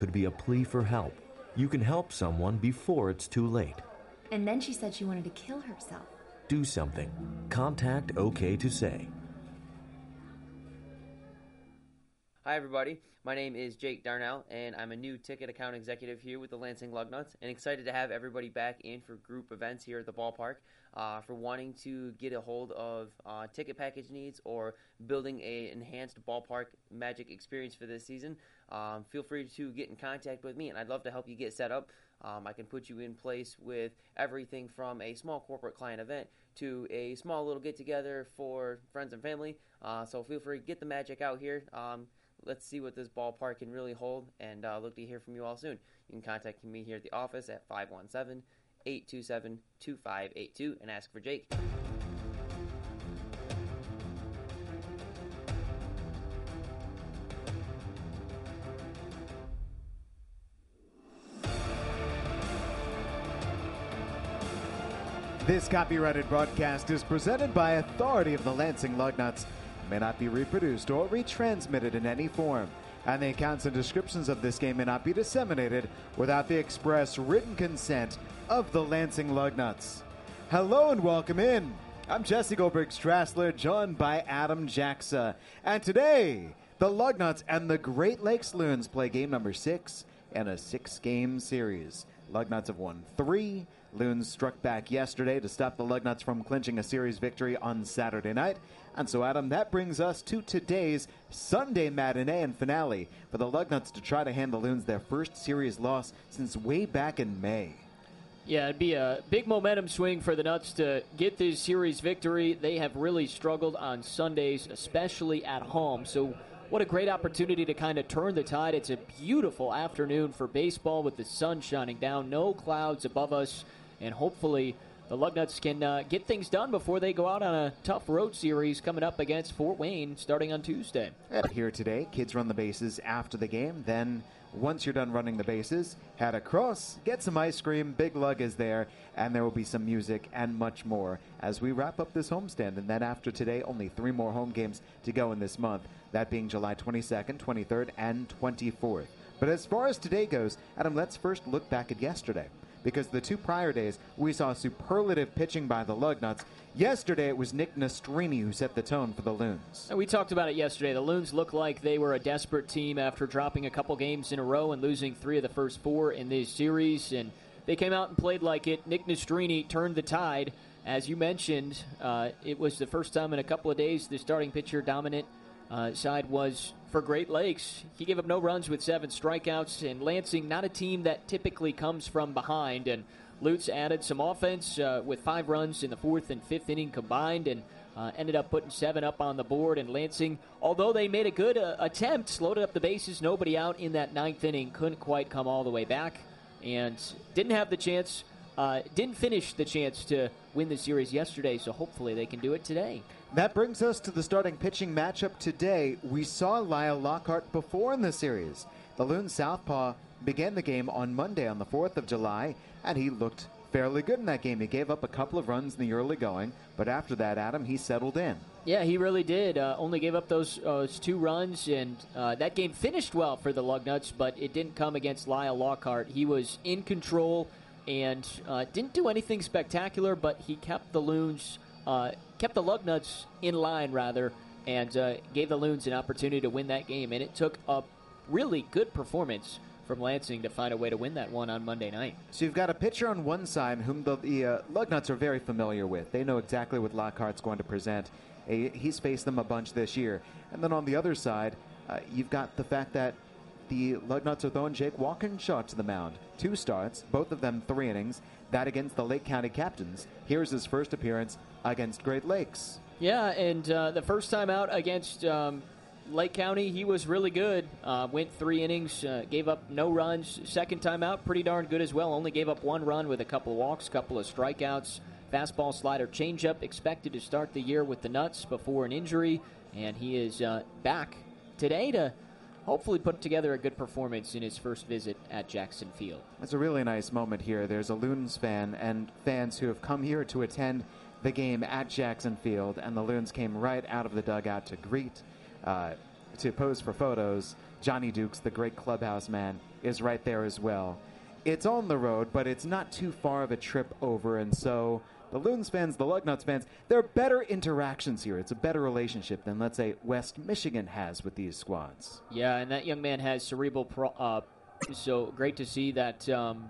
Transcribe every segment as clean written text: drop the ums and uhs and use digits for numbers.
could be a plea for help. You can help someone before it's too late. And then she said she wanted to kill herself. Do something. Contact OK to Say. Hi everybody, my name is Jake Darnell, and I'm a new ticket account executive here with the Lansing Lugnuts, and excited to have everybody back in for group events here at the ballpark. For wanting to get a hold of ticket package needs or building an enhanced ballpark magic experience for this season, feel free to get in contact with me, and I'd love to help you get set up. I can put you in place with everything from a small corporate client event to a small little get-together for friends and family, so feel free to get the magic out here. Let's see what this ballpark can really hold, and look to hear from you all soon. You can contact me here at the office at 517-827-2582 and ask for Jake. This copyrighted broadcast is presented by authority of the Lansing Lugnuts. May not be reproduced or retransmitted in any form, and the accounts and descriptions of this game may not be disseminated without the express written consent of the Lansing Lugnuts. Hello and welcome in. I'm Jesse Goldberg-Strassler, joined by Adam Jaxa. And today, the Lugnuts and the Great Lakes Loons play game number 6 in a 6-game series. Lugnuts have won 3. Loons struck back yesterday to stop the Lugnuts from clinching a series victory on Saturday night. And so, Adam, that brings us to today's Sunday matinee and finale for the Lugnuts to try to hand the Loons their first series loss since way back in May. Yeah, it'd be a big momentum swing for the Nuts to get this series victory. They have really struggled on Sundays, especially at home. So what a great opportunity to kind of turn the tide. It's a beautiful afternoon for baseball with the sun shining down, no clouds above us, and hopefully the Lugnuts can get things done before they go out on a tough road series coming up against Fort Wayne starting on Tuesday. Here today, kids run the bases after the game. Then, once you're done running the bases, head across, get some ice cream, Big Lug is there, and there will be some music and much more as we wrap up this homestand. And then after today, only 3 more home games to go in this month, that being July 22nd, 23rd, and 24th. But as far as today goes, Adam, let's first look back at yesterday, because the 2 prior days, we saw superlative pitching by the Lugnuts. Yesterday, it was Nick Nastrini who set the tone for the Loons. We talked about it yesterday. The Loons looked like they were a desperate team after dropping a couple games in a row and losing 3 of the first 4 in this series, and they came out and played like it. Nick Nastrini turned the tide. As you mentioned, it was the first time in a couple of days the starting pitcher dominant side was for Great Lakes. He gave up no runs with 7 strikeouts, and Lansing, not a team that typically comes from behind, and Lutz added some offense with 5 runs in the 4th and 5th inning combined, and ended up putting 7 up on the board. And Lansing, although they made a good attempt, loaded up the bases, nobody out in that 9th inning, couldn't quite come all the way back, and didn't have the chance, didn't finish the chance to win the series yesterday, so hopefully they can do it today. That brings us to the starting pitching matchup today. We saw Lyle Lockhart before in the series. The Loons southpaw began the game on Monday on the 4th of July, and he looked fairly good in that game. He gave up a couple of runs in the early going, but after that, Adam, he settled in. Yeah, he really did. Only gave up those 2 runs, and that game finished well for the Lugnuts, but it didn't come against Lyle Lockhart. He was in control and didn't do anything spectacular, but he kept the Loons, kept the Lugnuts in line, rather, and gave the Loons an opportunity to win that game. And it took a really good performance from Lansing to find a way to win that one on Monday night. So you've got a pitcher on one side whom the Lugnuts are very familiar with. They know exactly what Lockhart's going to present. He's faced them a bunch this year. And then on the other side, you've got the fact that the Lugnuts are throwing Jake Walkinshaw to the mound. 2 starts, both of them 3 innings. That against the Lake County Captains. Here's his first appearance against Great Lakes. Yeah, and the first time out against Lake County, he was really good. Went 3 innings, gave up no runs. Second time out, pretty darn good as well. Only gave up 1 run with a couple of walks, couple of strikeouts. Fastball, slider, changeup. Expected to start the year with the Nuts before an injury, and he is back today to hopefully put together a good performance in his first visit at Jackson Field. It's a really nice moment here. There's a Loons fan and fans who have come here to attend the game at Jackson Field, and the Loons came right out of the dugout to greet to pose for photos. Johnny Dukes, the great clubhouse man, is right there as well. It's on the road, but it's not too far of a trip over, and so the Loons fans, the Lugnuts fans, there are better interactions here. It's a better relationship than, let's say, West Michigan has with these squads. Yeah, and that young man has cerebral so great to see that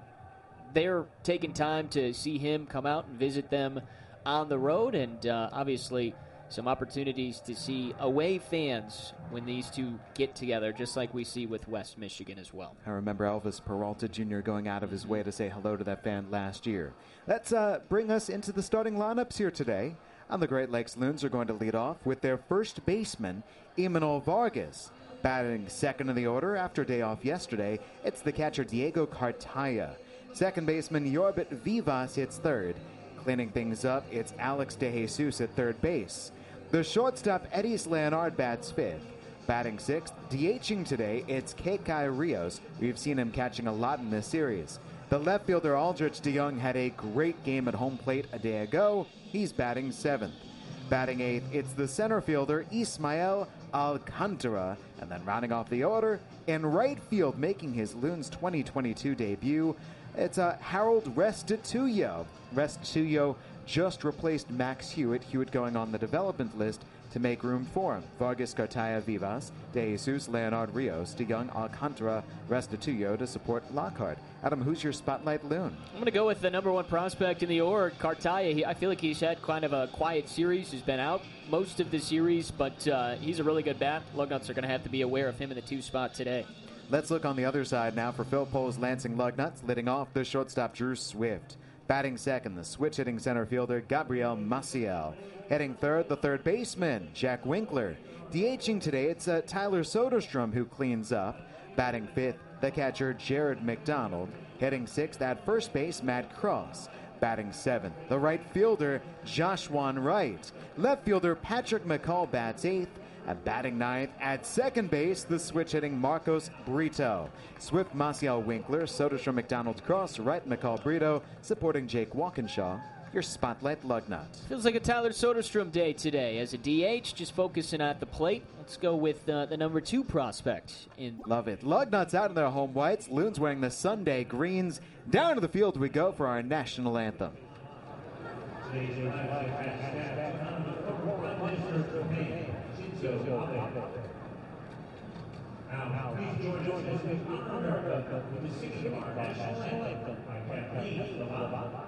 they're taking time to see him come out and visit them on the road, and obviously some opportunities to see away fans when these two get together, just like we see with West Michigan as well. I remember Elvis Peralta Jr. going out of his way to say hello to that fan last year. Let's bring us into the starting lineups here today. And the Great Lakes Loons are going to lead off with their first baseman, Imanol Vargas. Batting second in the order after a day off yesterday, it's the catcher Diego Cartaya. Second baseman Yorbit Vivas hits third. Cleaning things up, it's Alex DeJesus at third base. The shortstop Edis Leonard bats fifth. Batting sixth, DHing today, it's Kekai Rios. We've seen him catching a lot in this series. The left fielder Aldrich DeYoung had a great game at home plate a day ago. He's batting seventh. Batting eighth, it's the center fielder Ismael Alcantara. And then rounding off the order, in right field, making his Loons 2022 debut, it's Harold Restituyo. Restituyo just replaced Max Hewitt. Hewitt going on the development list to make room for him. Vargas, Cartaya, Vivas, DeJesus, Leonard Rios, DeYoung, Alcantara, Restituyo to support Lockhart. Adam, who's your spotlight Loon? I'm going to go with the number one prospect in the org, Cartaya. I feel like he's had kind of a quiet series. He's been out most of the series, but he's a really good bat. Lugnuts are going to have to be aware of him in the 2 spot today. Let's look on the other side now for Phil Pohl's Lansing Lugnuts, leading off the shortstop Drew Swift. Batting second, the switch-hitting center fielder Gabriel Maciel. Hitting third, the third baseman Jack Winkler. DHing today, it's Tyler Soderstrom who cleans up. Batting fifth, the catcher Jared McDonald. Hitting sixth at first base, Matt Cross. Batting seventh, the right fielder Joshua Wright. Left fielder Patrick McCall bats eighth. And batting ninth at second base, the switch-hitting Marcos Brito. Swift, Maciel, Winkler, Soderstrom, McDonald, Cross, Wright, McCall, Brito, supporting Jake Walkinshaw. Your spotlight Lugnut. Feels like a Tyler Soderstrom day today. As a DH, just focusing at the plate. Let's go with the number 2 prospect. Love it. Lugnuts out in their home whites. Loons wearing the Sunday greens. Down to the field we go for our national anthem. Now, please join us as we honor America with the singing of our national anthem by Kathleen Lavalla.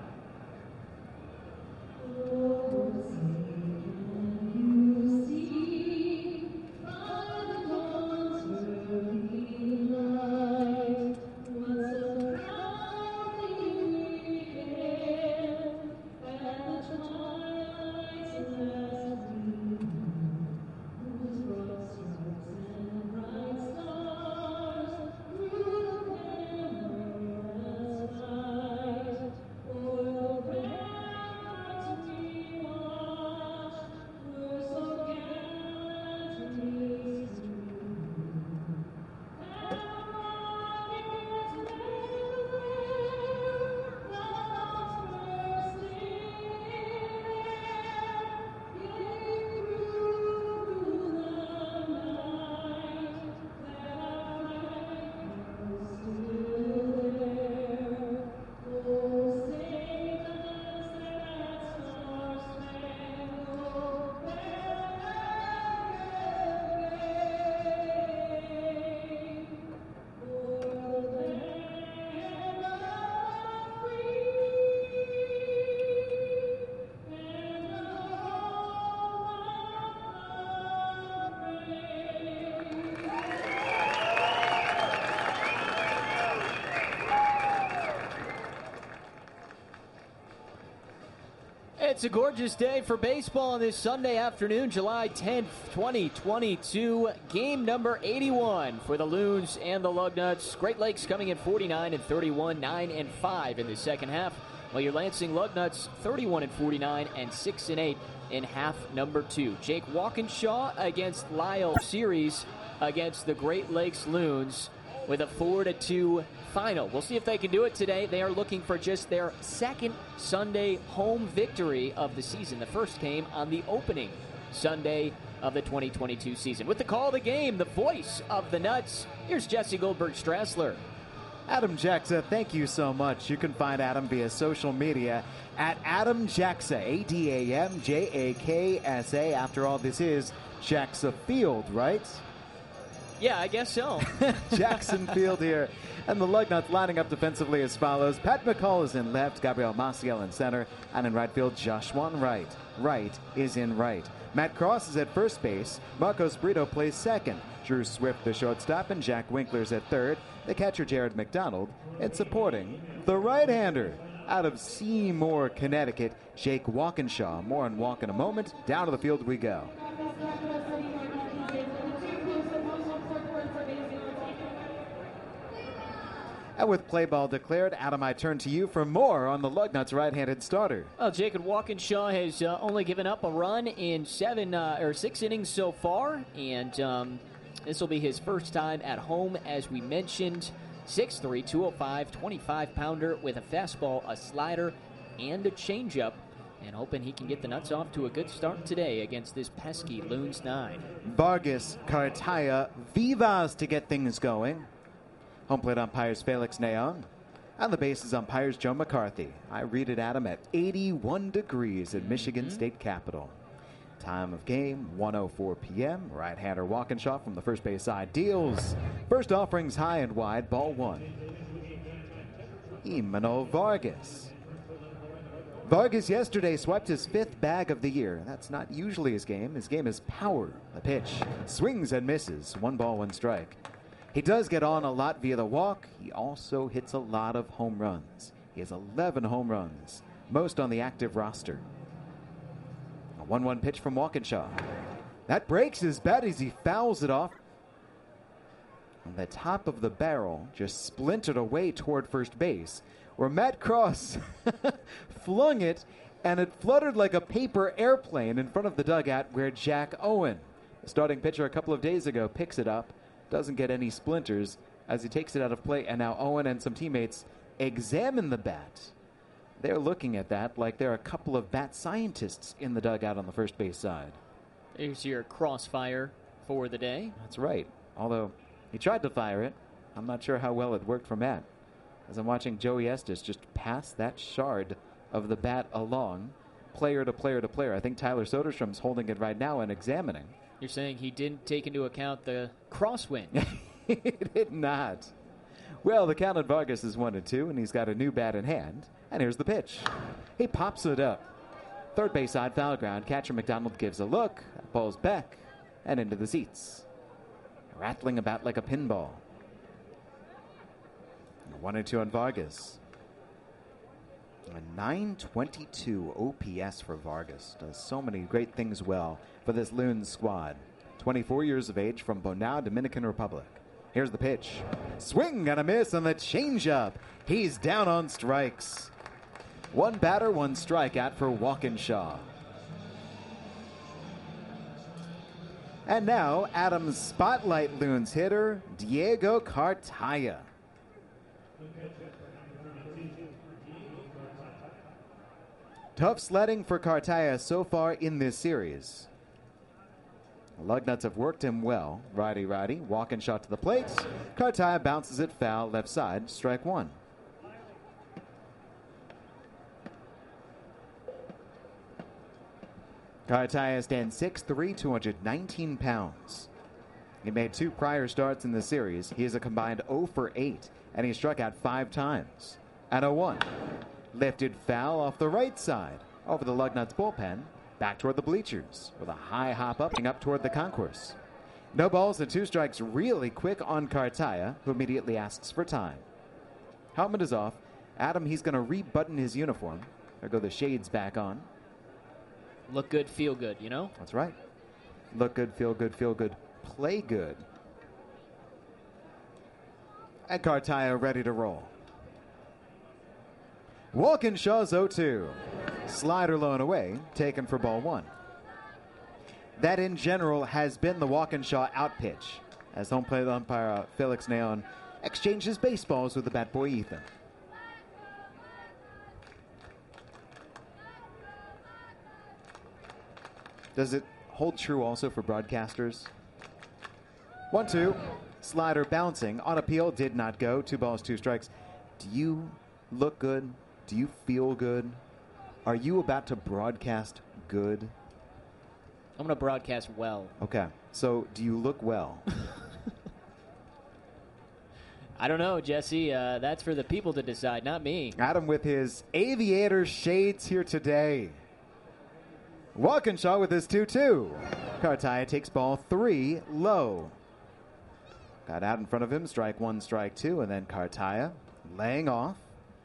It's a gorgeous day for baseball on this Sunday afternoon, July 10th, 2022. Game number 81 for the Loons and the Lugnuts. Great Lakes coming in 49-31, 9-5 in the second half, while your Lansing Lugnuts 31-49 and 6-8 in half number 2. Jake Walkinshaw against Lyle Series against the Great Lakes Loons with a 4-2 final. We'll see if they can do it today. They are looking for just their second Sunday home victory of the season. The first came on the opening Sunday of the 2022 season. With the call of the game, the voice of the Nuts, here's Jesse Goldberg-Strassler. Adam Jaksa, thank you so much. You can find Adam via social media at Adam Jaksa, AdamJaksa. After all, this is Jaksa Field, right? Yeah, I guess so. Jackson Field here. And the Lugnuts lining up defensively as follows. Pat McCall is in left, Gabriel Maciel in center, and in right field, Joshua Wright. Wright is in right. Matt Cross is at first base. Marcos Brito plays second. Drew Swift, the shortstop, and Jack Winkler's at third. The catcher, Jared McDonald, and supporting the right-hander out of Seymour, Connecticut, Jake Walkinshaw. More on Walk in a moment. Down to the field we go. And with play ball declared, Adam, I turn to you for more on the Lugnuts right-handed starter. Well, Jacob Walkinshaw has only given up a run in 6 innings so far, and this will be his first time at home, as we mentioned. 6'3", 205, 25-pounder with a fastball, a slider, and a changeup, and hoping he can get the Nuts off to a good start today against this pesky Loons 9. Vargas, Cartaya, Vivas to get things going. Home plate umpires Felix Neon. On the bases umpires Joe McCarthy. I read it, Adam, at 81 degrees in Michigan State Capitol. Time of game, 1:04 p.m. Right-hander Walkinshaw from the first base side deals. First offerings high and wide, ball one. Imanol Vargas. Vargas yesterday swept his 5th bag of the year. That's not usually his game. His game is power. The pitch swings and misses. 1 ball, 1 strike. He does get on a lot via the walk. He also hits a lot of home runs. He has 11 home runs, most on the active roster. A 1-1 pitch from Walkinshaw. That breaks his bat as he fouls it off. And the top of the barrel just splintered away toward first base, where Matt Cross flung it, and it fluttered like a paper airplane in front of the dugout where Jack Owen, the starting pitcher a couple of days ago, picks it up. Doesn't get any splinters as he takes it out of play, and now Owen and some teammates examine the bat. They're looking at that like there are a couple of bat scientists in the dugout on the first base side. Here's your crossfire for the day. That's right. Although he tried to fire it, I'm not sure how well it worked for Matt. As I'm watching Joey Estes just pass that shard of the bat along, player to player to player. I think Tyler Soderstrom's holding it right now and examining. You're saying he didn't take into account the crosswind. He did not. Well, the count on Vargas is 1-2, and he's got a new bat in hand. And here's the pitch. He pops it up. Third base side, foul ground. Catcher McDonald gives a look. Ball's back and into the seats. Rattling about like a pinball. 1-2 on Vargas. A 922 OPS for Vargas. Does so many great things well for this Loons squad. 24 years of age from Bonao, Dominican Republic. Here's the pitch. Swing and a miss on the changeup. He's down on strikes. 1 batter, 1 strikeout for Walkinshaw. And now, Adams' Spotlight Loons hitter, Diego Cartaya. Tough sledding for Cartaya so far in this series. The Lugnuts have worked him well. Righty, Walkinshaw to the plate. Cartaya bounces it foul, left side, strike 1. Cartaya stands 6'3", 219 pounds. He made 2 prior starts in the series. He is a combined 0 for 8, and he struck out 5 times. And a 1. Lifted foul off the right side, over the Lugnuts bullpen, back toward the bleachers, with a high hop up toward the concourse. No balls and 2 strikes really quick on Cartaya, who immediately asks for time. Helmet is off. Adam, he's going to rebutton his uniform. There go the shades back on. Look good, feel good, you know? That's right. Look good, feel good, play good. And Cartaya ready to roll. Walkinshaw's 0-2. Slider low and away, taken for ball 1. That in general has been the Walkinshaw out pitch, as home plate umpire Felix Neon exchanges baseballs with the bat boy Ethan. Does it hold true also for broadcasters? 1-2. Slider bouncing on appeal, did not go. 2 balls, 2 strikes. Do you look good? Do you feel good? Are you about to broadcast good? I'm going to broadcast well. Okay. So, do you look well? I don't know, Jesse. That's for the people to decide, not me. Adam with his aviator shades here today. Walkinshaw with his 2-2. Cartaya takes ball 3 low. Got out in front of him, strike 1, strike 2, and then Cartaya laying off.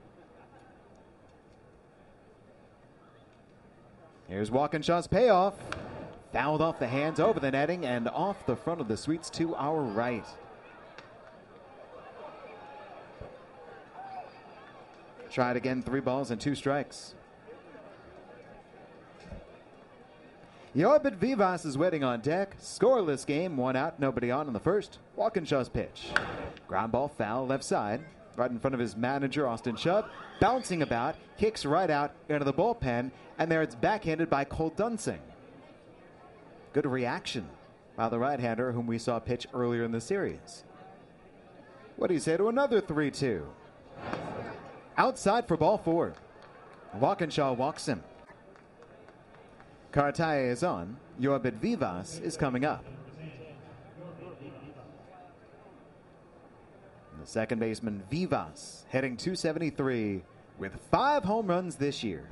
Here's Walkinshaw's payoff. Fouled off the hands, over the netting, and off the front of the suites to our right. Tried again, 3 balls and 2 strikes. Jorbit Vivas is waiting on deck. Scoreless game, 1 out, nobody on in the first. Walkinshaw's pitch. Ground ball foul, left side. Right in front of his manager, Austin Chubb. Bouncing about, kicks right out into the bullpen, and there it's backhanded by Cole Dunsing. Good reaction by the right-hander whom we saw pitch earlier in the series. What do you say to another 3-2? Outside for ball 4. Walkinshaw walks him. Cartaya is on. Jorbit Vivas is coming up. The second baseman, Vivas, hitting .273 with 5 home runs this year.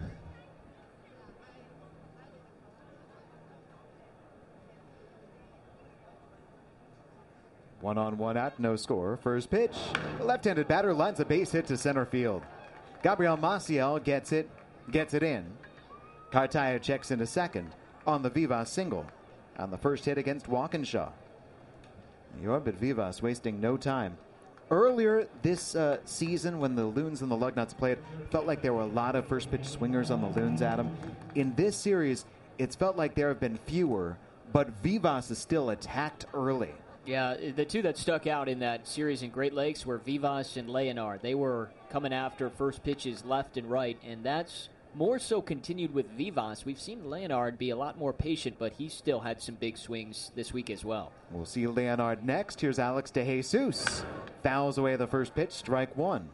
One on, one out, no score. First pitch. The left-handed batter lines a base hit to center field. Gabriel Maciel gets it in. Cartaya checks into second on the Vivas single on the first hit against Walkinshaw. Jorbit Vivas wasting no time. Earlier this season, when the Loons and the Lugnuts played, felt like there were a lot of first pitch swingers on the Loons, Adam. In this series, it's felt like there have been fewer, but Vivas is still attacked early. Yeah, the two that stuck out in that series in Great Lakes were Vivas and Leonard. They were coming after first pitches left and right, and that's more so continued with Vivas. We've seen Leonard be a lot more patient, but he still had some big swings this week as well. We'll see Leonard next. Here's Alex DeJesus. Fouls away the first pitch, strike 1.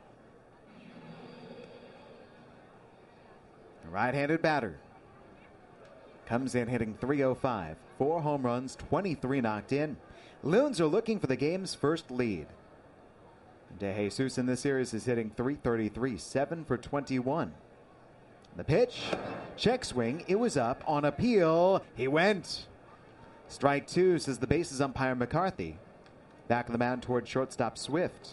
The right-handed batter comes in hitting .305. 4 home runs, 23 knocked in. Loons are looking for the game's first lead. DeJesus in this series is hitting .333, 7 for 21. The pitch, check swing, it was up on appeal. He went. Strike 2, says the bases umpire McCarthy. Back of the mound toward shortstop Swift.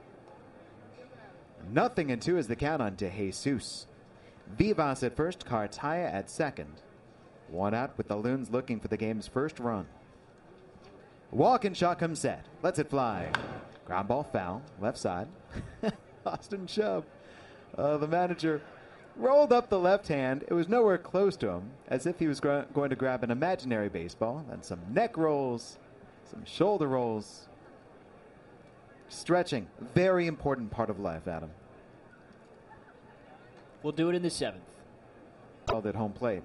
0-2 is the count on DeJesus. Vivas at first, Cartaya at second. 1 out with the Loons looking for the game's first run. Walkinshaw comes set. Lets it fly. Ground ball foul, left side. Austin Chubb, the manager, rolled up the left hand. It was nowhere close to him, as if he was going to grab an imaginary baseball. And some neck rolls, some shoulder rolls. Stretching, very important part of life, Adam. We'll do it in the 7th. Called at home plate.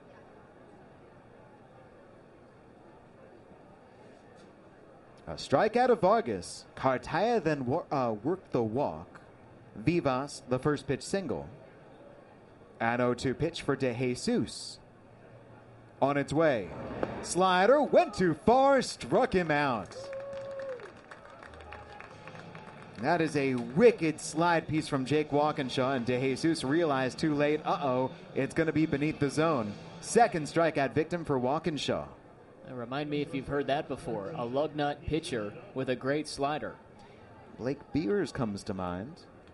A strikeout of Vargas. Cartaya then worked the walk. Vivas, the first pitch single. An 0-2 pitch for DeJesus. On its way. Slider went too far, struck him out. That is a wicked slide piece from Jake Walkinshaw, and DeJesus realized too late, it's going to be beneath the zone. Second strikeout victim for Walkinshaw. Remind me if you've heard that before. A Lugnut pitcher with a great slider. Blake Beers comes to mind.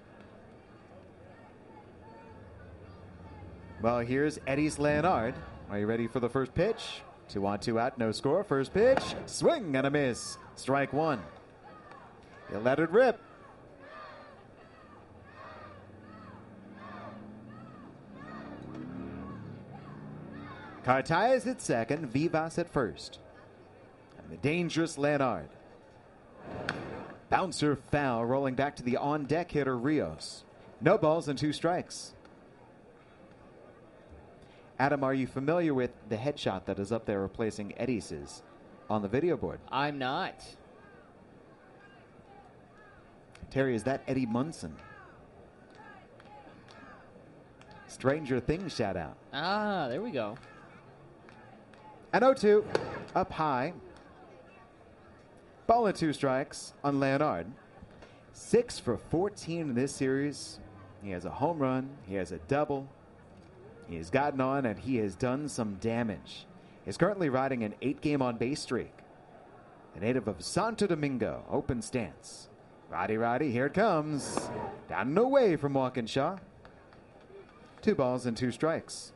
Well, here's Eddie's Leonard. Are you ready for the first pitch? 2 on, 2 out, no score. First pitch, swing and a miss. Strike 1. He let it rip. Cartaya is at second, Vivas at first. And the dangerous Leonard. Bouncer foul, rolling back to the on-deck hitter Rios. No balls and 2 strikes. Adam, are you familiar with the headshot that is up there replacing Eddie's on the video board? I'm not. Terry, is that Eddie Munson? Stranger Things shout out. Ah, there we go. And 0-2, up high. Ball and 2 strikes on Leonard. 6 for 14 in this series. He has a home run. He has a double. He has gotten on and he has done some damage. He's currently riding an 8-game on-base streak. The native of Santo Domingo, open stance. Roddy, here it comes. Down and away from Walkinshaw. 2 balls and 2 strikes.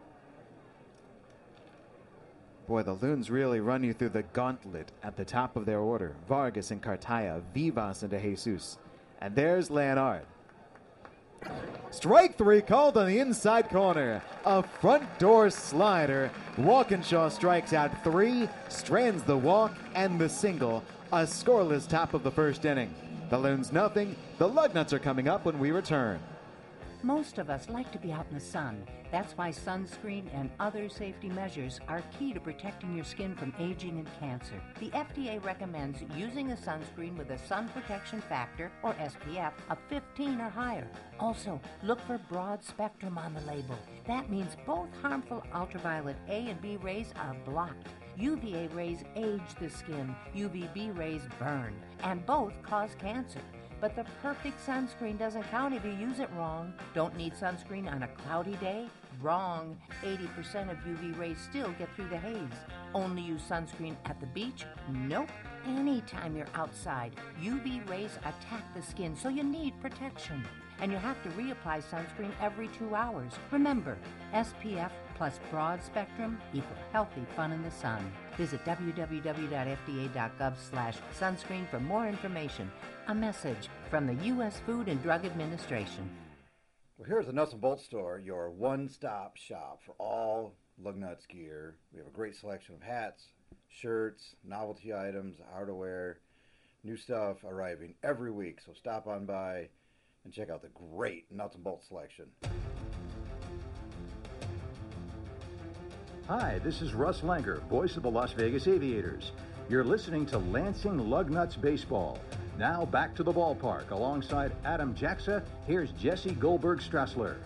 Boy, the Loons really run you through the gauntlet at the top of their order. Vargas and Cartaya, Vivas and De Jesus. And there's Leonard. Strike 3 called on the inside corner. A front door slider. Walkinshaw strikes out 3, strands the walk and the single. A scoreless top of the first inning. The Loons nothing. The Lugnuts are coming up when we return. Most of us like to be out in the sun. That's why sunscreen and other safety measures are key to protecting your skin from aging and cancer. The FDA recommends using a sunscreen with a sun protection factor, or SPF, of 15 or higher. Also, look for broad spectrum on the label. That means both harmful ultraviolet A and B rays are blocked. UVA rays age the skin, UVB rays burn, and both cause cancer. But the perfect sunscreen doesn't count if you use it wrong. Don't need sunscreen on a cloudy day? Wrong. 80% of UV rays still get through the haze. Only use sunscreen at the beach? Nope. Anytime you're outside, UV rays attack the skin, so you need protection. And you have to reapply sunscreen every 2 hours. Remember, SPF plus broad spectrum equal healthy fun in the sun. Visit www.fda.gov/sunscreen for more information. A message from the U.S. Food and Drug Administration. Well, here's the Nuts and Bolts store, your one-stop shop for all Lugnuts gear. We have a great selection of hats, shirts, novelty items, outerwear, new stuff arriving every week. So stop on by and check out the great Nuts and Bolts selection. Hi, this is Russ Langer, voice of the Las Vegas Aviators. You're listening to Lansing Lugnuts Baseball. Now back to the ballpark. Alongside Adam Jaxa, here's Jesse Goldberg-Strassler.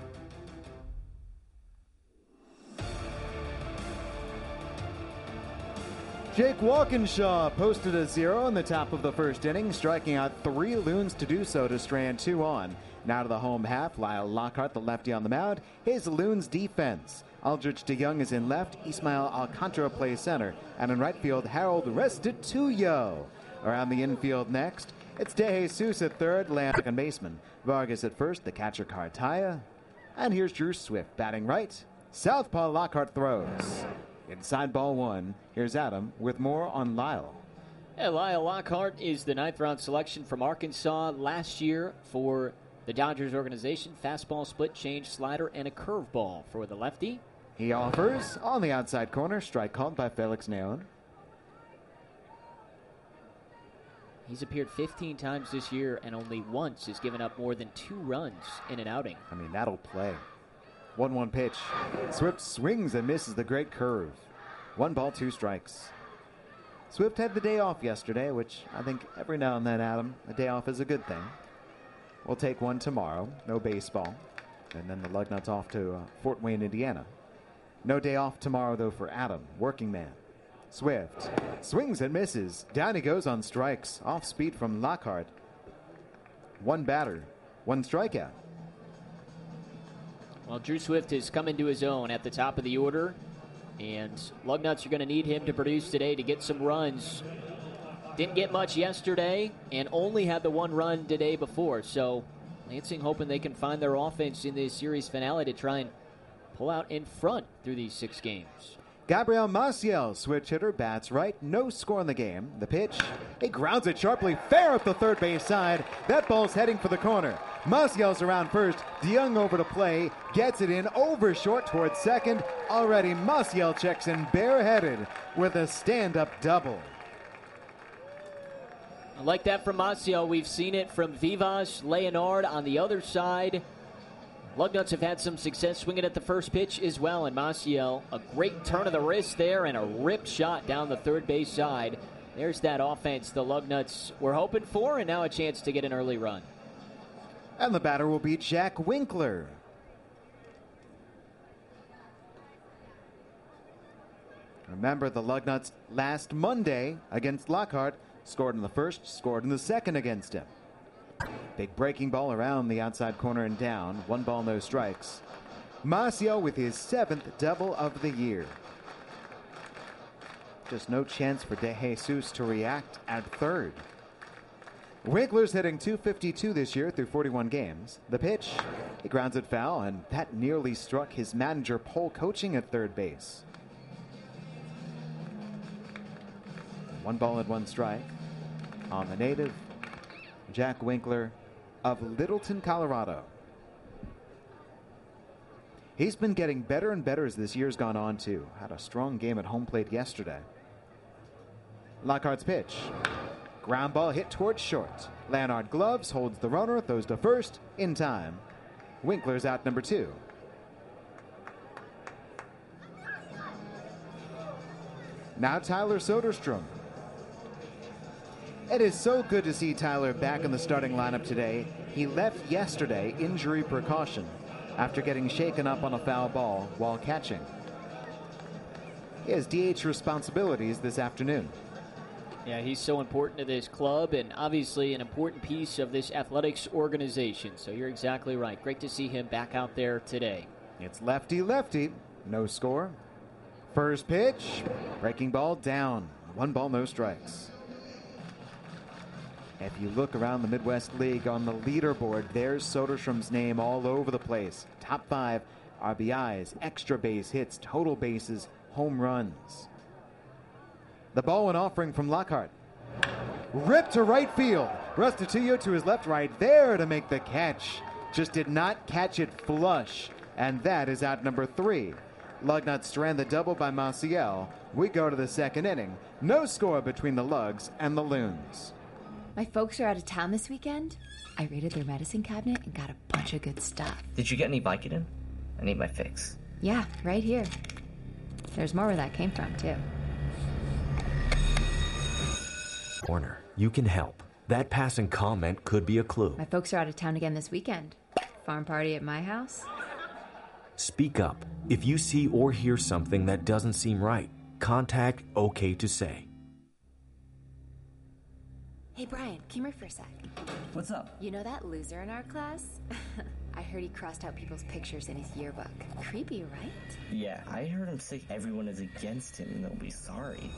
Jake Walkinshaw posted a 0 in the top of the first inning, striking out 3 Loons to do so to strand 2 on. Now to the home half, Lyle Lockhart, the lefty on the mound. His Loons defense. Aldrich DeYoung is in left, Ismael Alcantara plays center, and in right field, Harold Restituyo. Around the infield next, it's De Jesus at third, Lamb second baseman, Vargas at first, the catcher Cartaya, and here's Drew Swift batting right. Southpaw Lockhart throws. Inside ball 1, here's Adam with more on Lyle. Yeah, Lyle Lockhart is the 9th round selection from Arkansas last year for the Dodgers organization. Fastball, split change, slider, and a curveball for the lefty. He offers on the outside corner, strike called by Felix Neon. He's appeared 15 times this year and only once has given up more than 2 runs in an outing. I mean, that'll play. 1-1 pitch. Swift swings and misses the great curve. 1 ball, 2 strikes. Swift had the day off yesterday, which I think every now and then, Adam, a day off is a good thing. We'll take one tomorrow. No baseball. And then the Lugnuts off to Fort Wayne, Indiana. No day off tomorrow, though, for Adam, working man. Swift swings and misses. Down he goes on strikes. Off speed from Lockhart. 1 batter, 1 strikeout. Well, Drew Swift has come into his own at the top of the order, and Lugnuts are going to need him to produce today to get some runs. Didn't get much yesterday and only had the 1 run the day before, so Lansing hoping they can find their offense in this series finale to try and pull out in front through these 6 games. Gabriel Maciel, switch hitter, bats right. No score in the game. The pitch, he grounds it sharply fair up the third base side. That ball's heading for the corner. Maciel's around first. DeYoung over to play. Gets it in over short towards second. Already Maciel checks in bareheaded with a stand-up double. I like that from Maciel. We've seen it from Vivas, Leonard on the other side. Lugnuts have had some success swinging at the first pitch as well, and Maciel, a great turn of the wrist there and a ripped shot down the third base side. There's that offense the Lugnuts were hoping for, and now a chance to get an early run. And the batter will be Jack Winkler. Remember, the Lugnuts last Monday against Lockhart scored in the first, scored in the second against him. Big breaking ball around the outside corner and down. 1 ball, no strikes. Maciel with his 7th double of the year. Just no chance for De Jesus to react at third. Winkler's hitting .252 this year through 41 games. The pitch, he grounds it foul, and that nearly struck his manager Paul Coaching at third base. 1 ball and 1 strike on the native, Jack Winkler of Littleton, Colorado. He's been getting better and better as this year's gone on, too. Had a strong game at home plate yesterday. Lockhart's pitch. Ground ball hit towards short. Leonard gloves, holds the runner, throws to first in time. Winkler's out number 2. Now Tyler Soderstrom. It is so good to see Tyler back in the starting lineup today. He left yesterday, injury precaution, after getting shaken up on a foul ball while catching. He has DH responsibilities this afternoon. Yeah, he's so important to this club and obviously an important piece of this athletics organization. So you're exactly right. Great to see him back out there today. It's lefty-lefty. No score. First pitch. Breaking ball down. 1 ball, no strikes. If you look around the Midwest League on the leaderboard, there's Soderstrom's name all over the place. Top 5 RBIs, extra base hits, total bases, home runs. The ball went offering from Lockhart. Ripped to right field. Restituyo to his left, right there to make the catch. Just did not catch it flush. And that is out number 3. Lugnuts strand the double by Maciel. We go to the second inning. No score between the Lugs and the Loons. My folks are out of town this weekend. I raided their medicine cabinet and got a bunch of good stuff. Did you get any Vicodin? I need my fix. Yeah, right here. There's more where that came from, too. Corner, you can help. That passing comment could be a clue. My folks are out of town again this weekend. Farm party at my house. Speak up. If you see or hear something that doesn't seem right, contact OK to Say. Hey, Brian, come here for a sec. What's up? You know that loser in our class? I heard he crossed out people's pictures in his yearbook. Creepy, right? Yeah, I heard him say everyone is against him and they'll be sorry.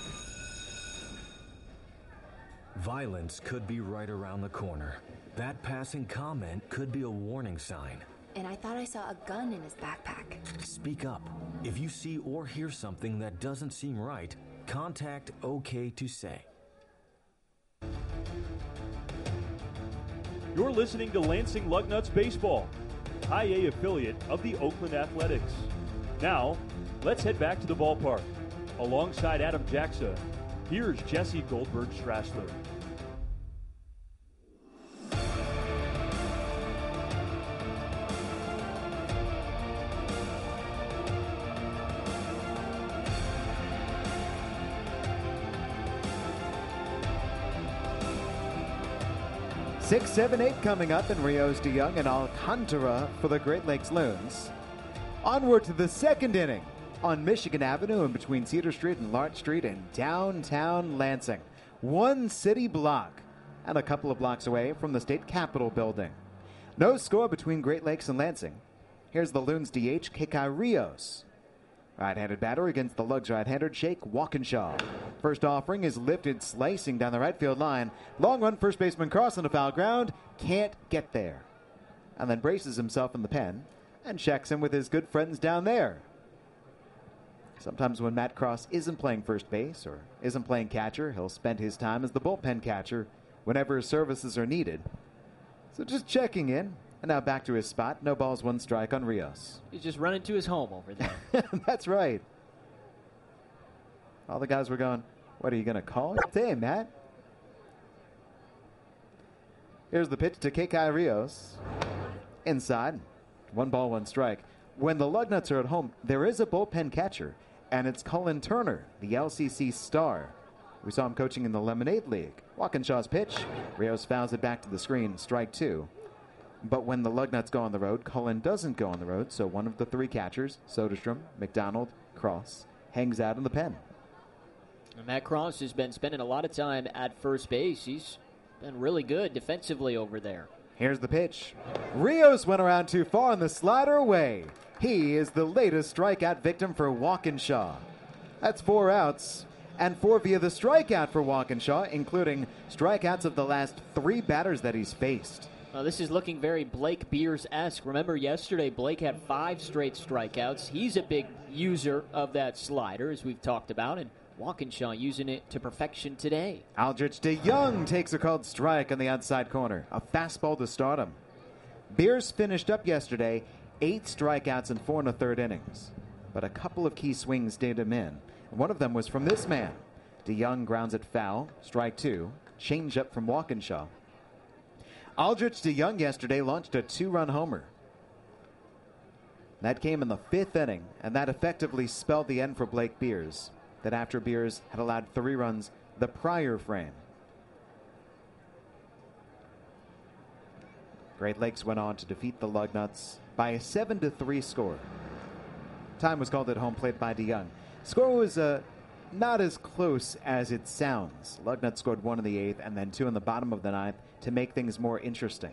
Violence could be right around the corner. That passing comment could be a warning sign. And I thought I saw a gun in his backpack. Speak up. If you see or hear something that doesn't seem right, contact OK to Say. You're listening to Lansing Lugnuts Baseball, High A affiliate of the Oakland Athletics. Now, let's head back to the ballpark. Alongside Adam Jacksa, here's Jesse Goldberg-Strassler. Six, 7, 8 coming up in Rios de Young and Alcantara for the Great Lakes Loons. Onward to the second inning on Michigan Avenue in between Cedar Street and Larch Street in downtown Lansing. 1 city block and a couple of blocks away from the state capitol building. No score between Great Lakes and Lansing. Here's the Loons DH, Kekai Rios. Right-handed batter against the Lugs right-hander, Jake Walkinshaw. First offering is lifted, slicing down the right field line. Long run, first baseman cross on the foul ground. Can't get there. And then braces himself in the pen and checks in with his good friends down there. Sometimes when Matt Cross isn't playing first base or isn't playing catcher, he'll spend his time as the bullpen catcher whenever his services are needed. So just checking in. And now back to his spot. No balls, 1 strike on Rios. He's just running to his home over there. That's right. All the guys were going, what are you going to call it? Hey, Matt. Here's the pitch to Kekai Rios. Inside. 1 ball, 1 strike. When the Lugnuts are at home, there is a bullpen catcher, and it's Cullen Turner, the LCC star. We saw him coaching in the Lemonade League. Walkinshaw's pitch. Rios fouls it back to the screen, strike 2. But when the Lugnuts go on the road, Cullen doesn't go on the road, so one of the 3 catchers, Soderstrom, McDonald, Cross, hangs out in the pen. And Matt Cross has been spending a lot of time at first base. He's been really good defensively over there. Here's the pitch. Rios went around too far on the slider away. He is the latest strikeout victim for Walkinshaw. That's 4 outs, and 4 via the strikeout for Walkinshaw, including strikeouts of the last 3 batters that he's faced. Well, this is looking very Blake Beers-esque. Remember yesterday, Blake had 5 straight strikeouts. He's a big user of that slider, as we've talked about, and Walkinshaw using it to perfection today. Aldrich DeYoung takes a called strike on the outside corner. A fastball to start him. Beers finished up yesterday 8 strikeouts in 4 1/3 innings. But a couple of key swings did him in. One of them was from this man. DeYoung grounds it foul. Strike 2. Changeup from Walkinshaw. Aldrich DeYoung yesterday launched a 2-run homer. That came in the 5th inning, and that effectively spelled the end for Blake Beers. That after Beers had allowed 3 runs the prior frame. Great Lakes went on to defeat the Lugnuts by a 7-3 score. Time was called at home plate by DeYoung. Score was not as close as it sounds. Lugnuts scored 1 in the 8th and then 2 in the bottom of the 9th to make things more interesting.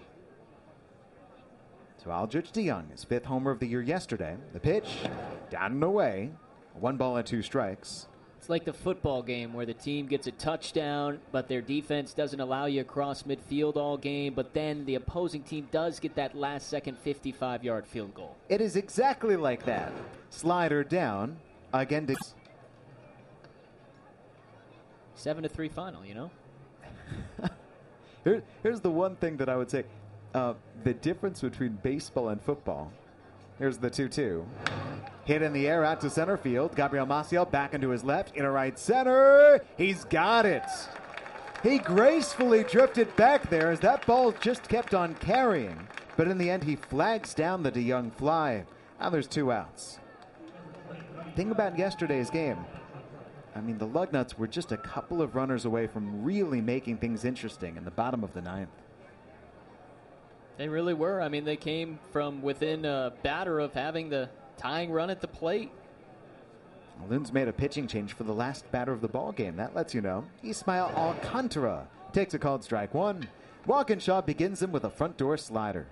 To Aldrich DeYoung, his 5th homer of the year yesterday. The pitch, down and away. 1 ball and 2 strikes. It's like the football game where the team gets a touchdown, but their defense doesn't allow you across midfield all game, but then the opposing team does get that last-second 55-yard field goal. It is exactly like that. Slider down. Again, 7-3 final, you know? Here's the one thing that I would say. The difference between baseball and football. Here's the 2-2. Hit in the air out to center field. Gabriel Maciel back into his left. Into right center. He's got it. He gracefully drifted back there as that ball just kept on carrying. But in the end, he flags down the DeYoung fly. Now there's 2 outs. Thing about yesterday's game, I mean, the Lugnuts were just a couple of runners away from really making things interesting in the bottom of the 9th. They really were. I mean, they came from within a batter of having the tying run at the plate. Loons made a pitching change for the last batter of the ball game. That lets you know. Ismael Alcantara takes a called strike 1. Walkinshaw begins him with a front door slider.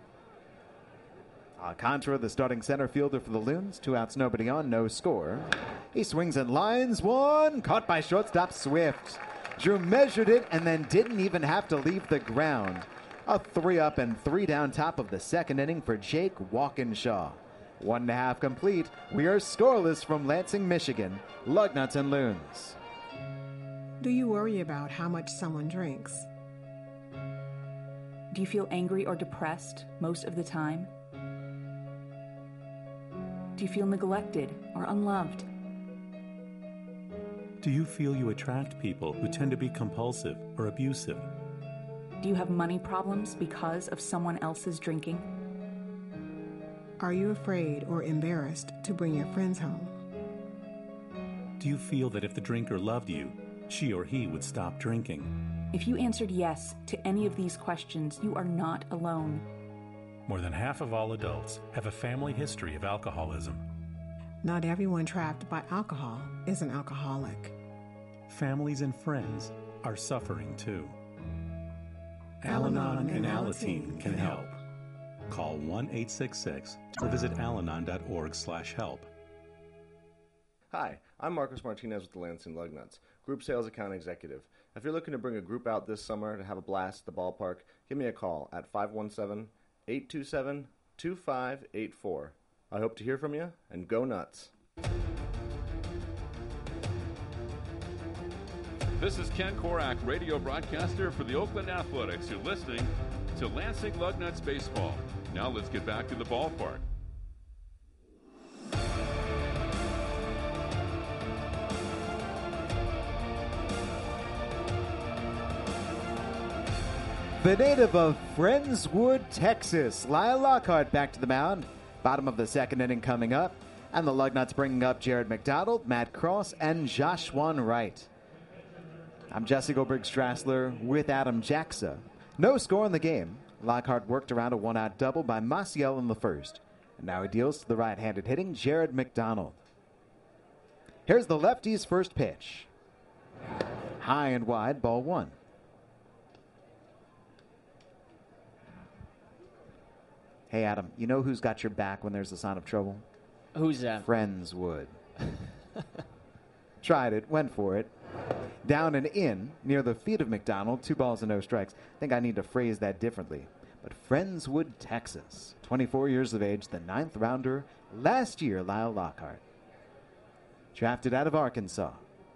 Alcantara, the starting center fielder for the Loons. 2 outs, nobody on, no score. He swings and lines 1. Caught by shortstop Swift. Drew measured it and then didn't even have to leave the ground. A 3 up and 3 down top of the 2nd inning for Jake Walkinshaw. 1.5 complete. We are scoreless from Lansing, Michigan. Lugnuts and Loons. Do you worry about how much someone drinks? Do you feel angry or depressed most of the time? Do you feel neglected or unloved? Do you feel you attract people who tend to be compulsive or abusive? Do you have money problems because of someone else's drinking? Are you afraid or embarrassed to bring your friends home? Do you feel that if the drinker loved you, she or he would stop drinking? If you answered yes to any of these questions, you are not alone. More than half of all adults have a family history of alcoholism. Not everyone trapped by alcohol is an alcoholic. Families and friends are suffering too. Al-Anon and Alateen can help. Call 1-866 or visit alanon.org/help. Hi, I'm Marcos Martinez with the Lansing Lugnuts, Group Sales Account Executive. If you're looking to bring a group out this summer to have a blast at the ballpark, give me a call at 517-827-2584. I hope to hear from you, and go nuts. This is Ken Korak, radio broadcaster for the Oakland Athletics. You're listening to Lansing Lugnuts Baseball. Now let's get back to the ballpark. The native of Friendswood, Texas, Lyle Lockhart back to the mound. Bottom of the second inning coming up. And the Lugnuts bringing up Jared McDonald, Matt Cross, and Joshua Wright. I'm Jesse Goldberg-Strassler with Adam Jaxa. No score in the game. Lockhart worked around a one-out double by Maciel in the first. And now he deals to the right-handed hitting Jared McDonald. Here's the lefty's first pitch. High and wide, ball one. Hey, Adam, you know who's got your back when there's a sign of trouble? Who's that? Friendswood. Tried it, went for it. Down and in, near the feet of McDonald, 2 balls and no strikes. I think I need to phrase that differently. But Friendswood, Texas, 24 years of age, the 9th rounder last year, Lyle Lockhart. Drafted out of Arkansas.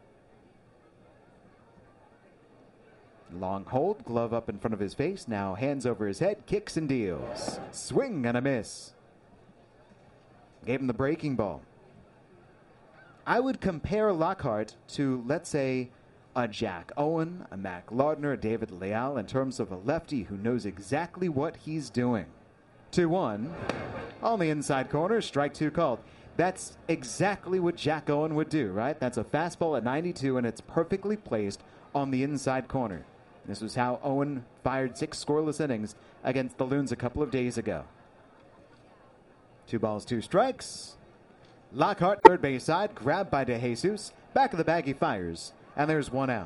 Long hold, glove up in front of his face, now hands over his head, kicks and deals. Swing and a miss. Gave him the breaking ball. I would compare Lockhart to, let's say, a Jack Owen, a Mac Lardner, a David Leal in terms of a lefty who knows exactly what he's doing. 2-1. On the inside corner, strike 2 called. That's exactly what Jack Owen would do, right? That's a fastball at 92, and it's perfectly placed on the inside corner. This was how Owen fired 6 scoreless innings against the Loons a couple of days ago. 2 balls, 2 strikes. Lockhart, third base side, grabbed by DeJesus. Back of the bag, he fires, and there's 1 out.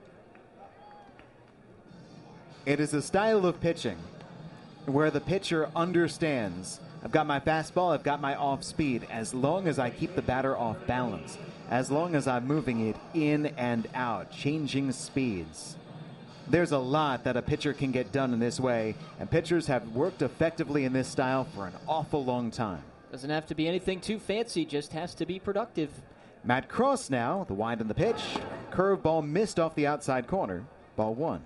It is a style of pitching where the pitcher understands, I've got my fastball, I've got my off speed, as long as I keep the batter off balance, as long as I'm moving it in and out, changing speeds. There's a lot that a pitcher can get done in this way, and pitchers have worked effectively in this style for an awful long time. Doesn't have to be anything too fancy, just has to be productive. Matt Cross now, the wind in the pitch. Curveball missed off the outside corner. Ball 1.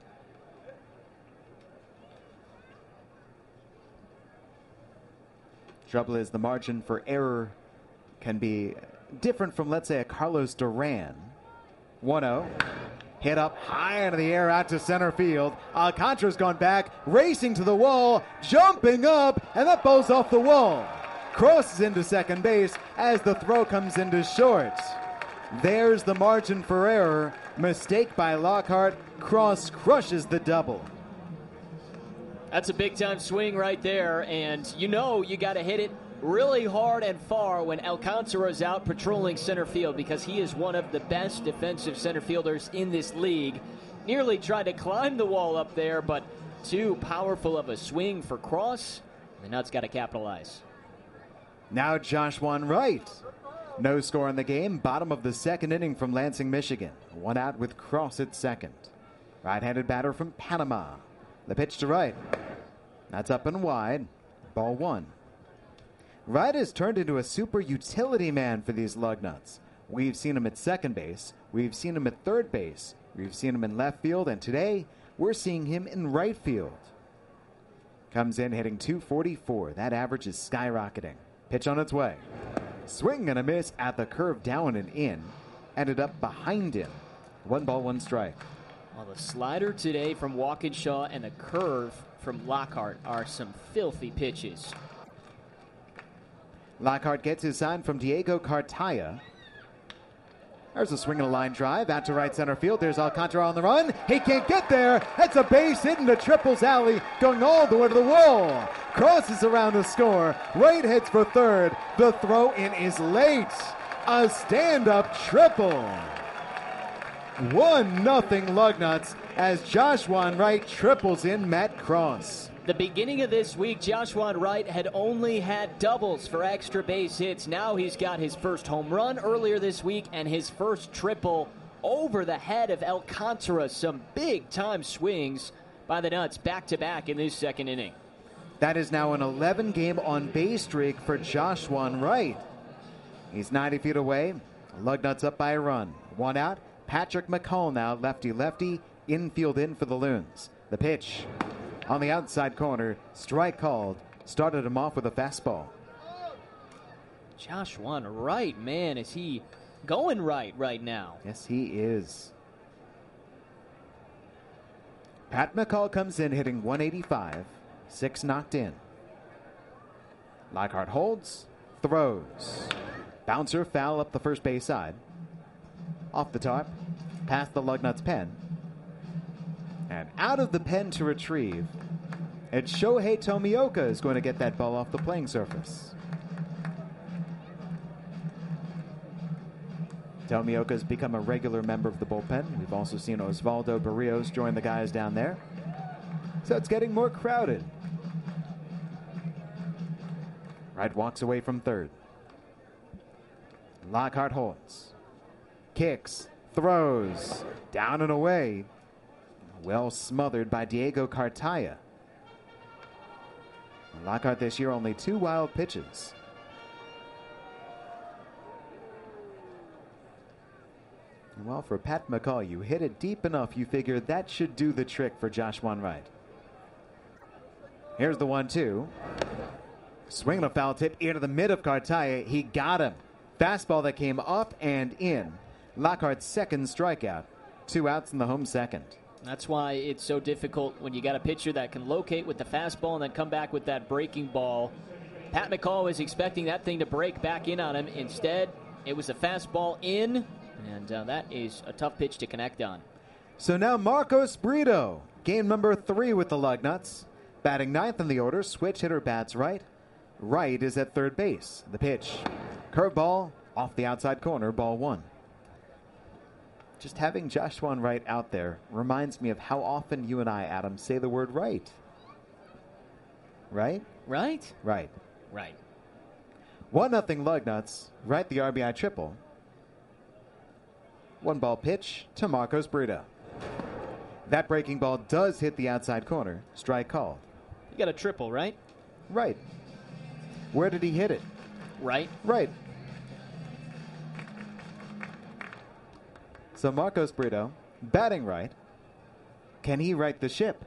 Trouble is the margin for error can be different from, let's say, a Carlos Duran. 1-0. Hit up high into the air out to center field. Alcantara's gone back, racing to the wall, jumping up, and that ball's off the wall. Crosses into second base as the throw comes into short. There's the margin for error. Mistake by Lockhart. Cross crushes the double. That's a big-time swing right there, and you know you got to hit it really hard and far when Alcantara is out patrolling center field, because he is one of the best defensive center fielders in this league. Nearly tried to climb the wall up there, but too powerful of a swing for Cross. The Nuts got to capitalize. Now Joshua Wright. No score in the game. Bottom of the second inning from Lansing, Michigan. 1 out with Cross at second. Right-handed batter from Panama. The pitch to Wright. That's up and wide. Ball 1. Wright has turned into a super utility man for these Lugnuts. We've seen him at second base. We've seen him at third base. We've seen him in left field. And today, we're seeing him in right field. Comes in hitting .244. That average is skyrocketing. Pitch on its way. Swing and a miss at the curve, down and in. Ended up behind him. 1 ball, 1 strike. Well, the slider today from Walkinshaw and the curve from Lockhart are some filthy pitches. Lockhart gets his sign from Diego Cartaya. There's a swing and a line drive out to right center field. There's Alcantara on the run. He can't get there. That's a base hit into Triple's alley, going all the way to the wall. Crosses around to score. Wright heads for third. The throw in is late. A stand-up triple. 1-0 Lugnuts as Joshua Wright triples in Matt Cross. The beginning of this week, Joshua Wright had only had doubles for extra base hits. Now he's got his first home run earlier this week and his first triple over the head of Alcantara. Some big-time swings by the Nuts back-to-back in this second inning. That is now an 11-game on-base streak for Joshua Wright. He's 90 feet away. Lugnuts up by a run. 1 out. Patrick McCall now, lefty-lefty, infield in for the Loons. The pitch on the outside corner, strike called. Started him off with a fastball. Joshua Wright, man, is he going right now? Yes, he is. Pat McCall comes in hitting 185, 6 knocked in. Lockhart holds, throws. Bouncer foul up the first base side. Off the top, past the Lugnuts pen. And out of the pen to retrieve, it's Shohei Tomioka is going to get that ball off the playing surface. Tomioka has become a regular member of the bullpen. We've also seen Osvaldo Barrios join the guys down there. So it's getting more crowded. Wright walks away from third. Lockhart holds. Kicks. Throws. Down and away. Well smothered by Diego Cartaya. Lockhart this year only 2 wild pitches. Well, for Pat McCall, you hit it deep enough, you figure that should do the trick for Joshuan Wright. Here's the 1-2. Swinging a foul tip into the mid of Cartaya. He got him. Fastball that came up and in. Lockhart's second strikeout. 2 outs in the home second. That's why it's so difficult when you got a pitcher that can locate with the fastball and then come back with that breaking ball. Pat McCall was expecting that thing to break back in on him. Instead, it was a fastball in. And that is a tough pitch to connect on. So now Marcos Brito, game number 3 with the Lugnuts. Batting 9th in the order, switch hitter bats right. Wright is at third base. The pitch, curveball off the outside corner, ball 1. Just having Joshuan Wright out there reminds me of how often you and I, Adam, say the word right. Right? Right? Right. Right. 1-0 Lugnuts. Wright the RBI triple. 1-ball pitch to Marcos Brito. That breaking ball does hit the outside corner. Strike called. You got a triple, right? Right. Where did he hit it? Right. Right. So Marcos Brito, batting right. Can he right the ship?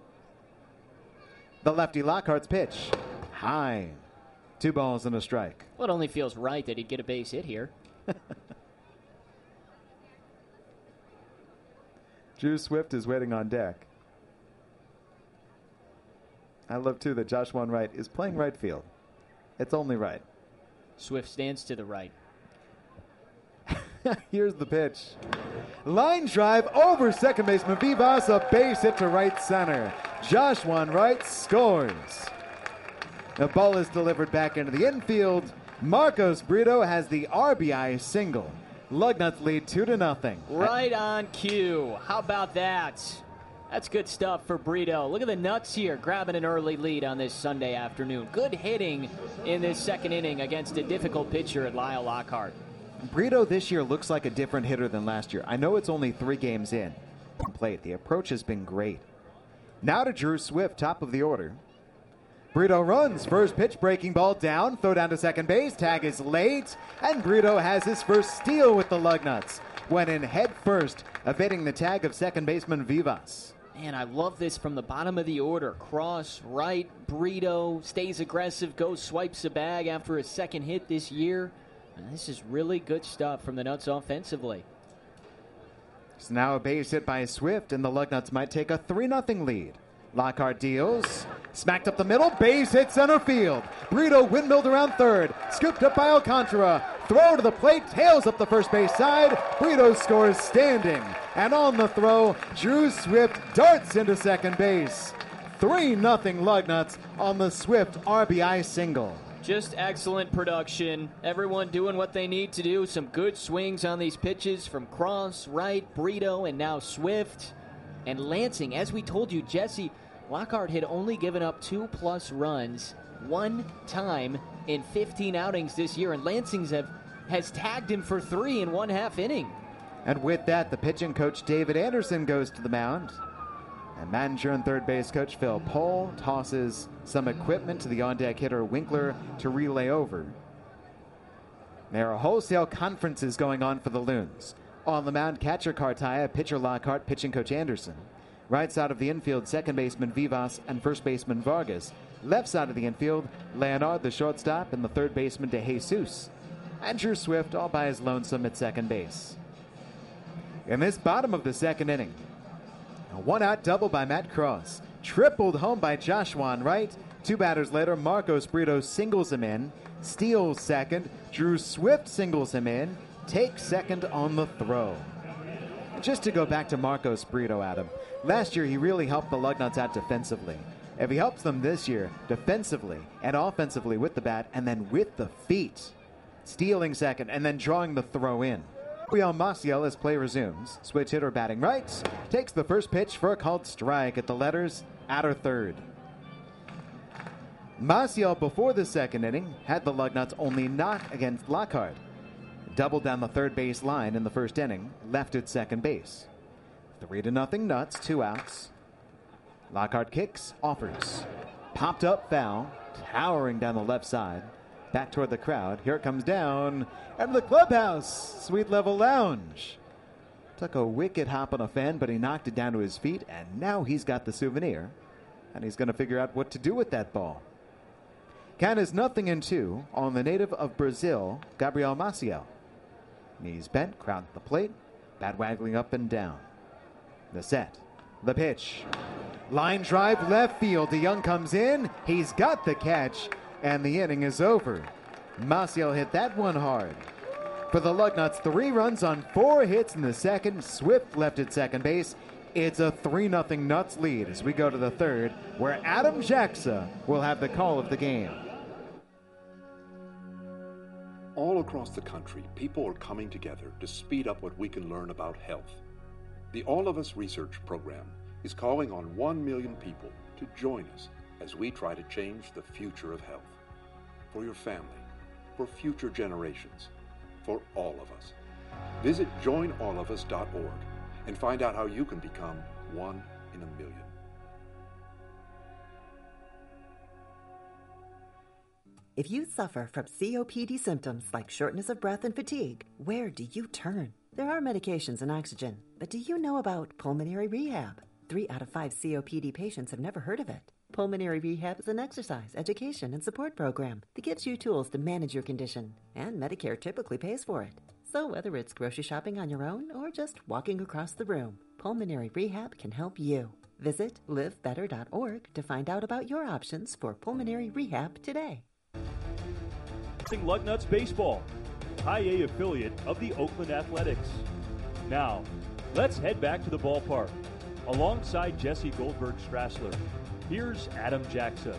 The lefty Lockhart's pitch. High. 2 balls and a strike. Well, it only feels right that he'd get a base hit here. Drew Swift is waiting on deck. I love, too, that Joshuan Wright is playing right field. It's only right. Swift stands to the right. Here's the pitch. Line drive over second baseman Vivas, a base hit to right center. Joshuan Wright scores. The ball is delivered back into the infield. Marcos Brito has the RBI single. Lugnuts lead 2-0. Right on cue. How about that? That's good stuff for Brito. Look at the Nuts here grabbing an early lead on this Sunday afternoon. Good hitting in this second inning against a difficult pitcher at Lyle Lockhart. Brito this year looks like a different hitter than last year. I know it's only 3 games in. Plate. The approach has been great. Now to Drew Swift, top of the order. Brito runs, first pitch, breaking ball down, throw down to second base, tag is late, and Brito has his first steal with the Lugnuts. Went in head first, evading the tag of second baseman Vivas. Man, I love this from the bottom of the order. Cross, right, Brito, stays aggressive, goes, swipes a bag after a second hit this year. And this is really good stuff from the Nuts offensively. So now a base hit by Swift, and the Lugnuts might take a 3-0 lead. Lockhart deals. Smacked up the middle. Base hit center field. Brito windmilled around third. Scooped up by Alcantara. Throw to the plate. Tails up the first base side. Brito scores standing. And on the throw, Drew Swift darts into second base. 3-0 Lugnuts on the Swift RBI single. Just excellent production. Everyone doing what they need to do. Some good swings on these pitches from Cross, Wright, Brito, and now Swift. And Lansing, as we told you, Jesse, Lockhart had only given up 2+ runs 1 time in 15 outings this year, and Lansing's has tagged him for 3 in 1/2 inning. And with that, the pitching coach David Anderson goes to the mound. And manager and third base coach Phil Pohl tosses some equipment to the on-deck hitter Winkler to relay over. There are wholesale conferences going on for the Loons. On the mound, catcher Cartaya, pitcher Lockhart, pitching coach Anderson. Right side of the infield, second baseman Vivas and first baseman Vargas. Left side of the infield, Leonard, the shortstop, and the third baseman De Jesus. And Drew Swift all by his lonesome at second base. In this bottom of the second inning, A one-out double by Matt Cross. Tripled home by Joshua Wright. 2 batters later, Marcos Brito singles him in. Steals second. Drew Swift singles him in. Takes second on the throw. Just to go back to Marcos Brito, Adam. Last year, he really helped the Lugnuts out defensively. If he helps them this year, defensively and offensively with the bat, and then with the feet, stealing second and then drawing the throw in. Gabriel Maciel as play resumes. Switch hitter batting right. Takes the first pitch for a called strike at the letters, outer third. Maciel, before the second inning, had the Lugnuts only knock against Lockhart. Doubled down the third base line in the first inning, left at second base. 3-0 Nuts, 2 outs. Lockhart kicks, offers. Popped up foul, towering down the left side. Back toward the crowd. Here it comes down. And the clubhouse, Sweet Level Lounge. Took a wicked hop on a fan, but he knocked it down to his feet, and now he's got the souvenir. And he's going to figure out what to do with that ball. Count is 0-2 on the native of Brazil, Gabriel Maciel. Knees bent, crowd at the plate, bat waggling up and down. The set, the pitch. Line drive left field. DeYoung comes in. He's got the catch, and the inning is over. Maciel hit that one hard. For the Lugnuts, 3 runs on 4 hits in the second. Swift left at second base. It's a 3-0 Nuts lead as we go to the third, where Adam Jaxa will have the call of the game. All across the country, people are coming together to speed up what we can learn about health. The All of Us Research Program is calling on 1 million people to join us as we try to change the future of health. For your family, for future generations, for all of us. Visit joinallofus.org and find out how you can become 1 in a million. If you suffer from COPD symptoms like shortness of breath and fatigue, where do you turn? There are medications and oxygen, but do you know about pulmonary rehab? 3 out of 5 COPD patients have never heard of it. Pulmonary rehab is an exercise, education, and support program that gives you tools to manage your condition, and Medicare typically pays for it. So whether it's grocery shopping on your own or just walking across the room, pulmonary rehab can help you. Visit livebetter.org to find out about your options for pulmonary rehab today. Lugnuts Baseball, High A affiliate of the Oakland Athletics. Now, let's head back to the ballpark. Alongside Jesse Goldberg-Strassler, here's Adam Jaxa.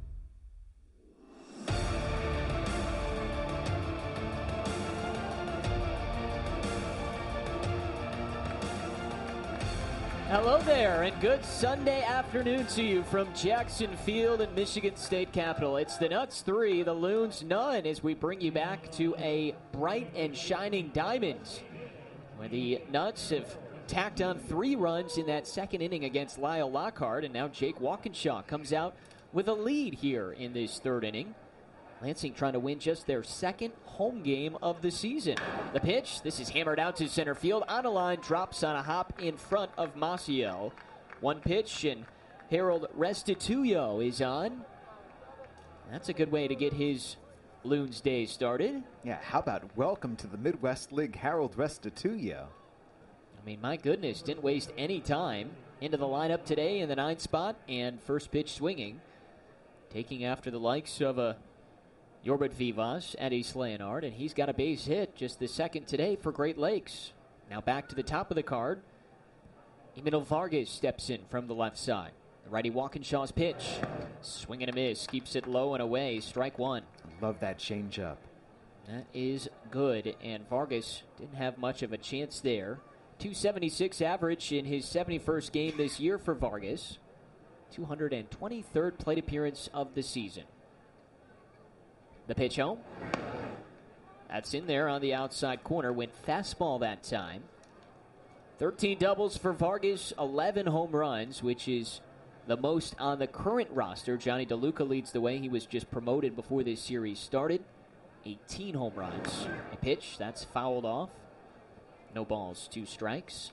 Hello there, and good Sunday afternoon to you from Jackson Field in Michigan State Capitol. It's the Nuts 3, the Loons none, as we bring you back to a bright and shining diamond, where the Nuts have tacked on 3 runs in that second inning against Lyle Lockhart, and now Jake Walkinshaw comes out with a lead here in this third inning. Lansing trying to win just their second home game of the season. The pitch, this is hammered out to center field. On a line, drops on a hop in front of Maciel. One pitch, and Harold Restituyo is on. That's a good way to get his Loons day started. Yeah, how about welcome to the Midwest League, Harold Restituyo. I mean, my goodness, didn't waste any time. Into the lineup today in the 9th spot, and first pitch swinging. Taking after the likes of Jorbert Vivas, Eddie Slayonard, and he's got a base hit, just the second today for Great Lakes. Now back to the top of the card. Emil Vargas steps in from the left side. The righty Walkinshaw's pitch. Swing and a miss, keeps it low and away, strike one. Love that changeup. That is good, and Vargas didn't have much of a chance there. 276 average in his 71st game this year for Vargas. 223rd plate appearance of the season. The pitch home. That's in there on the outside corner. Went fastball that time. 13 doubles for Vargas, 11 home runs, which is the most on the current roster. Johnny DeLuca leads the way. He was just promoted before this series started. 18 home runs. A pitch, that's fouled off. No balls, 2 strikes.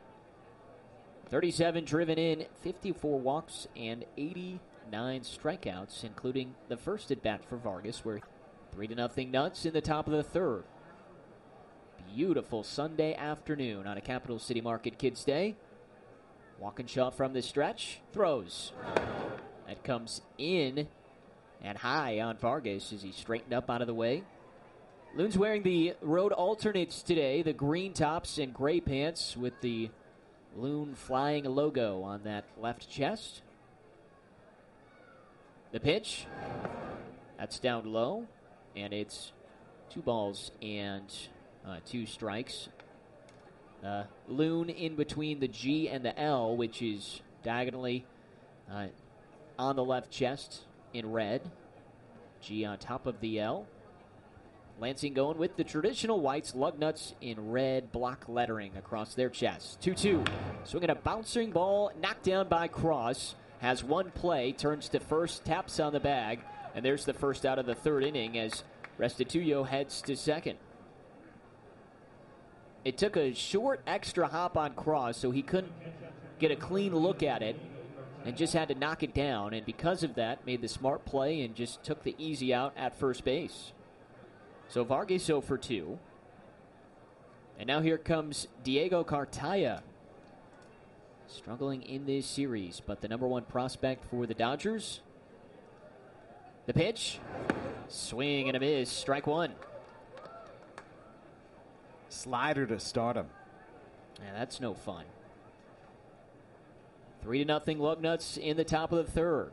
37 driven in, 54 walks, and 89 strikeouts, including the first at bat for Vargas, where 3-0 Nuts in the top of the third. Beautiful Sunday afternoon on a Capital City Market Kids Day. Walkinshaw from the stretch, throws. That comes in and high on Vargas as he straightened up out of the way. Loons wearing the road alternates today, the green tops and gray pants with the Loon flying logo on that left chest. The pitch, that's down low, and it's 2 balls and 2 strikes. Loon in between the G and the L, which is diagonally on the left chest in red. G on top of the L. Lansing going with the traditional whites, lug nuts in red block lettering across their chest. 2-2. Swinging a bouncing ball, knocked down by Cross. Has one play, turns to first, taps on the bag, and there's the first out of the 3rd inning as Restituyo heads to second. It took a short extra hop on Cross, so he couldn't get a clean look at it and just had to knock it down, and because of that, made the smart play and just took the easy out at first base. So Vargas 0 for 2. And now here comes Diego Cartaya. Struggling in this series, but the number 1 prospect for the Dodgers. The pitch. Swing and a miss. Strike 1. Slider to start him. Yeah, that's no fun. 3-0 Lugnuts in the top of the 3rd.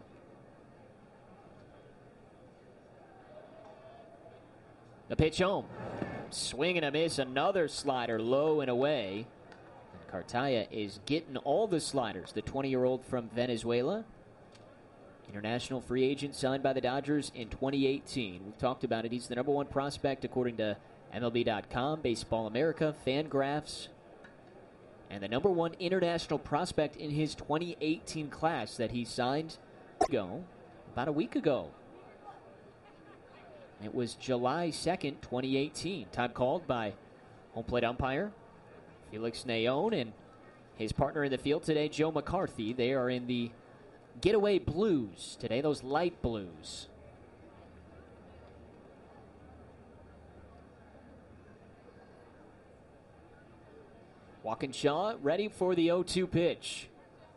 The pitch home. Swing and a miss. Another slider low and away. And Cartaya is getting all the sliders. The 20-year-old from Venezuela. International free agent signed by the Dodgers in 2018. We've talked about it. He's the number 1 prospect according to MLB.com, Baseball America, Fangraphs, and the number 1 international prospect in his 2018 class that he signed about a week ago. It was July 2nd, 2018. Time called by home plate umpire Felix Nayon and his partner in the field today, Joe McCarthy. They are in the getaway blues today, those light blues. Walkinshaw ready for the 0-2 pitch.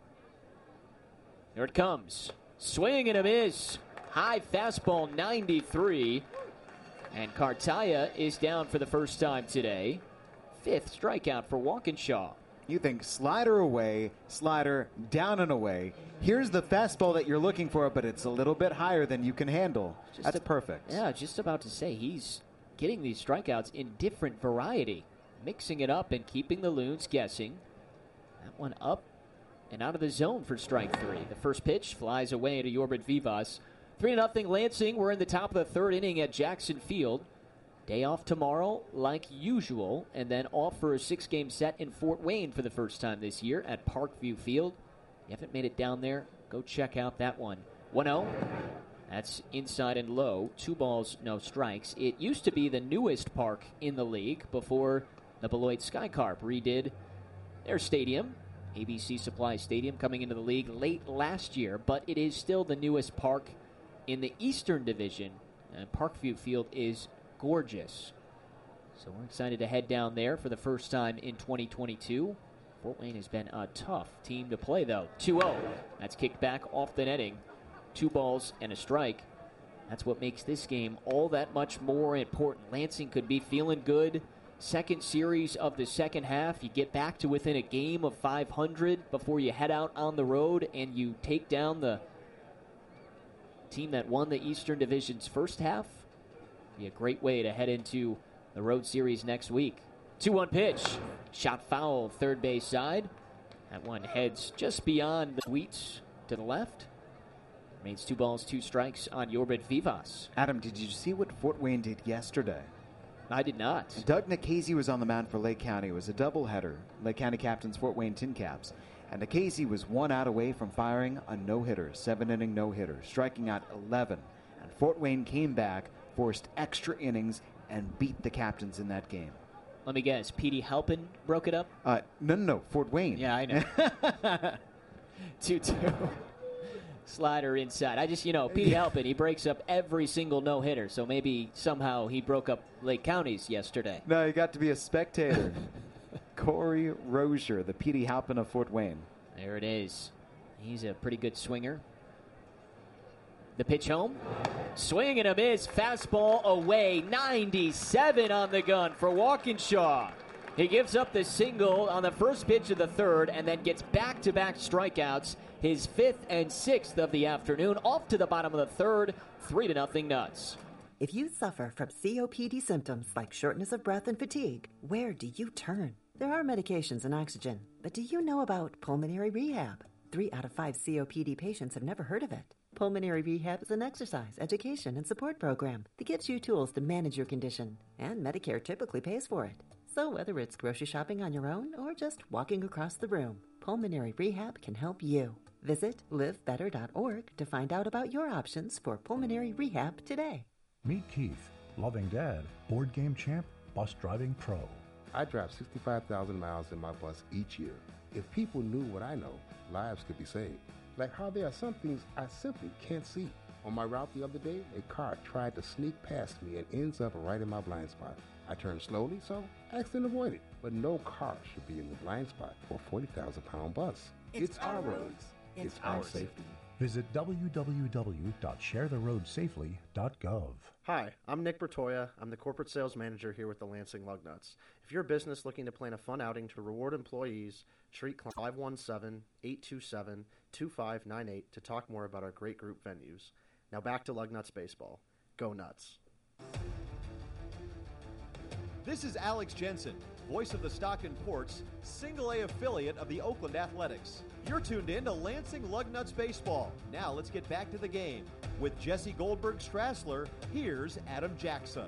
There it comes. Swing and a miss. High fastball, 93. And Cartaya is down for the first time today. 5th strikeout for Walkinshaw. You think slider away, slider down and away. Here's the fastball that you're looking for, but it's a little bit higher than you can handle. That's perfect. Yeah, just about to say, he's getting these strikeouts in different variety. Mixing it up and keeping the Loons guessing. That one up and out of the zone for strike 3. The first pitch flies away to Yorbit Vivas. 3-0 Lansing. We're in the top of the 3rd inning at Jackson Field. Day off tomorrow like usual, and then off for a 6-game set in Fort Wayne for the first time this year at Parkview Field. If you haven't made it down there, go check out that one. 1-0. That's inside and low. 2 balls, no strikes. It used to be the newest park in the league before the Beloit Skycarp redid their stadium. ABC Supply Stadium coming into the league late last year, but it is still the newest park in the Eastern Division. And Parkview Field is gorgeous. So we're excited to head down there for the first time in 2022. Fort Wayne has been a tough team to play, though. 2-0. That's kicked back off the netting. 2 balls and a strike. That's what makes this game all that much more important. Lansing could be feeling good. Second series of the second half. You get back to within a game of 500 before you head out on the road and you take down the team that won the Eastern Division's first half. Be a great way to head into the road series next week. 2-1 pitch. Shot foul, third base side. That one heads just beyond the sweets to the left. Remains 2 balls, 2 strikes on Yorbit Vivas. Adam, did you see what Fort Wayne did yesterday? I did not. Doug Nikhazy was on the mound for Lake County. It was a doubleheader. Lake County captains Fort Wayne Tin Caps. And Nikhazy was 1 out away from firing a no-hitter, 7-inning no-hitter, striking out 11. And Fort Wayne came back, forced extra innings, and beat the captains in that game. Let me guess, Petey Halpin broke it up? No, Fort Wayne. Yeah, I know. 2-2. Slider inside. Petey Halpin, he breaks up every single no-hitter, so maybe somehow he broke up Lake County's yesterday. No, he got to be a spectator. Corey Rozier, the Petey Halpin of Fort Wayne. There it is. He's a pretty good swinger. The pitch home. Swing and a miss. Fastball away. 97 on the gun for Walkinshaw. He gives up the single on the first pitch of the third and then gets back-to-back strikeouts. His 5th and 6th of the afternoon. Off to the bottom of the third. 3-0 Nuts. If you suffer from COPD symptoms like shortness of breath and fatigue, where do you turn? There are medications and oxygen, but do you know about pulmonary rehab? 3 out of 5 COPD patients have never heard of it. Pulmonary rehab is an exercise, education, and support program that gives you tools to manage your condition, and Medicare typically pays for it. So whether it's grocery shopping on your own or just walking across the room, pulmonary rehab can help you. Visit livebetter.org to find out about your options for pulmonary rehab today. Meet Keith, loving dad, board game champ, bus driving pro. I drive 65,000 miles in my bus each year. If people knew what I know, lives could be saved. Like how there are some things I simply can't see. On my route the other day, a car tried to sneak past me and ends up right in my blind spot. I turned slowly, so I accidentally avoided. But no car should be in the blind spot for a 40,000-pound bus. It's our roads. It's our safety. Visit www.sharetheroadsafely.gov. Hi, I'm Nick Bertoya. I'm the corporate sales manager here with the Lansing Lugnuts. If you're a business looking to plan a fun outing to reward employees, treat 517-827-2598 to talk more about our great group venues. Now back to Lugnuts baseball. Go Nuts. This is Alex Jensen, voice of the Stockton Ports, single-A affiliate of the Oakland Athletics. You're tuned in to Lansing Lugnuts Baseball. Now let's get back to the game. With Jesse Goldberg-Strassler, here's Adam Jackson.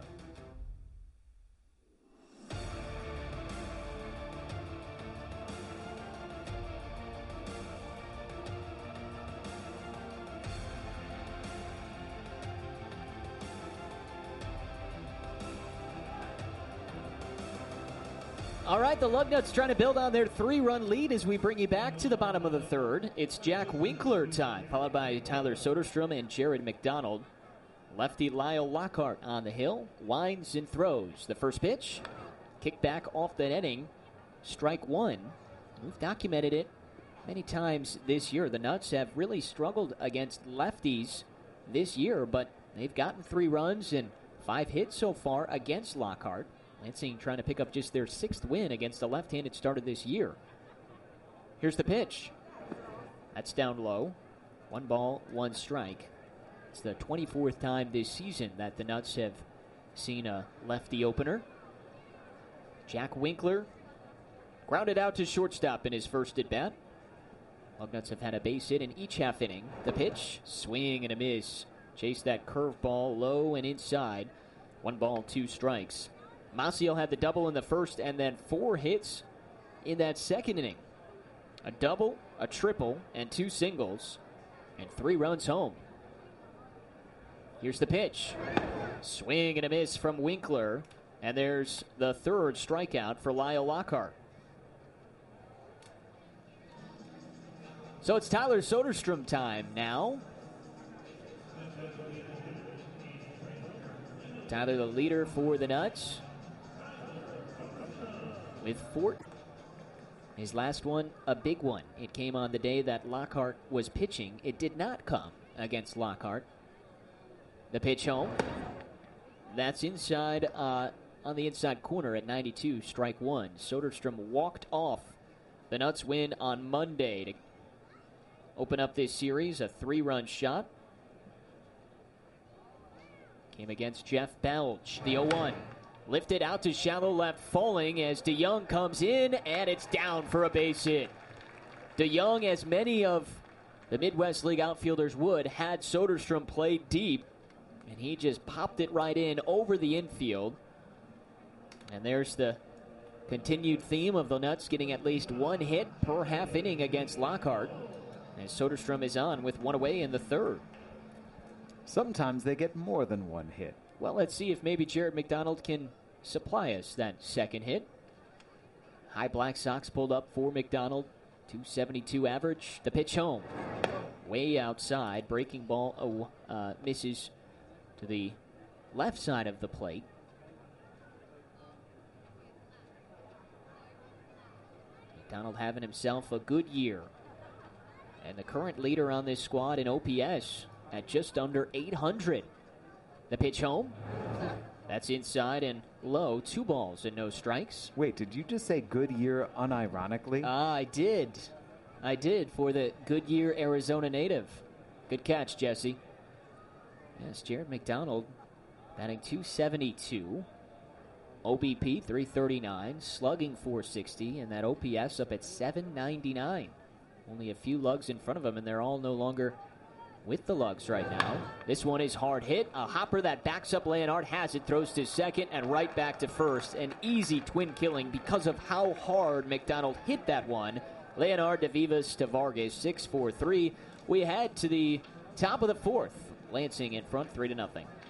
All right, the Lugnuts trying to build on their 3-run lead as we bring you back to the bottom of the third. It's Jack Winkler time, followed by Tyler Soderstrom and Jared McDonald. Lefty Lyle Lockhart on the hill, winds and throws. The first pitch, kick back off the netting, strike one. We've documented it many times this year. The Nuts have really struggled against lefties this year, but they've gotten 3 runs and 5 hits so far against Lockhart. Lansing trying to pick up just their 6th win against the left-handed starter this year. Here's the pitch. That's down low. 1 ball, 1 strike. It's the 24th time this season that the Nuts have seen a lefty opener. Jack Winkler grounded out to shortstop in his first at-bat. Lugnuts have had a base hit in each half inning. The pitch, swing and a miss. Chase that curveball low and inside. 1 ball, 2 strikes. Maciel had the double in the first and then 4 hits in that second inning. A double, a triple, and 2 singles, and 3 runs home. Here's the pitch. Swing and a miss from Winkler, and there's the 3rd strikeout for Lyle Lockhart. So it's Tyler Soderstrom time now. Tyler, the leader for the Nuts, with 4. His last one, a big one. It came on the day that Lockhart was pitching. It did not come against Lockhart. The pitch home. That's inside, on the inside corner at 92, strike 1. Soderstrom walked off. The Nuts win on Monday to open up this series, a 3-run shot. Came against Jeff Belch, the 0-1. Lifted out to shallow left, falling as DeYoung comes in, and it's down for a base hit. DeYoung, as many of the Midwest League outfielders would, had Soderstrom play deep, and he just popped it right in over the infield. And there's the continued theme of the Nuts getting at least 1 hit per half inning against Lockhart, as Soderstrom is on with 1 away in the 3rd. Sometimes they get more than 1 hit. Well, let's see if maybe Jared McDonald can supply us that 2nd hit. High Black Sox pulled up for McDonald. 272 average. The pitch home. Way outside. Breaking ball misses to the left side of the plate. McDonald having himself a good year. and the current leader on this squad in OPS at just under 800. The pitch home. That's inside and low. 2 balls and no strikes. Wait, did you just say Goodyear unironically? I did. I did for the Goodyear, Arizona native. Good catch, Jesse. Yes, Jared McDonald batting .272. OBP 339, slugging .460, and that OPS up at .799. Only a few lugs in front of him, and they're all no longer with the lugs right now. This one is hard hit. A hopper that backs up. Leonard has it, throws to second, and right back to first. An easy twin killing because of how hard McDonald hit that one. Leonard de Vivas to Vargas, 6-4-3. We head to the top of the 4th. Lansing in front, 3-0.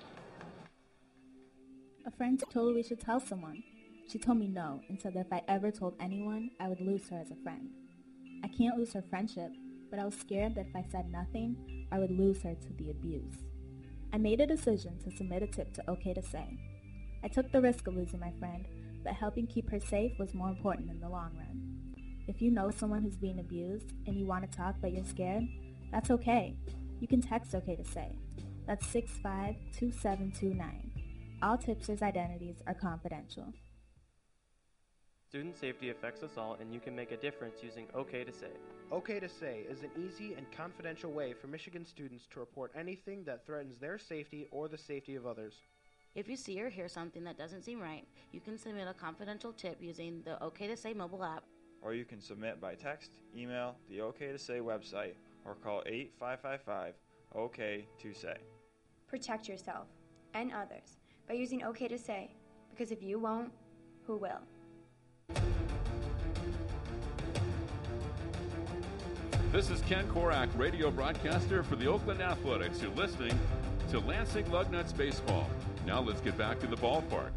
A friend told me we should tell someone. She told me no, and said that if I ever told anyone, I would lose her as a friend. I can't lose her friendship, but I was scared that if I said nothing, I would lose her to the abuse. I made a decision to submit a tip to OK to Say. I took the risk of losing my friend, but helping keep her safe was more important in the long run. If you know someone who's being abused and you want to talk but you're scared, that's okay. You can text OK to Say. That's 652729. All tipsters' identities are confidential. Student safety affects us all, and you can make a difference using OK to Say. OK to Say is an easy and confidential way for Michigan students to report anything that threatens their safety or the safety of others. If you see or hear something that doesn't seem right, you can submit a confidential tip using the OK to Say mobile app. Or you can submit by text, email, the OK to Say website, or call 8555-OK-to-SAY. Protect yourself and others by using OK to Say, because if you won't, who will? This is Ken Korak, radio broadcaster for the Oakland Athletics. You're listening to Lansing Lugnuts Baseball. Now let's get back to the ballpark.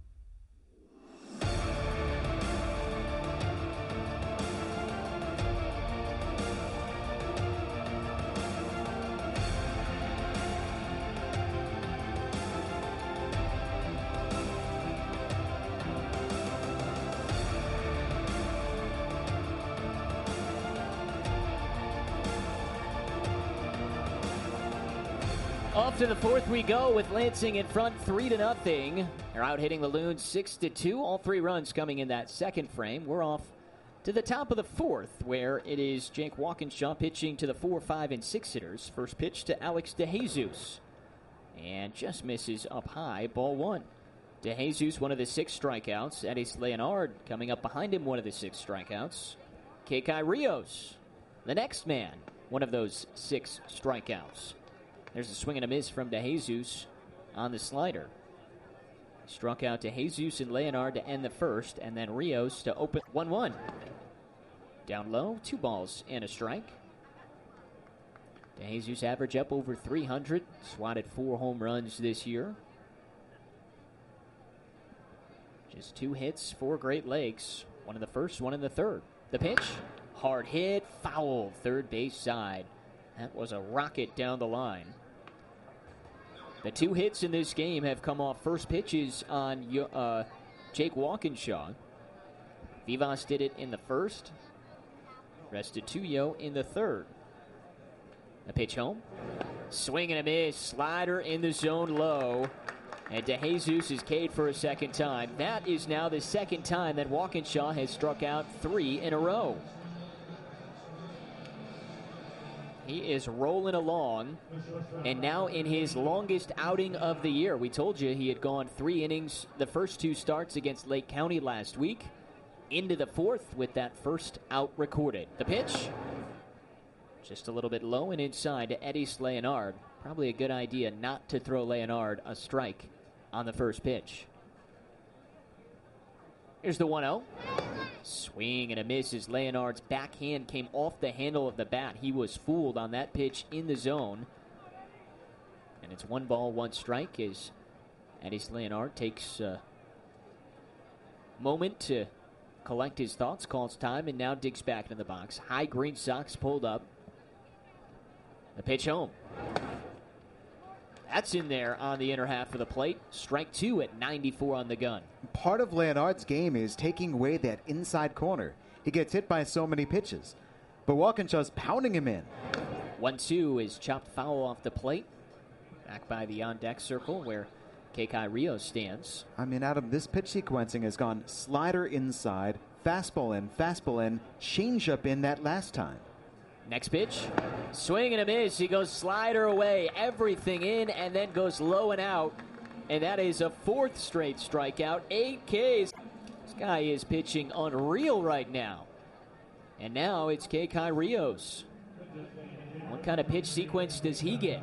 Off to the 4th we go with Lansing in front 3-0. They're out hitting the Loons 6-2. All 3 runs coming in that second frame. We're off to the top of the 4th, where it is Jake Walkinshaw pitching to the 4, 5, and 6 hitters. First pitch to Alex DeJesus. And just misses up high, ball 1. DeJesus, one of the 6 strikeouts. Edis Leonard coming up behind him, one of the 6 strikeouts. Kekai Rios, the next man, one of those 6 strikeouts. There's a swing and a miss from DeJesus on the slider. Struck out DeJesus and Leonard to end the first, and then Rios to open 1-1. Down low, 2 balls and a strike. DeJesus average up over 300, swatted 4 home runs this year. Just 2 hits, 4 great legs. One in the first, one in the third. The pitch, hard hit, foul, third base side. That was a rocket down the line. The 2 hits in this game have come off first pitches on Jake Walkinshaw. Vivas did it in the first. Restituyo in the third. A pitch home. Swing and a miss. Slider in the zone low. And DeJesus is K'd for a second time. That is now the second time that Walkinshaw has struck out 3 in a row. He is rolling along, and now in his longest outing of the year. We told you he had gone 3 innings the first 2 starts against Lake County last week. Into the 4th with that first out recorded. The pitch, just a little bit low and inside to Edis Leonard. Probably a good idea not to throw Leonard a strike on the first pitch. Here's the 1-0. Swing and a miss as Leonard's backhand came off the handle of the bat. He was fooled on that pitch in the zone. And it's 1 ball, 1 strike as Edis Leonard takes a moment to collect his thoughts, calls time, and now digs back into the box. High green socks pulled up. The pitch home. That's in there on the inner half of the plate. Strike 2 at 94 on the gun. Part of Leonard's game is taking away that inside corner. He gets hit by so many pitches. but Walkinshaw's pounding him in. 1-2 is chopped foul off the plate. Back by the on-deck circle where Kekai Rios stands. I mean, Adam, this pitch sequencing has gone slider inside, fastball in, changeup in that last time. Next pitch, swing and a miss. He goes slider away, everything in, and then goes low and out. And that is a 4th straight strikeout, 8 Ks. This guy is pitching unreal right now. And now it's Kekai Rios. What kind of pitch sequence does he get?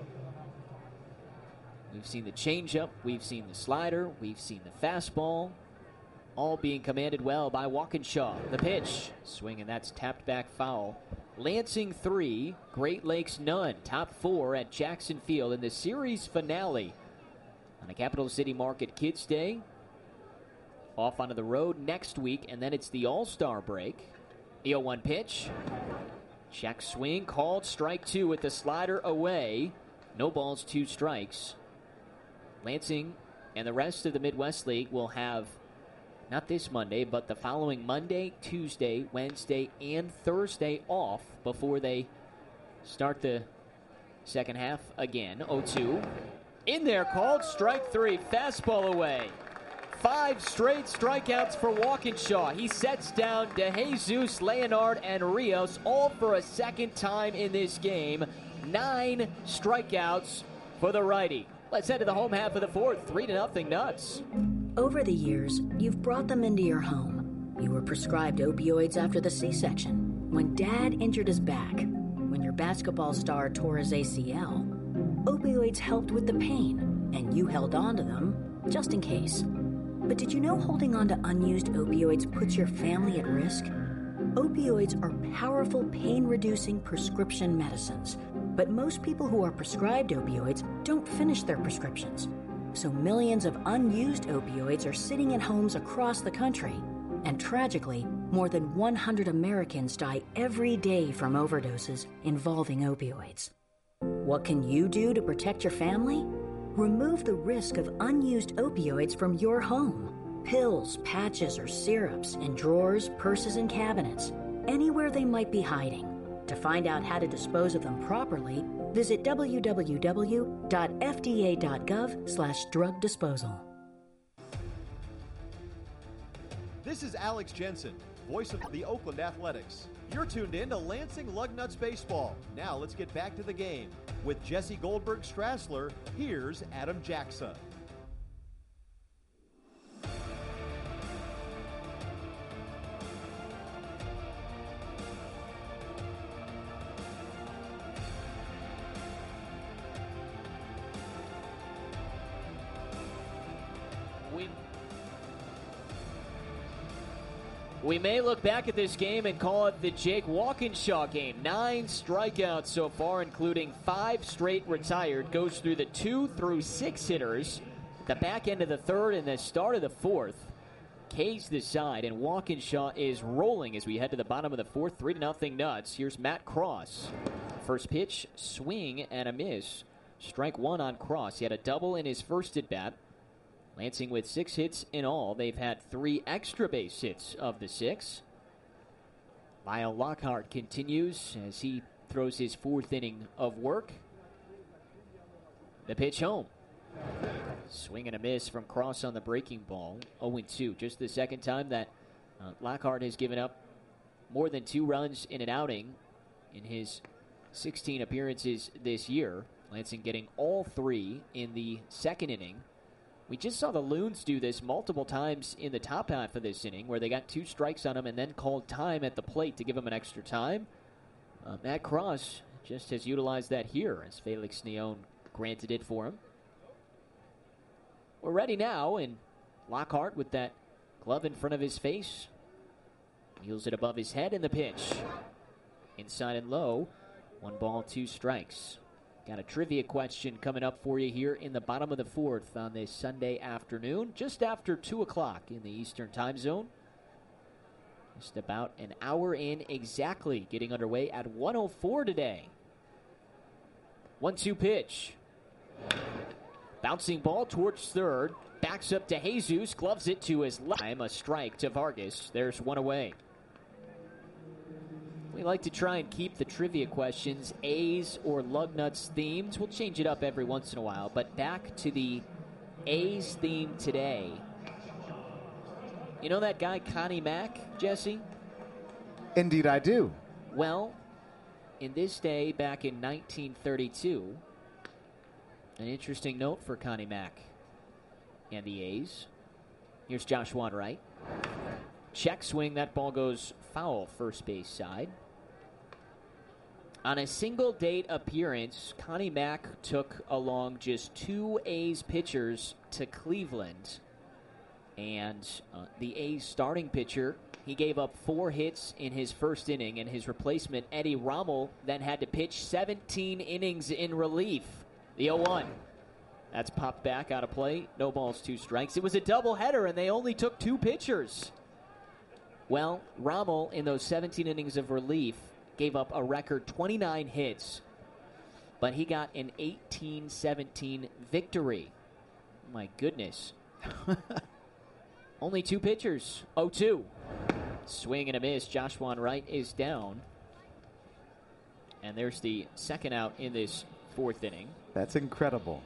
We've seen the changeup, we've seen the slider, we've seen the fastball, all being commanded well by Walkinshaw. The pitch, swing, and that's tapped back foul. Lansing 3, Great Lakes none. Top 4 at Jackson Field in the series finale on the Capital City Market Kids Day. Off onto the road next week, and then it's the All-Star break. 0-1 pitch. Check swing, called strike 2 with the slider away. No balls, 2 strikes. Lansing and the rest of the Midwest League will have, not this Monday, but the following Monday, Tuesday, Wednesday, and Thursday off before they start the second half again. 0-2. In there, called strike 3, fastball away. 5 straight strikeouts for Walkinshaw. He sets down DeJesus, Leonard, and Rios, all for a second time in this game. 9 strikeouts for the righty. Let's head to the home half of the 4th. 3-0 Nuts. Over the years, you've brought them into your home. You were prescribed opioids after the C-section, when Dad injured his back, when your basketball star tore his ACL. Opioids helped with the pain, and you held on to them just in case. But did you know holding on to unused opioids puts your family at risk? Opioids are powerful pain-reducing prescription medicines, but most people who are prescribed opioids don't finish their prescriptions. So millions of unused opioids are sitting in homes across the country. And tragically, more than 100 Americans die every day from overdoses involving opioids. What can you do to protect your family? Remove the risk of unused opioids from your home. Pills, patches, or syrups in drawers, purses, and cabinets, anywhere they might be hiding. To find out how to dispose of them properly, visit www.fda.gov/drug disposal. This is Alex Jensen, voice of the Oakland Athletics. You're tuned in to Lansing Lugnuts Baseball. Now let's get back to the game. With Jesse Goldberg-Strassler, here's Adam Jackson. We may look back at this game and call it the Jake Walkinshaw game. 9 strikeouts so far, including 5 straight retired. Goes through the 2 through 6 hitters at the back end of the 3rd and the start of the 4th. K's the side, and Walkinshaw is rolling as we head to the bottom of the 4th. 3-0 Nuts. Here's Matt Cross. First pitch, swing and a miss. Strike 1 on Cross. He had a double in his first at-bat. Lansing with 6 hits in all. They've had 3 extra base hits of the 6. Lyle Lockhart continues as he throws his 4th inning of work. The pitch home. Swing and a miss from Cross on the breaking ball. 0-2. Just the second time that Lockhart has given up more than 2 runs in an outing in his 16 appearances this year. Lansing getting all 3 in the 2nd inning. We just saw the Loons do this multiple times in the top half of this inning where they got 2 strikes on him and then called time at the plate to give him an extra time. Matt Cross just has utilized that here as Felix Neon granted it for him. We're ready now, and Lockhart with that glove in front of his face. Wheels it above his head in the pitch. Inside and low. 1 ball, 2 strikes. Got a trivia question coming up for you here in the bottom of the 4th on this Sunday afternoon, just after 2 o'clock in the Eastern Time Zone. Just about an hour in exactly, getting underway at 1:04 today. 1-2 pitch. Bouncing ball towards 3rd. Backs up to Jesus, gloves it to his left. A strike to Vargas. There's 1 away. We like to try and keep the trivia questions A's or Lugnuts themed. We'll change it up every once in a while, but back to the A's theme today. You know that guy Connie Mack, Jesse? Indeed I do. Well, in this day back in 1932, an interesting note for Connie Mack and the A's. Here's Josh Wainwright. Check swing, that ball goes foul first base side. On a single date appearance, Connie Mack took along just 2 A's pitchers to Cleveland. And the A's starting pitcher, he gave up 4 hits in his first inning, and his replacement, Eddie Rommel, then had to pitch 17 innings in relief. The 0-1. That's popped back out of play. No balls, 2 strikes. It was a doubleheader, and they only took 2 pitchers. Well, Rommel, in those 17 innings of relief, gave up a record 29 hits, but he got an 18-17 victory. My goodness. Only 2 pitchers. 0-2. Swing and a miss. Josh Wainwright is down. And there's the second out in this 4th inning. That's incredible.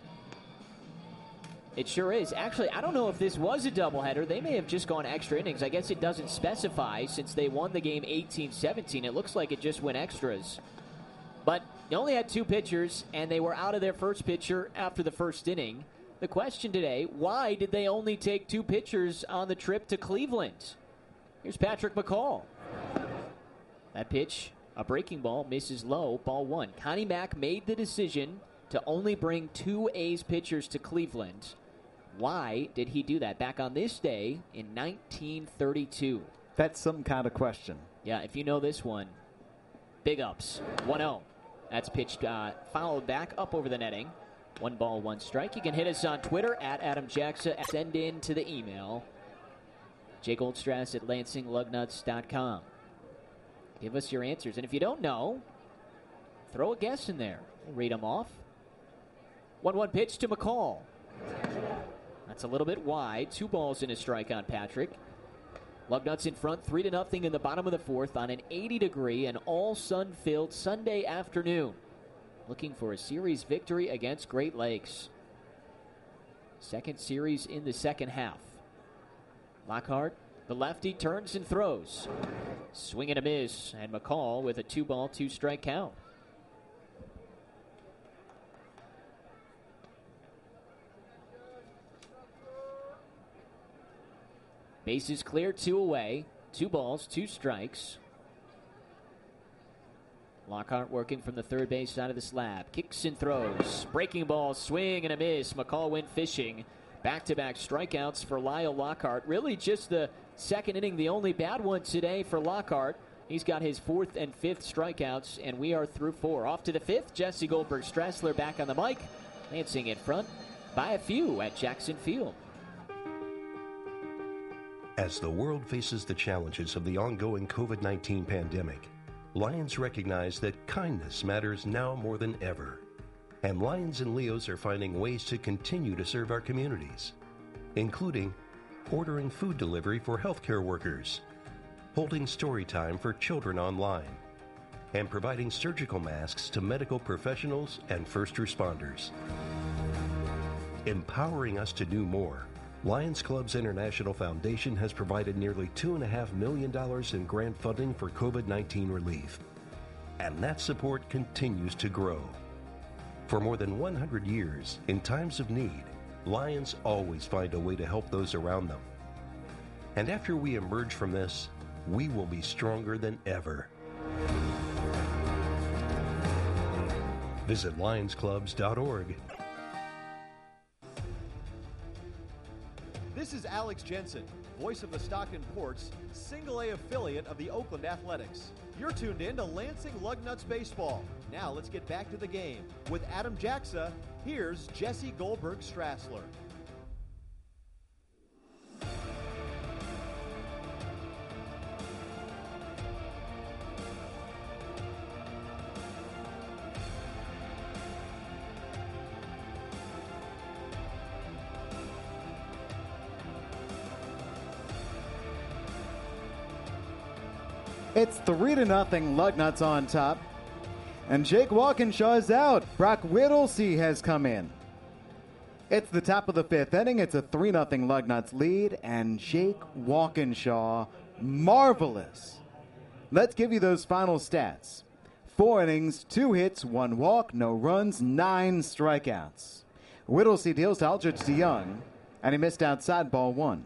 It sure is. Actually, I don't know if this was a doubleheader. They may have just gone extra innings. I guess it doesn't specify since they won the game 18-17. It looks like it just went extras. But they only had 2 pitchers, and they were out of their first pitcher after the first inning. The question today, why did they only take 2 pitchers on the trip to Cleveland? Here's Patrick McCall. That pitch, a breaking ball, misses low, ball 1. Connie Mack made the decision to only bring 2 A's pitchers to Cleveland. Why did he do that back on this day in 1932? That's some kind of question. Yeah, if you know this one, big ups. 1-0. That's pitched fouled back up over the netting. 1 ball, 1 strike. You can hit us on Twitter at Adam Jackson. Send in to the email, jgoldstrass@lansinglugnuts.com. Give us your answers. And if you don't know, throw a guess in there. We'll read them off. 1-1 pitch to McCall. That's a little bit wide. 2 balls and a strike on Patrick. Lugnuts in front 3-0 in the bottom of the 4th on an 80-degree and all-sun-filled Sunday afternoon. Looking for a series victory against Great Lakes. Second series in the second half. Lockhart, the lefty, turns and throws. Swing and a miss, and McCall with a 2-ball, 2-strike count. Bases clear, 2 away. 2 balls, 2 strikes. Lockhart working from the third base side of the slab. Kicks and throws. Breaking ball, swing and a miss. McCall went fishing. Back-to-back strikeouts for Lyle Lockhart. Really just the second inning, the only bad one today for Lockhart. He's got his 4th and 5th strikeouts, and we are through 4. Off to the 5th, Jesse Goldberg-Strassler back on the mic. Lansing in front by a few at Jackson Field. As the world faces the challenges of the ongoing COVID-19 pandemic, Lions recognize that kindness matters now more than ever. And Lions and Leos are finding ways to continue to serve our communities, including ordering food delivery for healthcare workers, holding story time for children online, and providing surgical masks to medical professionals and first responders. Empowering us to do more, Lions Clubs International Foundation has provided nearly $2.5 million in grant funding for COVID-19 relief. And that support continues to grow. For more than 100 years, in times of need, Lions always find a way to help those around them. And after we emerge from this, we will be stronger than ever. Visit lionsclubs.org. This is Alex Jensen, voice of the Stockton Ports, single-A affiliate of the Oakland Athletics. You're tuned in to Lansing Lugnuts Baseball. Now let's get back to the game. With Adam Jackson, here's Jesse Goldberg-Strassler. It's 3-0 Lugnuts on top. And Jake Walkinshaw is out. Brock Whittlesey has come in. It's the top of the 5th inning. It's a 3-0 Lugnuts lead. And Jake Walkinshaw, marvelous. Let's give you those final stats. 4 innings, 2 hits, 1 walk, no runs, 9 strikeouts. Whittlesey deals to Aldrich DeYoung, and he missed outside ball 1.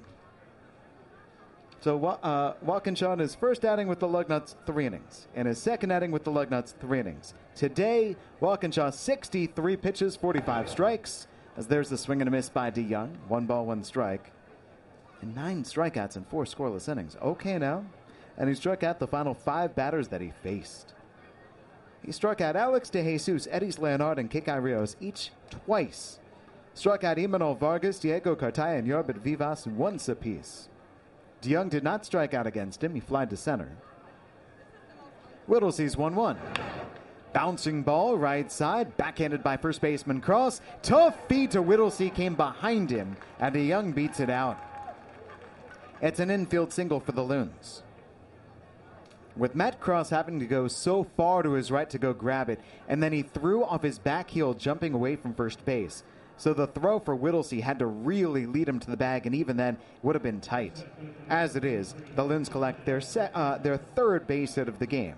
So Walkinshaw in his first outing with the Lugnuts, 3 innings. In his second outing with the Lugnuts, 3 innings. Today, Walkinshaw 63 pitches, 45 strikes. As there's the swing and a miss by DeYoung. 1 ball, 1 strike. And 9 strikeouts in 4 scoreless innings. Okay now. And he struck out the final 5 batters that he faced. He struck out Alex DeJesus, Eddys Leonard, and Kike Rios each twice. Struck out Imanol Vargas, Diego Cartaya, and Yorbit Vivas once apiece. DeYoung did not strike out against him. He flied to center. Whittlesey's 1-1. Bouncing ball right side, backhanded by first baseman Cross. Tough feed to Whittlesey, came behind him, and DeYoung beats it out. It's an infield single for the Loons. With Matt Cross having to go so far to his right to go grab it, and then he threw off his back heel jumping away from first base. So the throw for Whittlesey had to really lead him to the bag, and even then would have been tight. As it is, the Loons collect their 3rd base hit of the game.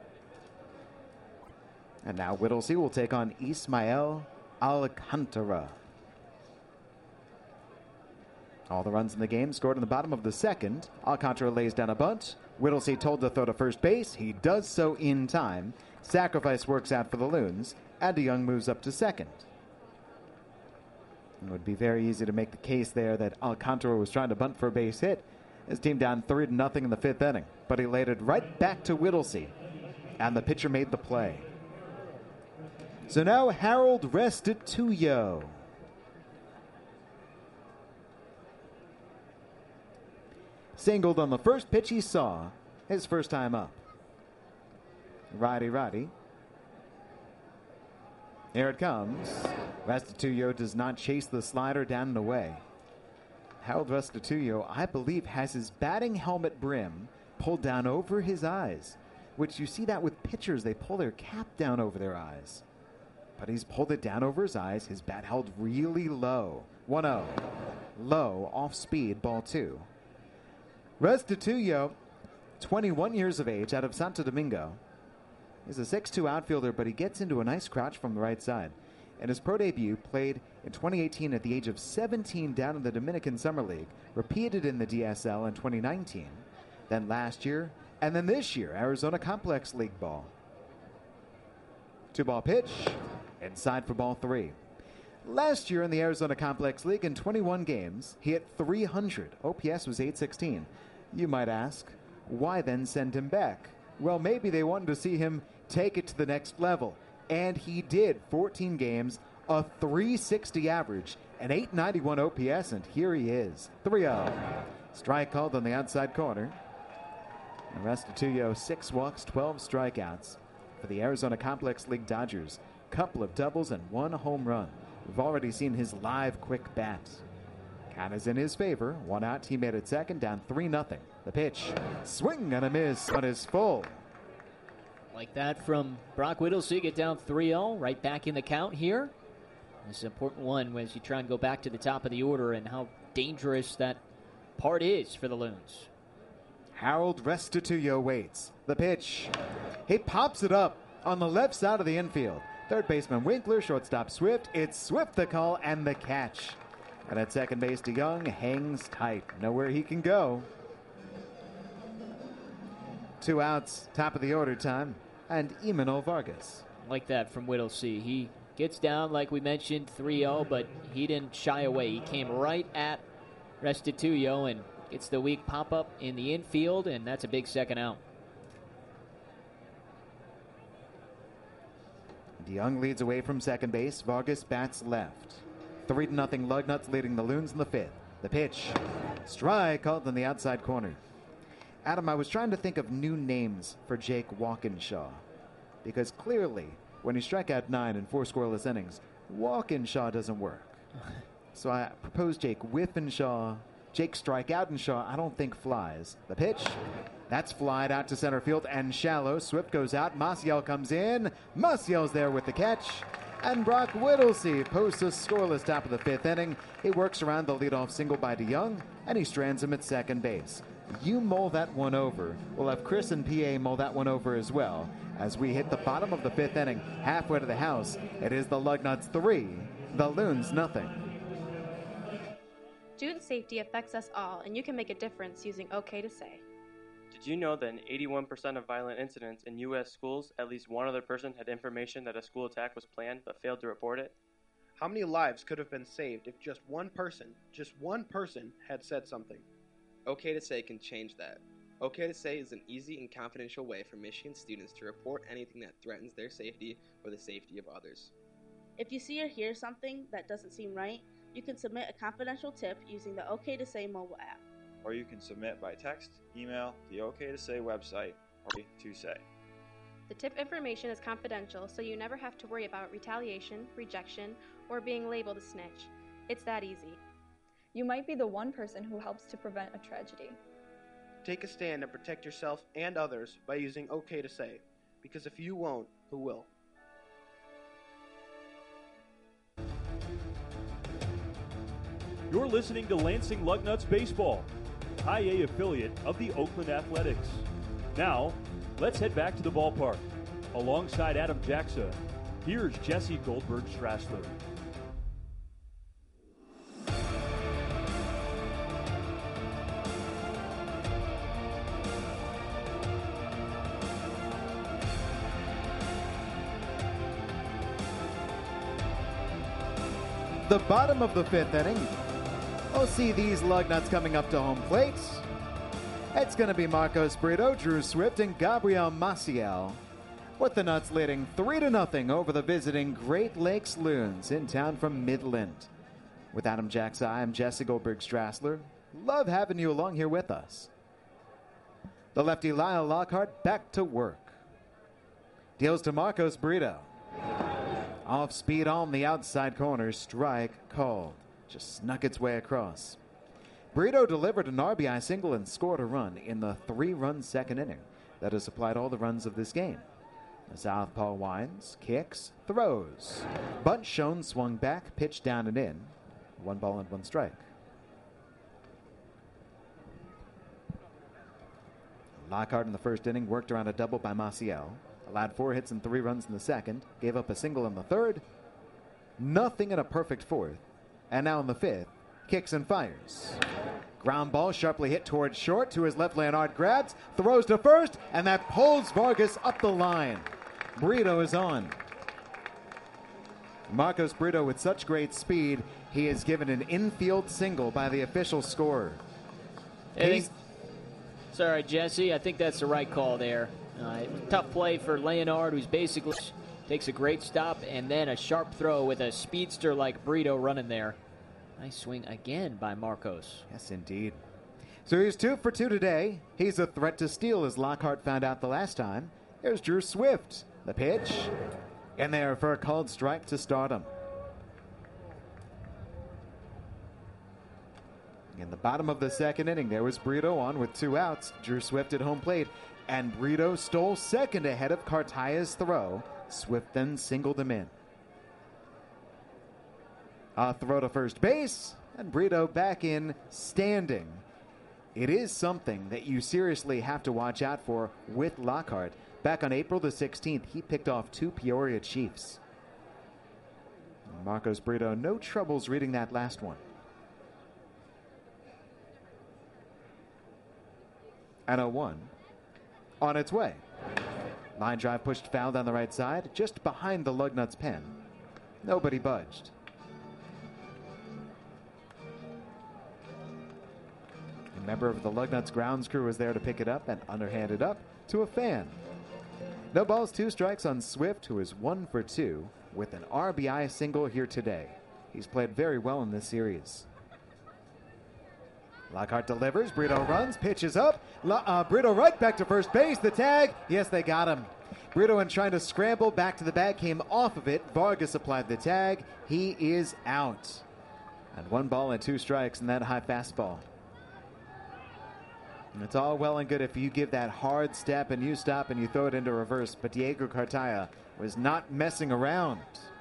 And now Whittlesey will take on Ismael Alcantara. All the runs in the game scored in the bottom of the 2nd. Alcantara lays down a bunt. Whittlesey told to throw to first base. He does so in time. Sacrifice works out for the Loons, and DeYoung moves up to 2nd. It would be very easy to make the case there that Alcantara was trying to bunt for a base hit. His team down 3-0 in the 5th inning, but he laid it right back to Whittlesey, and the pitcher made the play. So now Harold Restituyo. Singled on the first pitch he saw, his first time up. Righty. Here it comes. Restituyo does not chase the slider down and away. Harold Restituyo, I believe, has his batting helmet brim pulled down over his eyes, which you see that with pitchers. They pull their cap down over their eyes. But he's pulled it down over his eyes. His bat held really low. 1-0. Low, off speed, ball 2. Restituyo, 21 years of age, out of Santo Domingo. He's a 6'2 outfielder, but he gets into a nice crouch from the right side. In his pro debut, played in 2018 at the age of 17 down in the Dominican Summer League, repeated in the DSL in 2019, then last year, and then this year, Arizona Complex League ball. 2-ball pitch, inside for ball 3. Last year in the Arizona Complex League, in 21 games, he hit 300. OPS was 816. You might ask, why then send him back? Well, maybe they wanted to see him take it to the next level. And he did. 14 games, a 360 average, an 891 OPS, and here he is. 3-0. Strike called on the outside corner. And Restituyo, 6 walks, 12 strikeouts for the Arizona Complex League Dodgers. Couple of doubles and 1 home run. We've already seen his live, quick bat. Count is in his favor. 1 out, teammate at second, down 3-0. The pitch, swing and a miss, but is full. Like that from Brock Whittlesey, get down 3-0, right back in the count here. This is an important one as you try and go back to the top of the order and how dangerous that part is for the Loons. Harold Restituyo waits. The pitch, he pops it up on the left side of the infield. Third baseman Winkler, shortstop Swift. It's Swift the call and the catch. And at second base, DeYoung hangs tight. Nowhere he can go. 2 outs, top of the order time, and Imanol Vargas. Like that from Whittlesey. He gets down, like we mentioned, 3-0, but he didn't shy away. He came right at Restituyo and gets the weak pop-up in the infield, and that's a big second out. DeYoung leads away from second base. Vargas bats left. 3-0 Lugnuts leading the Loons in the 5th. The pitch, strike called on the outside corner. Adam, I was trying to think of new names for Jake Walkinshaw, because clearly when you strike out 9 in 4 scoreless innings, Walkinshaw doesn't work. So I proposed Jake Whiffenshaw. Jake Strikeoutinshaw I don't think flies. The pitch, That's flied out to center field and shallow. Swift goes out. Maciel comes in. Maciel's there with the catch. And Brock Whittlesey posts a scoreless top of the 5th inning. He works around the leadoff single by DeYoung, and he strands him at second base. You mull that one over. We'll have Chris and PA mull that one over as well. As we hit the bottom of the 5th inning, halfway to the house, it is the Lugnuts 3, the Loons nothing. Student safety affects us all, and you can make a difference using OK to Say. Did you know that in 81% of violent incidents in U.S. schools, at least one other person had information that a school attack was planned but failed to report it? How many lives could have been saved if just one person, had said something? OK to Say can change that. OK to Say is an easy and confidential way for Michigan students to report anything that threatens their safety or the safety of others. If you see or hear something that doesn't seem right, you can submit a confidential tip using the OK to Say mobile app. Or you can submit by text, email, the OK to Say website, or to say. The tip information is confidential, so you never have to worry about retaliation, rejection, or being labeled a snitch. It's that easy. You might be the one person who helps to prevent a tragedy. Take a stand and protect yourself and others by using OK to Say, because if you won't, who will? You're listening to Lansing Lugnuts Baseball, High A affiliate of the Oakland Athletics. Now, let's head back to the ballpark. Alongside Adam Jackson, here's Jesse Goldberg-Strassler. The bottom of the 5th inning. We'll see these Lugnuts coming up to home plate. It's going to be Marcos Brito, Drew Swift, and Gabriel Maciel, with the Nuts leading 3-0 over the visiting Great Lakes Loons in town from Midland. With Adam Jackson, I'm Jesse Goldberg-Strassler. Love having you along here with us. The lefty Lyle Lockhart back to work. Deals to Marcos Brito. Off speed on the outside corner, strike called. Just snuck its way across. Brito delivered an RBI single and scored a run in the 3-run second inning that has supplied all the runs of this game. The southpaw winds, kicks, throws. Bunt shown, swung back, pitched down and in. 1 ball and 1 strike. Lockhart in the first inning worked around a double by Maciel. Allowed 4 hits and 3 runs in the second. Gave up a single in the third. Nothing in a perfect fourth. And now in the 5th, kicks and fires. Ground ball sharply hit towards short. To his left, Leonard grabs, throws to first, and that pulls Vargas up the line. Brito is on. Marcos Brito with such great speed, he is given an infield single by the official scorer. Sorry, Jesse. I think that's the right call there. Tough play for Leonard, who's basically takes a great stop and then a sharp throw with a speedster like Brito running there. Nice swing again by Marcos. Yes, indeed. So he's 2 for 2 today. He's a threat to steal, as Lockhart found out the last time. Here's Drew Swift. The pitch. And there for a called strike to start him. In the bottom of the second inning, there was Brito on with 2 outs. Drew Swift at home plate. And Brito stole second ahead of Cartaya's throw. Swift then singled him in. A throw to first base, and Brito back in standing. It is something that you seriously have to watch out for with Lockhart. Back on April the 16th, he picked off 2 Peoria Chiefs. Marcos Brito, no troubles reading that last one. And a 1 on its way. Line drive pushed foul down the right side, just behind the Lugnuts pen. Nobody budged. A member of the Lugnuts grounds crew was there to pick it up and underhanded up to a fan. No balls, 2 strikes on Swift, who is 1 for 2 with an RBI single here today. He's played very well in this series. Lockhart delivers. Brito runs. Pitches up. Brito right back to first base. The tag. Yes, they got him. Brito, in trying to scramble back to the bag, came off of it. Vargas applied the tag. He is out. And 1 ball and 2 strikes in that high fastball. And it's all well and good if you give that hard step and you stop and you throw it into reverse, but Diego Cartaya was not messing around.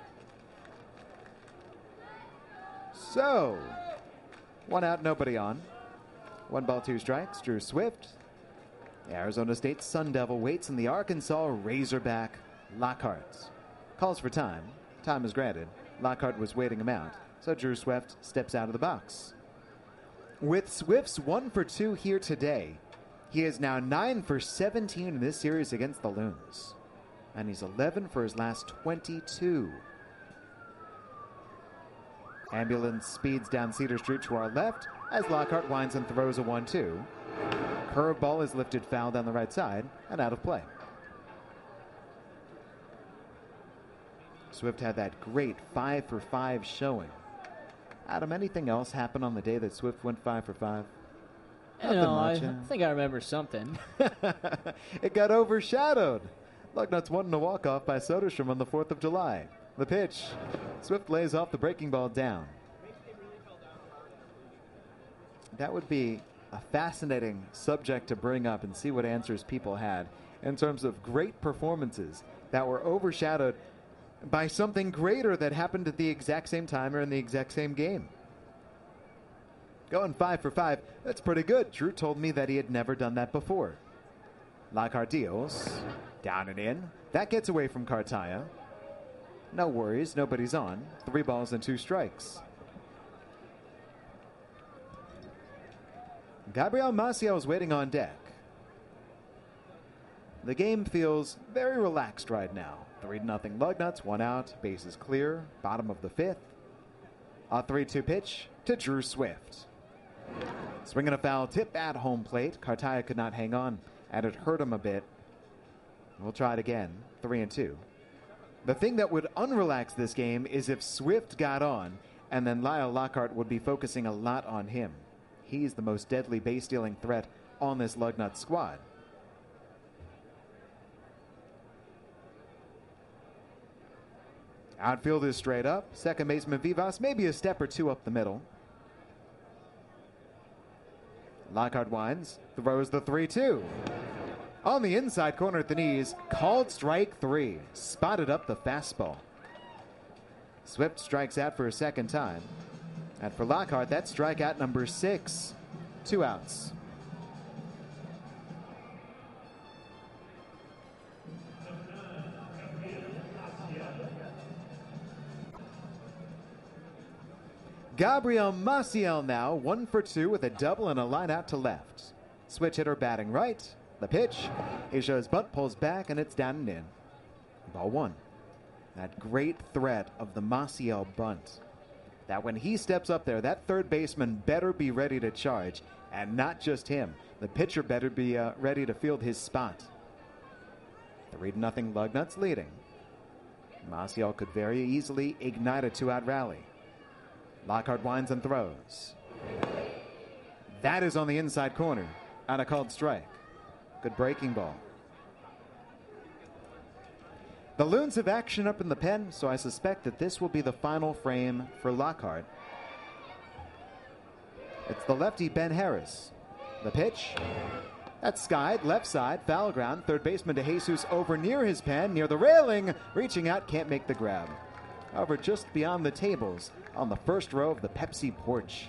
So, 1 out, nobody on. 1 ball, 2 strikes. Drew Swift. The Arizona State Sun Devil waits in the Arkansas Razorback Lockhart. Calls for time. Time is granted. Lockhart was waiting him out, so Drew Swift steps out of the box. With Swift's 1 for 2 here today, he is now 9 for 17 in this series against the Loons. And he's 11 for his last 22. Ambulance speeds down Cedar Street to our left as Lockhart winds and throws a 1-2. Curveball is lifted foul down the right side and out of play. Swift had that great 5 for 5 showing. Adam, anything else happen on the day that Swift went 5 for 5? I think I remember something. It got overshadowed. Lugnuts won in a walk-off by Soderstrom on the 4th of July. The pitch. Swift lays off the breaking ball down. That would be a fascinating subject to bring up and see what answers people had in terms of great performances that were overshadowed by something greater that happened at the exact same time or in the exact same game. Going 5 for 5, that's pretty good. Drew told me that he had never done that before. Lockhart deals. Down and in. That gets away from Cartaya. No worries, nobody's on. 3 balls and 2 strikes. Gabriel Maciel is waiting on deck. The game feels very relaxed right now. 3-0 Lugnuts, 1 out, bases clear, bottom of the 5th. A 3-2 pitch to Drew Swift. Swinging a foul tip at home plate. Cartaya could not hang on, and it hurt him a bit. We'll try it again, 3-2. The thing that would unrelax this game is if Swift got on, and then Lyle Lockhart would be focusing a lot on him. He's the most deadly base-stealing threat on this Lugnut squad. Outfield is straight up. Second baseman Vivas maybe a step or 2 up the middle. Lockhart winds, throws the 3-2. On the inside corner at the knees, called strike 3. Spotted up the fastball. Swift strikes out for a second time. And for Lockhart, that's strikeout number 6. 2 outs. Gabriel Maciel now 1 for 2 with a double and a line out to left. Switch hitter batting right. The pitch. He shows bunt, pulls back, and it's down and in. Ball 1. That great threat of the Maciel bunt. That when he steps up there, that third baseman better be ready to charge, and not just him. The pitcher better be ready to field his spot. 3-0 Lugnuts leading. Maciel could very easily ignite a 2-out rally. Lockhart winds and throws. That is on the inside corner. On a called strike. Good breaking ball. The Loons have action up in the pen, so I suspect that this will be the final frame for Lockhart. It's the lefty Ben Harris. The pitch. That's skied, left side, foul ground. Third baseman to Jesus over near his pen, near the railing. Reaching out, can't make the grab. However, just beyond the tables on the first row of the Pepsi porch.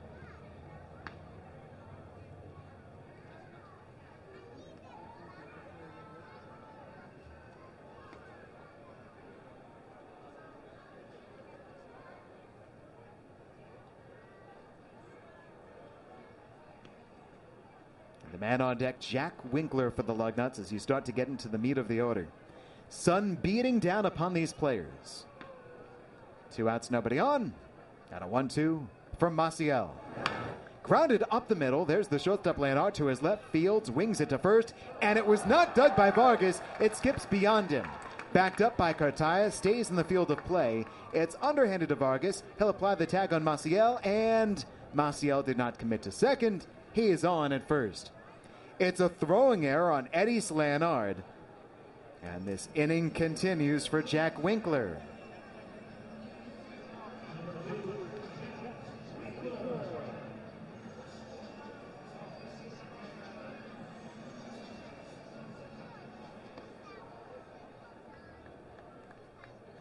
The man on deck, Jack Winkler for the Lugnuts as you start to get into the meat of the order. Sun beating down upon these players. 2 outs, nobody on. And a 1-2 from Maciel. Grounded up the middle. There's the shortstop Leonard to his left. Fields wings it to first. And it was not dug by Vargas. It skips beyond him. Backed up by Cartaya. Stays in the field of play. It's underhanded to Vargas. He'll apply the tag on Maciel. And Maciel did not commit to second. He is on at first. It's a throwing error on Edys Leonard. And this inning continues for Jack Winkler.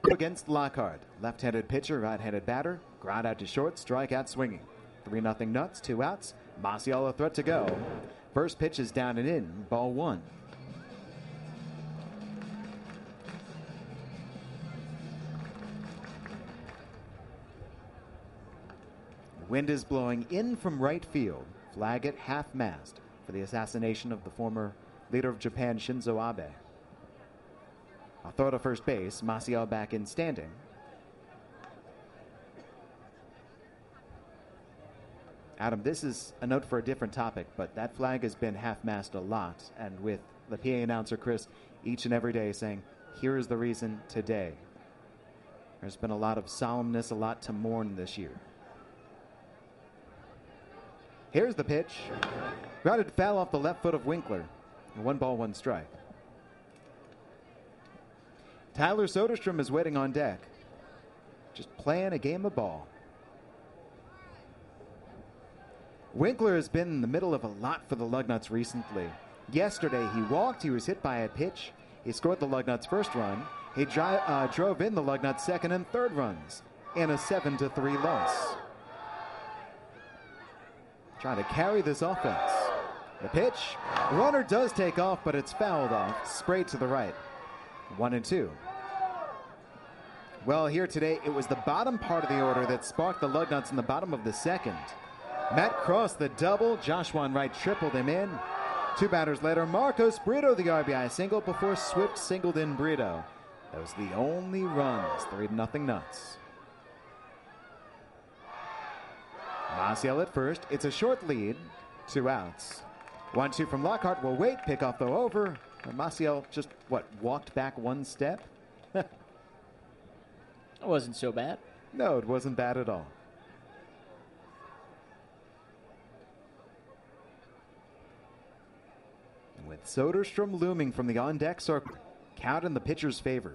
against Lockhart. Left-handed pitcher, right-handed batter. Ground out to short, strikeout swinging. 3-0 Nuts, 2 outs. Maciel a threat to go. First pitch is down and in, ball 1. Wind is blowing in from right field. Flag at half-mast for the assassination of the former leader of Japan, Shinzo Abe. A throw to first base. Maciel back in standing. Adam, this is a note for a different topic, but that flag has been half-mast a lot, and with the PA announcer, Chris, each and every day saying, here is the reason today. There's been a lot of solemnness, a lot to mourn this year. Here's the pitch. Grounded foul off the left foot of Winkler. 1 ball, 1 strike. Tyler Soderstrom is waiting on deck. Just playing a game of ball. Winkler has been in the middle of a lot for the Lugnuts recently. Yesterday he walked, he was hit by a pitch. He scored the Lugnuts' first run. He drove in the Lugnuts' second and third runs in a 7-3 loss. Trying to carry this offense. The pitch. Runner does take off, but it's fouled off. Sprayed to the right. 1-2. Well, here today, it was the bottom part of the order that sparked the Lugnuts in the bottom of the second. Matt Cross, the double. Joshua Wright tripled him in. 2 batters later, Marcos Brito, the RBI single before Swift singled in Brito. That was the only runs. 3-0 Nuts. Maciel at first. It's a short lead. 2 outs. 1-2 from Lockhart will wait. Pickoff though over. Maciel just, walked back 1 step? It wasn't so bad. No, it wasn't bad at all. And with Soderstrom looming from the on-deck circle, count in the pitcher's favor.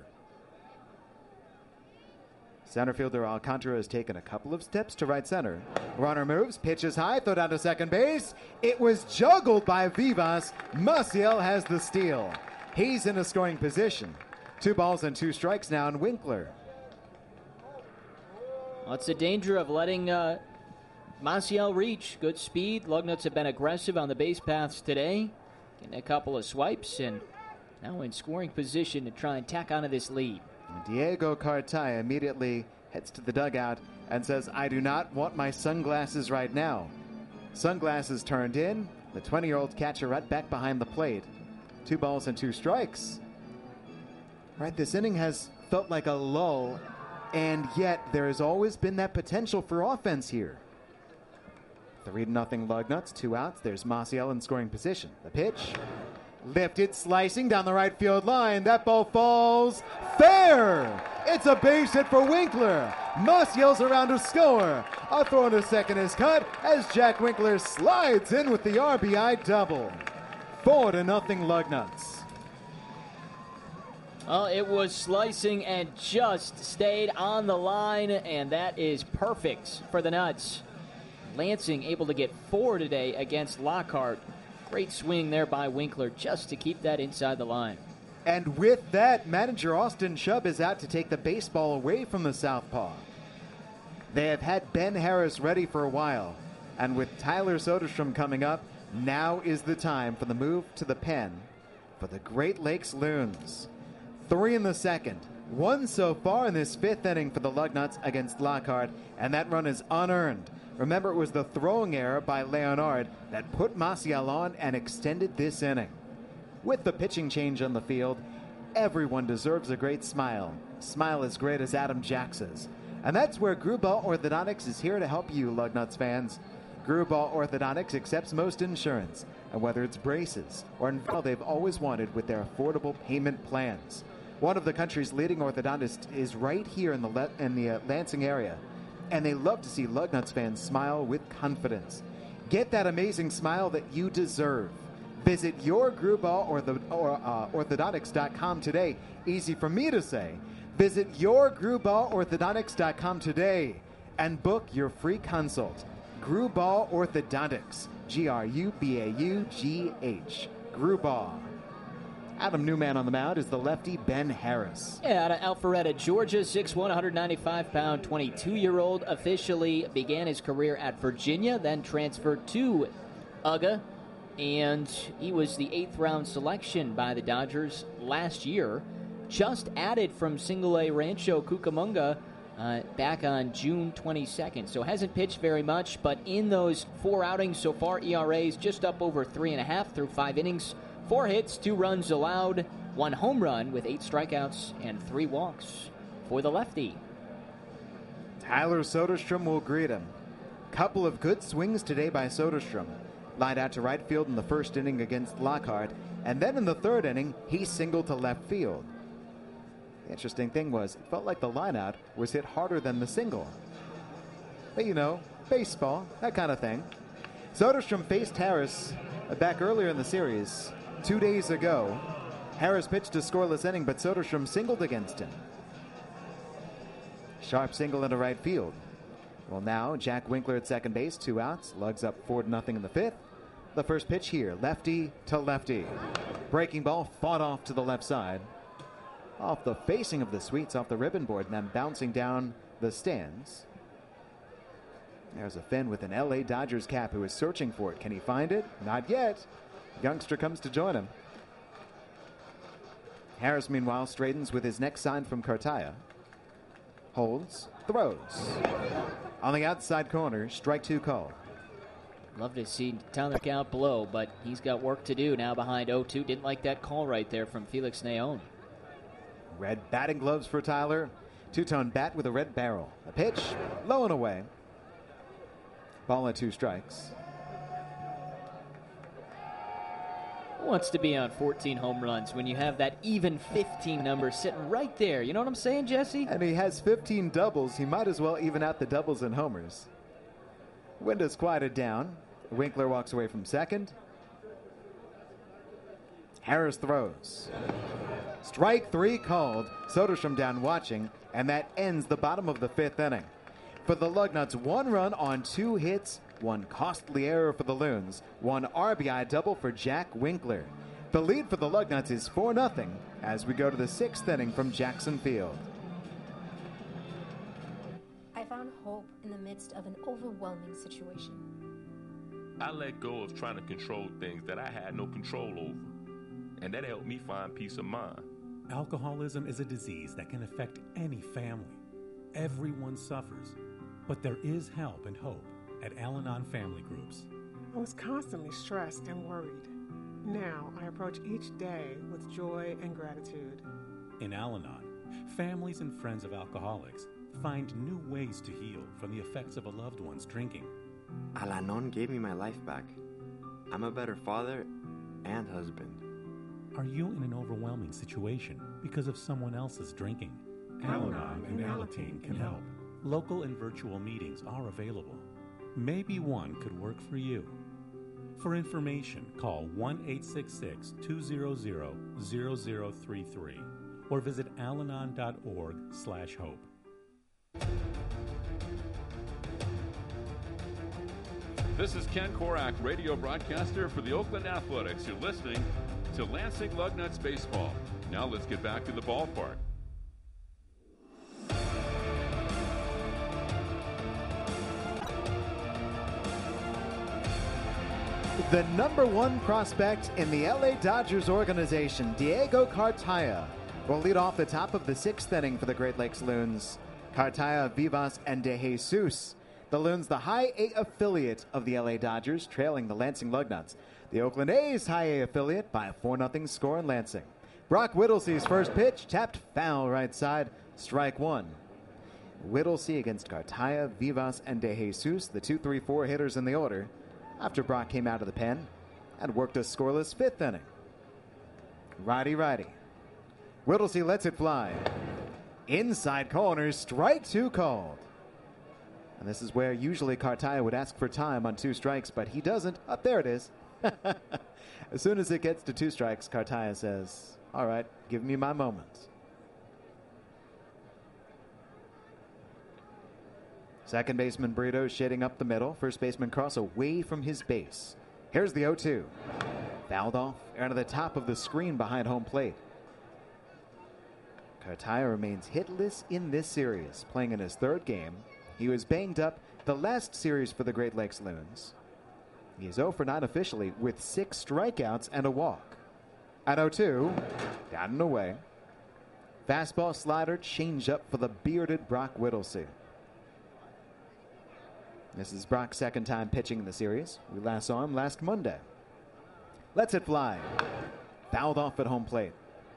Center fielder Alcantara has taken a couple of steps to right center. Runner moves, pitches high, throw down to second base. It was juggled by Vivas. Maciel has the steal. He's in a scoring position. 2 balls and 2 strikes now in Winkler. Well, it's the danger of letting Maciel reach. Good speed. Lugnuts have been aggressive on the base paths today. Getting a couple of swipes and now in scoring position to try and tack onto this lead. Diego Cartaya immediately heads to the dugout and says, I do not want my sunglasses right now. Sunglasses turned in. The 20-year-old catcher right back behind the plate. 2 balls and 2 strikes. Right, this inning has felt like a lull, and yet there has always been that potential for offense here. 3-0 Lugnuts, 2 outs. There's Maciel in scoring position. The pitch. Lifted, slicing down the right field line. That ball falls fair. It's a base hit for Winkler. Maciel's around to score. A throw to second is cut as Jack Winkler slides in with the RBI double. 4-0 Lugnuts. Well, it was slicing and just stayed on the line, and that is perfect for the Nuts. Lansing able to get 4 today against Lockhart. Great swing there by Winkler just to keep that inside the line. And with that, manager Austin Chubb is out to take the baseball away from the southpaw. They have had Ben Harris ready for a while. And with Tyler Soderstrom coming up, now is the time for the move to the pen for the Great Lakes Loons. 3 in the second. 1 so far in this 5th inning for the Lugnuts against Lockhart, and that run is unearned. Remember, it was the throwing error by Leonard that put Maciel on and extended this inning. With the pitching change on the field, everyone deserves a great smile. Smile as great as Adam Jax's. And that's where Grubauer Orthodontics is here to help you, Lugnuts fans. Grubauer Orthodontics accepts most insurance, and whether it's braces or they've always wanted with their affordable payment plans. One of the country's leading orthodontists is right here in the Lansing area, and they love to see Lugnuts fans smile with confidence. Get that amazing smile that you deserve. Visit your Grubauer orthodontics.com today. Easy for me to say. Visit your GrubauerOrthodontics.com today and book your free consult. Grubauer Orthodontics. G-R-U-B-A-U-G-H. Grubauer. Adam Newman on the mound is the lefty Ben Harris. Yeah, out of Alpharetta, Georgia, 6'1", 195-pound, 22-year-old. Officially began his career at Virginia, then transferred to UGA, and he was the 8th-round selection by the Dodgers last year. Just added from Single-A Rancho Cucamonga back on June 22nd. So hasn't pitched very much, but in those 4 outings so far, ERA's just up over 3.5 through 5 innings. 4 hits, 2 runs allowed, 1 home run with 8 strikeouts and 3 walks for the lefty. Tyler Soderstrom will greet him. Couple of good swings today by Soderstrom. Lined out to right field in the first inning against Lockhart, and then in the 3rd inning, he singled to left field. The interesting thing was, it felt like the lineout was hit harder than the single. But you know, baseball, that kind of thing. Soderstrom faced Harris back earlier in the series. 2 days ago, Harris pitched a scoreless inning, but Soderstrom singled against him. Sharp single into right field. Well, now Jack Winkler at second base, 2 outs, lugs up 4-0 in the 5th. The first pitch here, lefty to lefty. Breaking ball fought off to the left side. Off the facing of the Sweets, off the ribbon board, and then bouncing down the stands. There's a Finn with an LA Dodgers cap who is searching for it. Can he find it? Not yet. Youngster comes to join him. Harris, meanwhile, straightens with his next sign from Cartaya. Holds, throws. On the outside corner, strike 2 called. Love to see Tyler count below, but he's got work to do now behind 0-2. Didn't like that call right there from Felix Neon. Red batting gloves for Tyler. 2-tone bat with a red barrel. A pitch, low and away. Ball at 2 strikes. Who wants to be on 14 home runs when you have that even 15 number sitting right there? You know what I'm saying, Jesse? And he has 15 doubles. He might as well even out the doubles and homers. Wind has quieted down. Winkler walks away from second. Harris throws. Strike 3 called. Soderstrom down watching, and that ends the bottom of the 5th inning. For the Lugnuts, 1 run on 2 hits, 1 costly error for the Loons, 1 RBI double for Jack Winkler. The lead for the Lugnuts is 4-0 as we go to the 6th inning from Jackson Field. I found hope in the midst of an overwhelming situation. I let go of trying to control things that I had no control over, and that helped me find peace of mind. Alcoholism is a disease that can affect any family. Everyone suffers, but there is help and hope at Al-Anon Family Groups. I was constantly stressed and worried. Now I approach each day with joy and gratitude. In Al-Anon, families and friends of alcoholics find new ways to heal from the effects of a loved one's drinking. Al-Anon gave me my life back. I'm a better father and husband. Are you in an overwhelming situation because of someone else's drinking? Al-Anon and Alateen can help. Local and virtual meetings are available. Maybe one could work for you. For information, call 1-866-200-0033 or visit alanon.org/hope. This is Ken Korak, radio broadcaster for the Oakland Athletics. You're listening to Lansing Lugnuts Baseball. Now let's get back to the ballpark. The number 1 prospect in the LA Dodgers organization, Diego Cartaya, will lead off the top of the 6th inning for the Great Lakes Loons. Cartaya, Vivas, and De Jesus. The Loons, the high A affiliate of the LA Dodgers, trailing the Lansing Lugnuts. The Oakland A's high A affiliate by a 4-0 score in Lansing. Brock Whittlesee's first pitch, tapped foul right side, strike 1. Whittlesey against Cartaya, Vivas, and De Jesus, the 2-3-4 hitters in the order, after Brock came out of the pen and worked a scoreless 5th inning. Righty. Whittlesey lets it fly. Inside corner, strike 2 called. And this is where usually Cartaya would ask for time on 2 strikes, but he doesn't. Up there it is. As soon as it gets to 2 strikes, Cartaya says, all right, give me my moment. Second baseman Brito shading up the middle. First baseman Cross away from his base. Here's the 0-2. Fouled off onto the top of the screen behind home plate. Cartaya remains hitless in this series, playing in his third game. He was banged up the last series for the Great Lakes Loons. He is 0 for 9 officially with 6 strikeouts and a walk. At 0-2, down and away. Fastball, slider, changeup for the bearded Brock Whittlesey. This is Brock's second time pitching in the series. We last saw him last Monday. Lets it fly. Fouled off at home plate.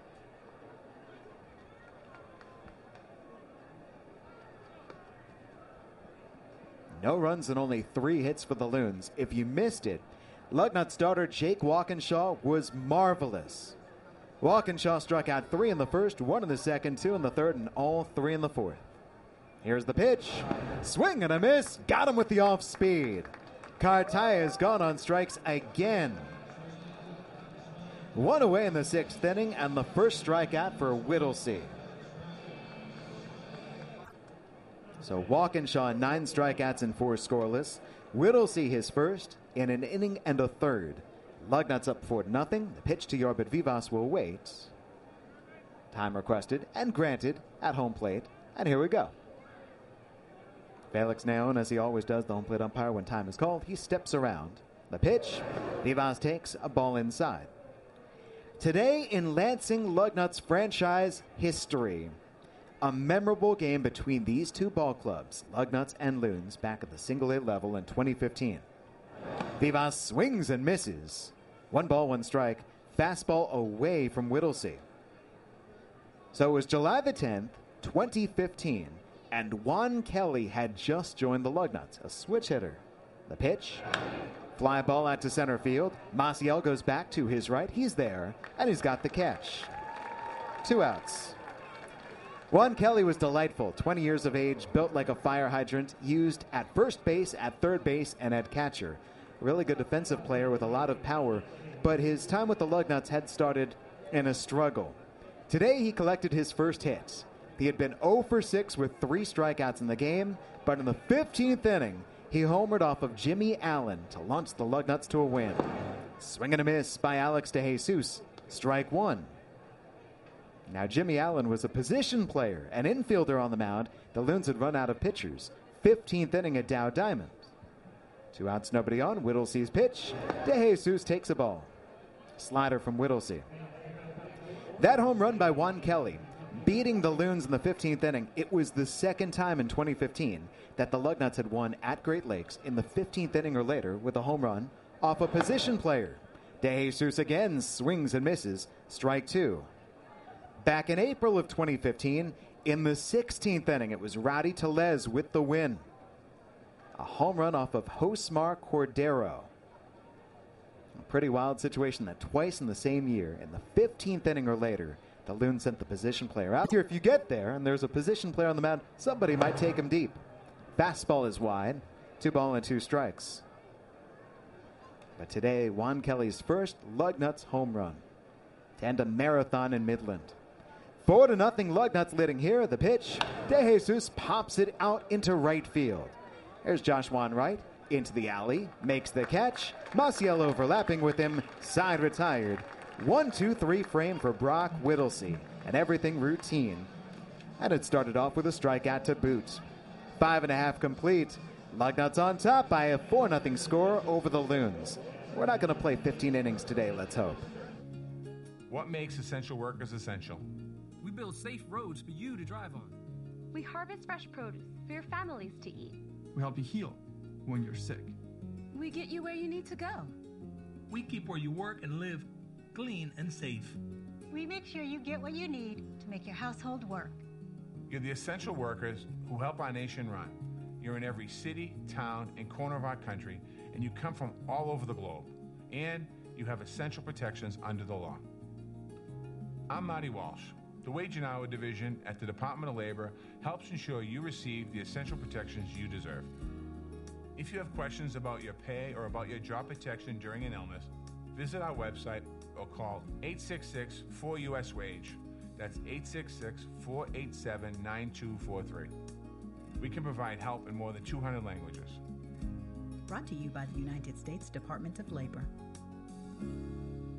No runs and only 3 hits for the Loons. If you missed it, Lugnut starter Jake Walkinshaw was marvelous. Walkinshaw struck out 3 in the first, 1 in the second, 2 in the third, and all 3 in the fourth. Here's the pitch. Swing and a miss. Got him with the off speed. Cartaya has gone on strikes again. 1 away in the 6th inning and the first strikeout for Whittlesey. So Walkinshaw 9 strikeouts and 4 scoreless. Whittlesey his first in an inning and a third. Lugnut's up 4-0. The pitch to Yorbit Vivas will wait. Time requested and granted at home plate. And here we go. Felix Naon, as he always does, the home plate umpire when time is called, he steps around. The pitch. Vivas takes a ball inside. Today in Lansing Lugnut's franchise history, a memorable game between these two ball clubs, Lugnuts and Loons, back at the single-A level in 2015. Vivas swings and misses. 1 ball, 1 strike. Fastball away from Whittlesey. So it was July the 10th, 2015, and Juan Kelly had just joined the Lugnuts, a switch hitter. The pitch. Fly ball out to center field. Maciel goes back to his right. He's there, and he's got the catch. 2 outs. Juan Kelly was delightful, 20 years of age, built like a fire hydrant, used at first base, at third base, and at catcher. Really good defensive player with a lot of power, but his time with the Lugnuts had started in a struggle. Today he collected his first hit. He had been 0 for 6 with 3 strikeouts in the game, but in the 15th inning, he homered off of Jimmy Allen to launch the Lugnuts to a win. Swing and a miss by Alex DeJesus, strike 1. Now, Jimmy Allen was a position player, an infielder on the mound. The Loons had run out of pitchers. 15th inning at Dow Diamond. 2 outs, nobody on. Whittlesey's pitch. DeJesus takes a ball. Slider from Whittlesey. That home run by Juan Kelly, beating the Loons in the 15th inning, it was the second time in 2015 that the Lugnuts had won at Great Lakes in the 15th inning or later with a home run off a position player. DeJesus again swings and misses. Strike 2. Back in April of 2015, in the 16th inning, it was Rowdy Tellez with the win. A home run off of Josmar Cordero. A pretty wild situation that twice in the same year, in the 15th inning or later, the Loons sent the position player out. Here, if you get there and there's a position player on the mound, somebody might take him deep. Fastball is wide. 2 balls and 2 strikes. But today, Juan Kelly's first Lugnuts home run. To end a marathon in Midland. 4-0 Lugnuts leading here. The pitch. DeJesus pops it out into right field. There's Josh Wainwright into the alley. Makes the catch. Maciel overlapping with him. Side retired. 1-2-3 frame for Brock Whittlesey. And everything routine. And it started off with a strikeout to boot. 5.5 complete. Lugnuts on top by a 4-0 score over the Loons. We're not going to play 15 innings today, let's hope. What makes essential workers essential? We build safe roads for you to drive on. We harvest fresh produce for your families to eat. We help you heal when you're sick. We get you where you need to go. We keep where you work and live clean and safe. We make sure you get what you need to make your household work. You're the essential workers who help our nation run. You're in every city, town, and corner of our country, and you come from all over the globe. And you have essential protections under the law. I'm Marty Walsh. The Wage and Hour Division at the Department of Labor helps ensure you receive the essential protections you deserve. If you have questions about your pay or about your job protection during an illness, visit our website or call 866-4US-WAGE. That's 866-487-9243. We can provide help in more than 200 languages. Brought to you by the United States Department of Labor.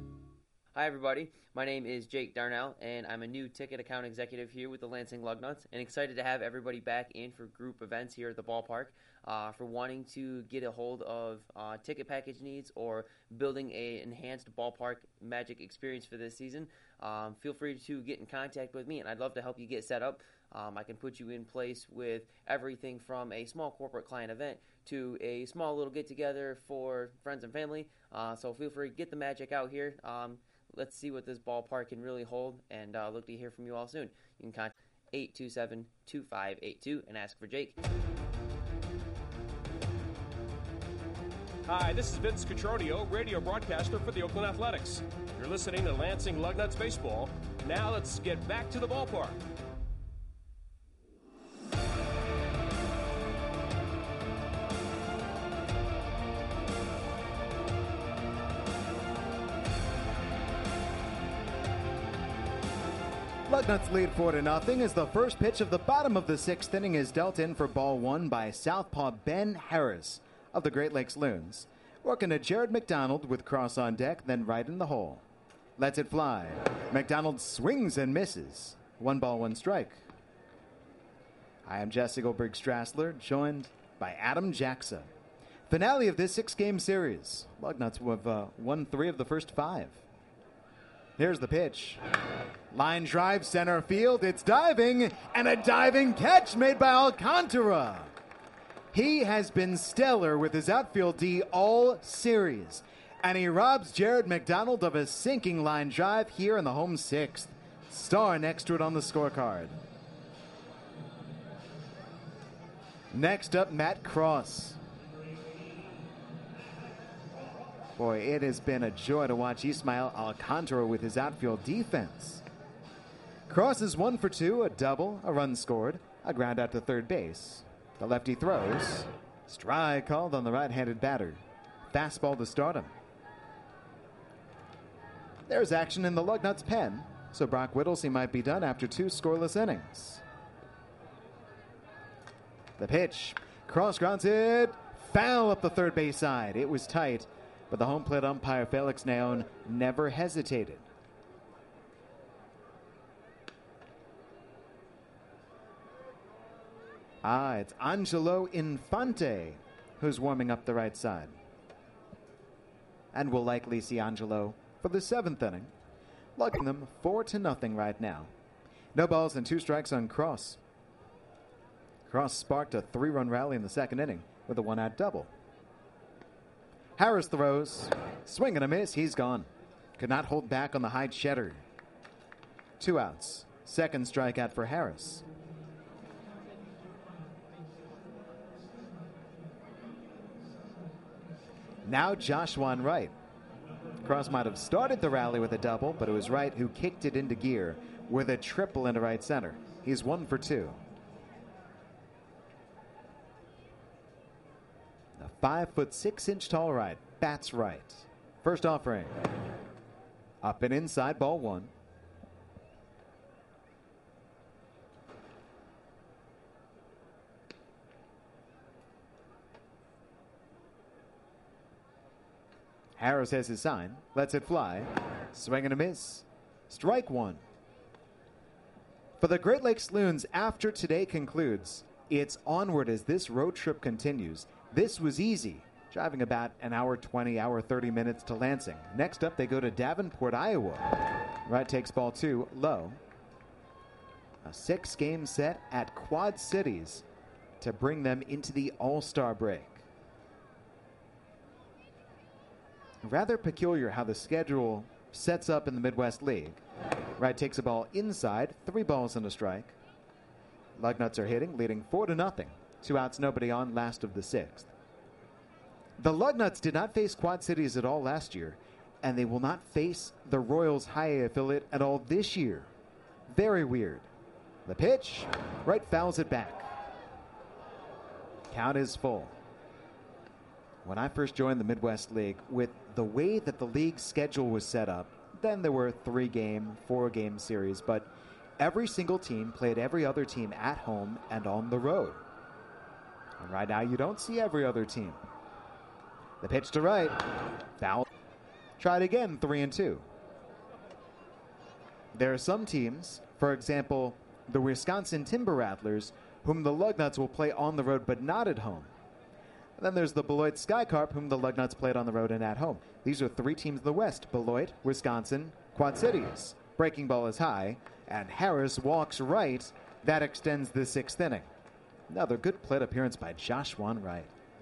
Hi, everybody. My name is Jake Darnell, and I'm a new ticket account executive here with the Lansing Lugnuts, and excited to have everybody back in for group events here at the ballpark. For wanting to get a hold of ticket package needs or building an enhanced ballpark magic experience for this season, feel free to get in contact with me, and I'd love to help you get set up. I can put you in place with everything from a small corporate client event to a small little get-together for friends and family. So feel free to get the magic out here. Let's see what this ballpark can really hold, and look to hear from you all soon. You can contact 827-2582 and ask for Jake. Hi, this is Vince Cotroneo, radio broadcaster for the Oakland Athletics. You're listening to Lansing Lugnuts Baseball. Now let's get back to the ballpark. Lugnuts lead 4-0 as the first pitch of the bottom of the sixth inning is dealt in for ball one by southpaw Ben Harris of the Great Lakes Loons. Working to Jared McDonald with Cross on deck, then right in the hole. Lets it fly. McDonald swings and misses. 1 ball, 1 strike. I am Jesse Goldberg Strassler, joined by Adam Jackson. Finale of this 6-game series. Lugnuts have won 3 of the first 5. Here's the pitch. Line drive, center field. It's diving, and a diving catch made by Alcantara. He has been stellar with his outfield D all series, and he robs Jared McDonald of a sinking line drive here in the home 6th. Star next to it on the scorecard. Next up, Matt Cross. Boy, it has been a joy to watch Ismael Alcantara with his outfield defense. Cross is 1 for 2, a double, a run scored, a ground out to third base. The lefty throws. Strike called on the right-handed batter. Fastball to start him. There's action in the Lugnuts pen, so Brock Whittlesey might be done after 2 scoreless innings. The pitch. Cross grounds it. Foul up the third base side. It was tight, but the home plate umpire Felix Naon never hesitated. It's Angelo Infante who's warming up the right side. And we'll likely see Angelo for the 7th inning, lugging them 4-0 right now. No balls and 2 strikes on Cross. Cross sparked a 3-run rally in the 2nd inning with a 1-out double. Harris throws. Swing and a miss. He's gone. Could not hold back on the high cheddar. 2 outs. 2nd strikeout for Harris. Now Joshua Wright. Cross might have started the rally with a double, but it was Wright who kicked it into gear with a triple into right center. He's 1 for 2. The 5'6" tall Wright bats right. First offering. Up and inside, ball 1. Harris has his sign, lets it fly, swing and a miss, strike 1. For the Great Lakes Loons, after today concludes, it's onward as this road trip continues. This was easy, driving about an hour 20, hour 30 minutes to Lansing. Next up, they go to Davenport, Iowa. Wright takes ball 2, low. A 6-game set at Quad Cities to bring them into the All-Star break. Rather peculiar how the schedule sets up in the Midwest League. Wright takes a ball inside, 3 balls and a strike. Lugnuts are hitting, leading 4-0. 2 outs, nobody on, last of the 6th. The Lugnuts did not face Quad Cities at all last year, and they will not face the Royals High A affiliate at all this year. Very weird. The pitch, Wright fouls it back. Count is full. When I first joined the Midwest League, with the way that the league schedule was set up, then there were 3-game, 4-game series, but every single team played every other team at home and on the road. And right now you don't see every other team. The pitch to Wright. Foul. Tried again, 3-2. There are some teams, for example, the Wisconsin Timber Rattlers, whom the Lugnuts will play on the road but not at home. And then there's the Beloit Skycarp, whom the Lugnuts played on the road and at home. These are 3 teams in the West: Beloit, Wisconsin, Quad Cities. Breaking ball is high, and Harris walks right. That extends the 6th inning. Another good plate appearance by Joshua Wright.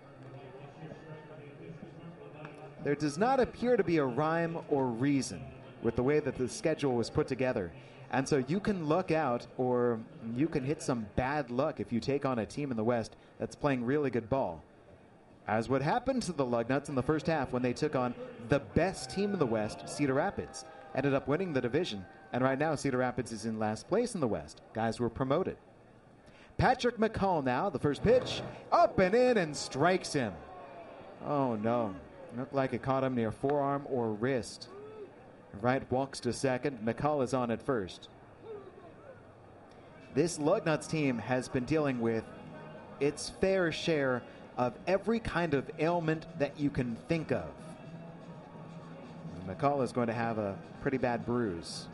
There does not appear to be a rhyme or reason with the way that the schedule was put together. And so you can luck out, or you can hit some bad luck if you take on a team in the West that's playing really good ball. As what happened to the Lugnuts in the first half when they took on the best team in the West, Cedar Rapids. Ended up winning the division, and right now Cedar Rapids is in last place in the West. Guys were promoted. Patrick McCall now, the first pitch, up and in and strikes him. Oh no, looked like it caught him near forearm or wrist. Wright walks to second. McCall is on at first. This Lugnuts team has been dealing with its fair share of every kind of ailment that you can think of. And McCall is going to have a pretty bad bruise.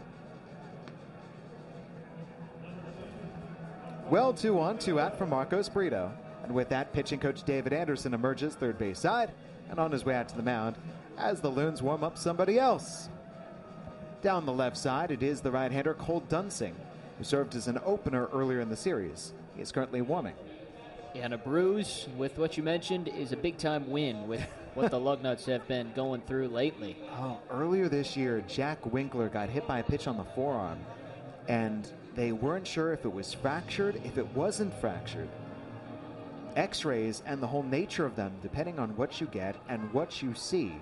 Well, 2-on, 2-out for Marcos Brito. And with that, pitching coach David Anderson emerges third base side and on his way out to the mound as the Loons warm up somebody else. Down the left side, it is the right-hander Cole Dunsing, who served as an opener earlier in the series. He is currently warming. Yeah, and a bruise, with what you mentioned, is a big-time win with what the Lugnuts have been going through lately. Oh, earlier this year, Jack Winkler got hit by a pitch on the forearm, and they weren't sure if it was fractured, if it wasn't fractured. X-rays and the whole nature of them, depending on what you get and what you see.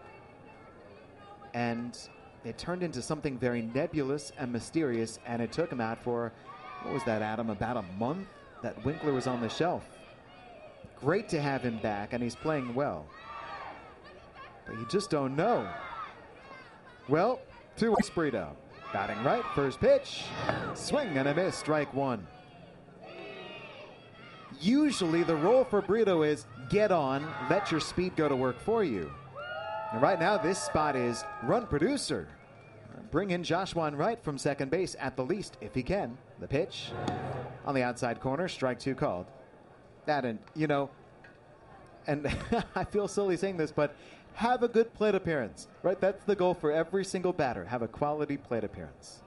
And it turned into something very nebulous and mysterious, and it took him out for, what was that, Adam, about a month that Winkler was on the shelf. Great to have him back, and he's playing well. But you just don't know. Well, 2 Brito. Batting right, first pitch. Swing and a miss, strike 1. Usually the role for Brito is get on, let your speed go to work for you. And right now this spot is run producer. Bring in Joshua Wright from second base at the least, if he can. The pitch on the outside corner, strike 2 called. That, and you know, and I feel silly saying this, but have a good plate appearance, right? That's the goal for every single batter. Have a quality plate appearance.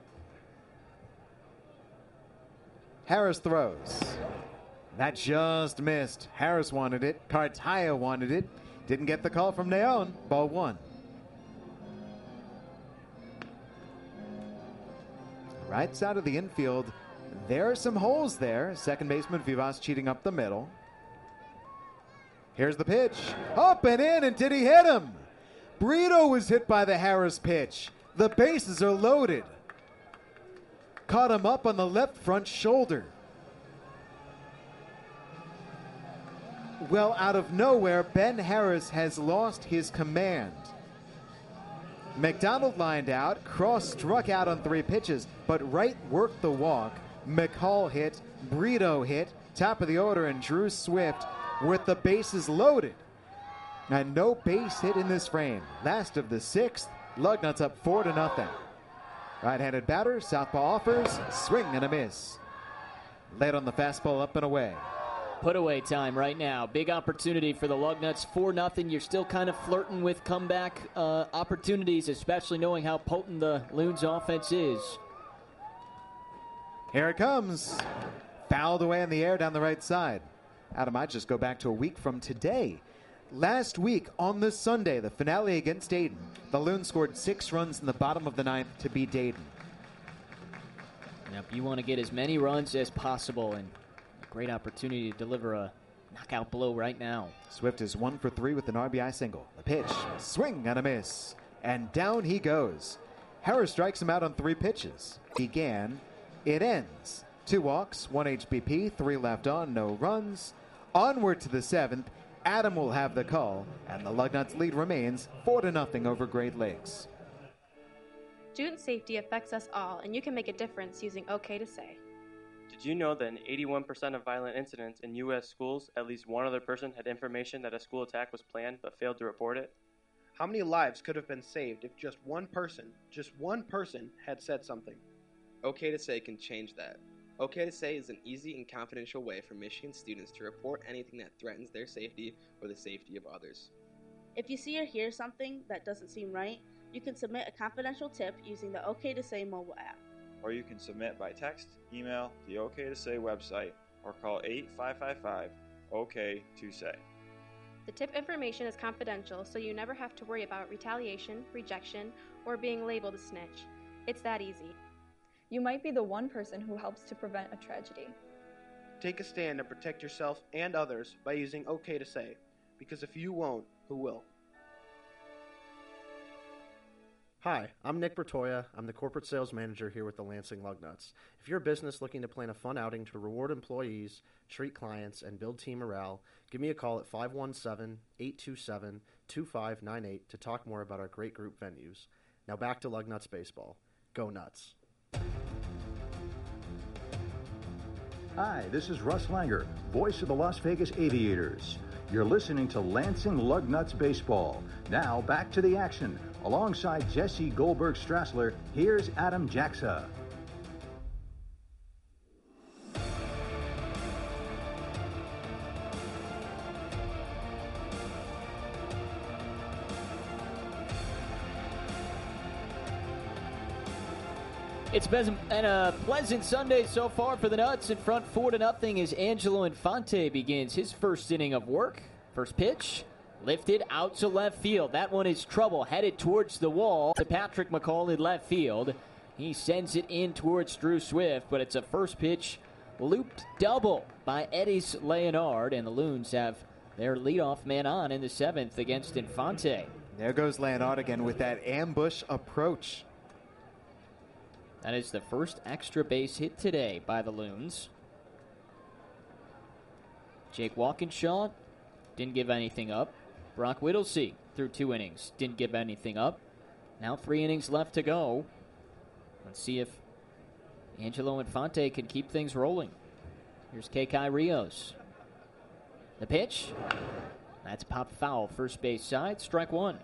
Harris throws. That just missed. Harris wanted it. Cartaya wanted it. Didn't get the call from Neon. Ball 1. Right side of the infield, there are some holes there. Second baseman Vivas cheating up the middle. Here's the pitch. Up and in, and did he hit him? Brito was hit by the Harris pitch. The bases are loaded. Caught him up on the left front shoulder. Well, out of nowhere, Ben Harris has lost his command. McDonald lined out, Cross struck out on 3 pitches, but Wright worked the walk. McCall hit, Brito hit, top of the order, and Drew Swift with the bases loaded. And no base hit in this frame. Last of the 6th, Lugnuts up 4-0. Right-handed batter, southpaw offers, swing and a miss. Late on the fastball, up and away. Put away time right now. Big opportunity for the Lugnuts. 4-0. You're still kind of flirting with comeback opportunities, especially knowing how potent the Loons offense is. Here it comes. Fouled away in the air down the right side. Adam, I just go back to a week from today. Last week on this Sunday, the finale against Dayton, the Loons scored 6 runs in the bottom of the 9th to beat Dayton. Yep, you want to get as many runs as possible, and great opportunity to deliver a knockout blow right now. Swift is 1 for 3 with an RBI single. The pitch, swing and a miss. And down he goes. Harris strikes him out on 3 pitches. Began, it ends. 2 walks, 1 HBP, 3 left on, no runs. Onward to the 7th. Adam will have the call, and the Lugnuts lead remains 4-0 over Great Lakes. Student safety affects us all, and you can make a difference using OK to Say. Did you know that in 81% of violent incidents in U.S. schools, at least one other person had information that a school attack was planned but failed to report it? How many lives could have been saved if just one person had said something? OK to Say can change that. OK to Say is an easy and confidential way for Michigan students to report anything that threatens their safety or the safety of others. If you see or hear something that doesn't seem right, you can submit a confidential tip using the OK to Say mobile app. Or you can submit by text, email, the OK to Say website, or call 8555-OK-to-SAY. The tip information is confidential, so you never have to worry about retaliation, rejection, or being labeled a snitch. It's that easy. You might be the one person who helps to prevent a tragedy. Take a stand and protect yourself and others by using OK to Say, because if you won't, who will? Hi, I'm Nick Bertoya. I'm the corporate sales manager here with the Lansing Lugnuts. If you're a business looking to plan a fun outing to reward employees, treat clients, and build team morale, give me a call at 517-827-2598 to talk more about our great group venues. Now back to Lugnuts baseball. Go Nuts. Hi, this is Russ Langer, voice of the Las Vegas Aviators. You're listening to Lansing Lugnuts Baseball. Now, back to the action. Alongside Jesse Goldberg-Strassler, here's Adam Jaxa. It's been a pleasant Sunday so far for the Nuts. In front 4-0 as Angelo Infante begins his first inning of work. First pitch, lifted out to left field. That one is trouble, headed towards the wall to Patrick McCall in left field. He sends it in towards Drew Swift, but it's a first pitch looped double by Eddys Leonard, and the Loons have their leadoff man on in the 7th against Infante. There goes Leonard again with that ambush approach. That is the first extra base hit today by the Loons. Jake Walkinshaw didn't give anything up. Brock Whittlesey through 2 innings, didn't give anything up. Now 3 innings left to go. Let's see if Angelo Infante can keep things rolling. Here's Kekai Rios. The pitch. That's popped foul, first base side, strike 1.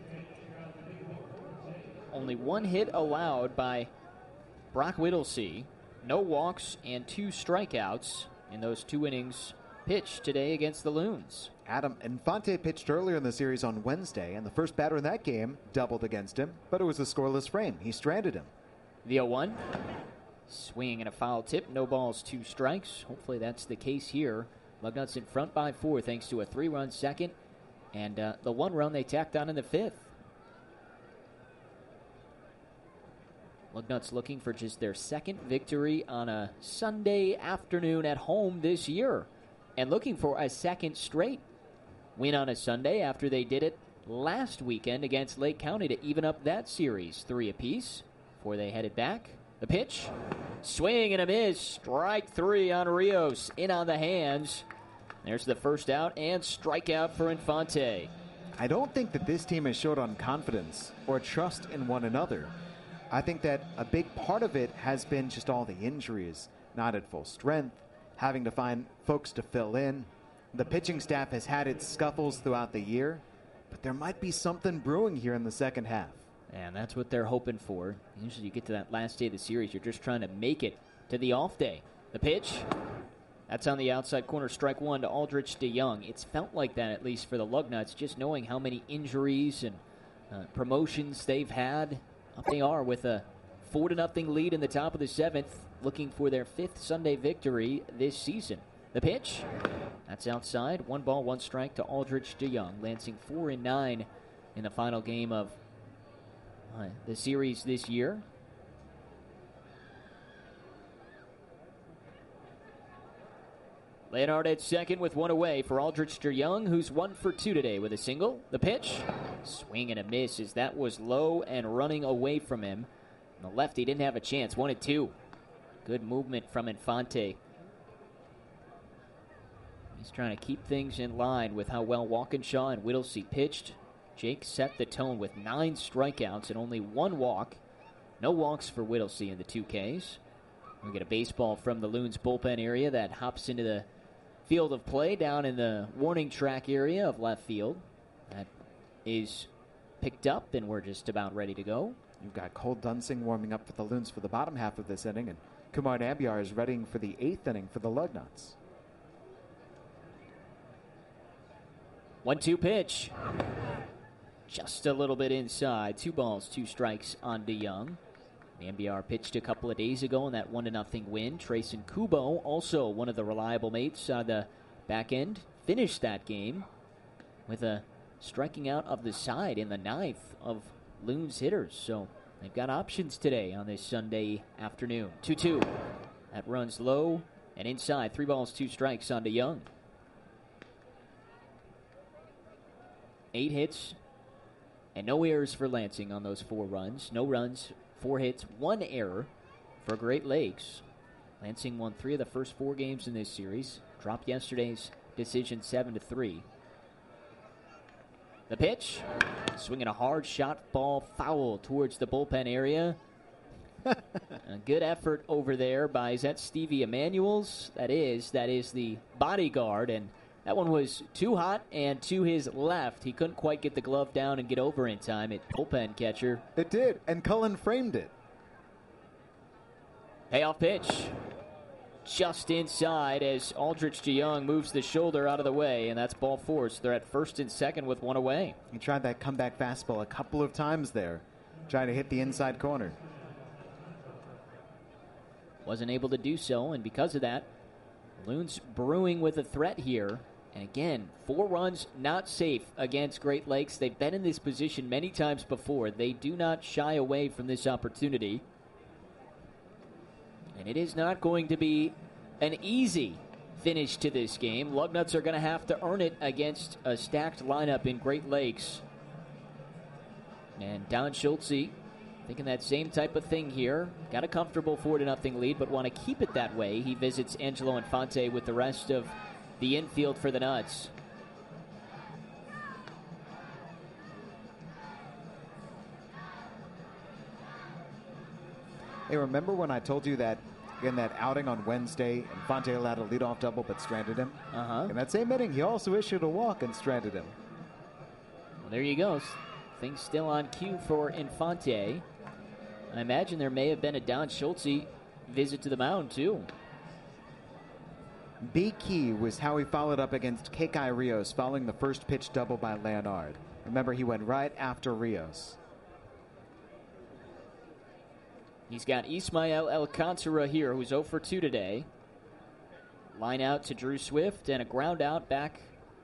Only 1 hit allowed by Brock Whittlesey. No walks and 2 strikeouts in those 2 innings pitched today against the Loons. Adam, Infante pitched earlier in the series on Wednesday, and the first batter in that game doubled against him, but it was a scoreless frame. He stranded him. The 0-1. Swinging and a foul tip. No balls, 2 strikes. Hopefully that's the case here. Lugnuts in front by 4 thanks to a 3-run second and the 1 run they tacked on in the 5th. Lugnuts looking for just their 2nd victory on a Sunday afternoon at home this year, and looking for a 2nd straight win on a Sunday after they did it last weekend against Lake County to even up that series 3 apiece before they headed back. The pitch, swing and a miss, strike 3 on Rios, in on the hands. There's the first out and strikeout for Infante. I don't think that this team has showed on confidence or trust in one another. I think that a big part of it has been just all the injuries, not at full strength, having to find folks to fill in. The pitching staff has had its scuffles throughout the year, but there might be something brewing here in the second half. And that's what they're hoping for. Usually you get to that last day of the series, you're just trying to make it to the off day. The pitch, that's on the outside corner, strike 1 to Aldrich DeYoung. It's felt like that, at least for the Lugnuts, just knowing how many injuries and promotions they've had. Up they are with a 4-0 lead in the top of the 7th, looking for their 5th Sunday victory this season. The pitch, that's outside. 1 ball, 1 strike to Aldrich DeYoung. Lansing 4-9 in the final game of the series this year. Leonard at second with 1 away for Aldrich DeYoung, who's 1 for 2 today with a single. The pitch, swing and a miss as that was low and running away from him. And the lefty didn't have a chance, 1-2. Good movement from Infante. He's trying to keep things in line with how well Walkinshaw and Whittlesey pitched. Jake set the tone with 9 strikeouts and only 1 walk. No walks for Whittlesey in the 2 Ks. We get a baseball from the Loons bullpen area that hops into the field of play down in the warning track area of left field. That is picked up, and we're just about ready to go. You've got Cole Dunsing warming up for the Loons for the bottom half of this inning, and Kumar Nambiar is readying for the 8th inning for the Lugnuts. 1-2 pitch. Just a little bit inside. 2 balls, 2 strikes on DeYoung. Nambiar pitched a couple of days ago in that 1-0 win. Trayson Kubo, also one of the reliable mates on the back end, finished that game with a striking out of the side in the 9th of Loons hitters. So they've got options today on this Sunday afternoon. 2-2. That runs low and inside. 3 balls, 2 strikes on DeYoung. 8 hits and no errors for Lansing on those 4 runs. No runs, 4 hits, 1 error for Great Lakes. Lansing won 3 of the first 4 games in this series. Dropped yesterday's decision 7-3. The pitch. Swinging a hard shot ball foul towards the bullpen area. A good effort over there by, is that Stevie Emanuels? That is the bodyguard, and that one was too hot and to his left. He couldn't quite get the glove down and get over in time at bullpen catcher. It did, and Cullen framed it. Payoff pitch. Just inside as Aldrich DeYoung moves the shoulder out of the way, and that's ball 4. So they're at first and second with 1 away. He tried that comeback fastball a couple of times there, trying to hit the inside corner. Wasn't able to do so, and because of that, Loons brewing with a threat here. And again, 4 runs not safe against Great Lakes. They've been in this position many times before. They do not shy away from this opportunity. And it is not going to be an easy finish to this game. Lugnuts are going to have to earn it against a stacked lineup in Great Lakes. And Don Schultze thinking that same type of thing here. Got a comfortable 4-0 lead, but want to keep it that way. He visits Angelo Infante with the rest of the infield for the Nuts. Hey, remember when I told you that in that outing on Wednesday, Infante allowed a leadoff double but stranded him? In that same inning, he also issued a walk and stranded him. Well, there you go. Things still on cue for Infante. I imagine there may have been a Don Schultze visit to the mound, too. Be key was how he followed up against Kekai Rios following the first pitch double by Leonard. Remember, he went right after Rios. He's got Ismael Alcantara here, who's 0 for 2 today. Line out to Drew Swift and a ground out back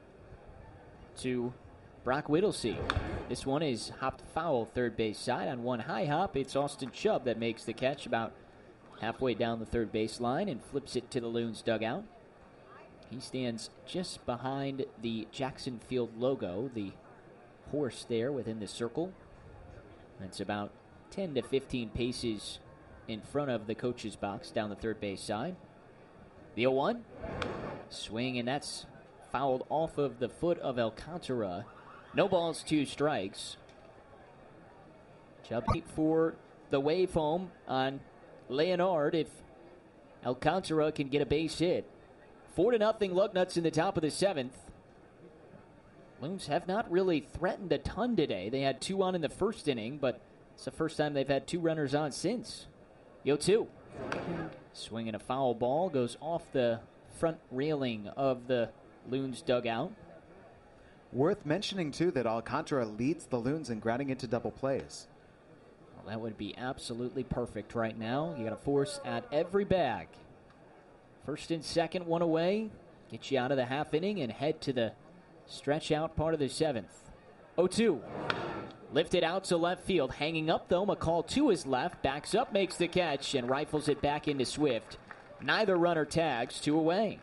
to Brock Whittlesey. This one is hopped foul third base side. On one high hop, it's Austin Chubb that makes the catch about halfway down the third base line and flips it to the Loons dugout. He stands just behind the Jackson Field logo, the horse there within the circle. That's about 10 to 15 paces in front of the coach's box down the third base side. The 0-1. Swing, and that's fouled off of the foot of Alcantara. No balls, 2 strikes. Chubb for the wave home on Leonard if Alcantara can get a base hit. 4-0 Lugnuts in the top of the 7th. Loons have not really threatened a ton today. They had 2 on in the first inning, but it's the first time they've had 2 runners on since. 0-2. Swinging a foul ball, goes off the front railing of the Loons dugout. Worth mentioning, too, that Alcantara leads the Loons in grounding into double plays. Well, that would be absolutely perfect right now. You got a force at every bag. First and second, 1 away. Get you out of the half inning and head to the stretch out part of the 7th. 0-2. Lifted out to left field. Hanging up, though. McCall to his left. Backs up, makes the catch, and rifles it back into Swift. Neither runner tags. 2 away.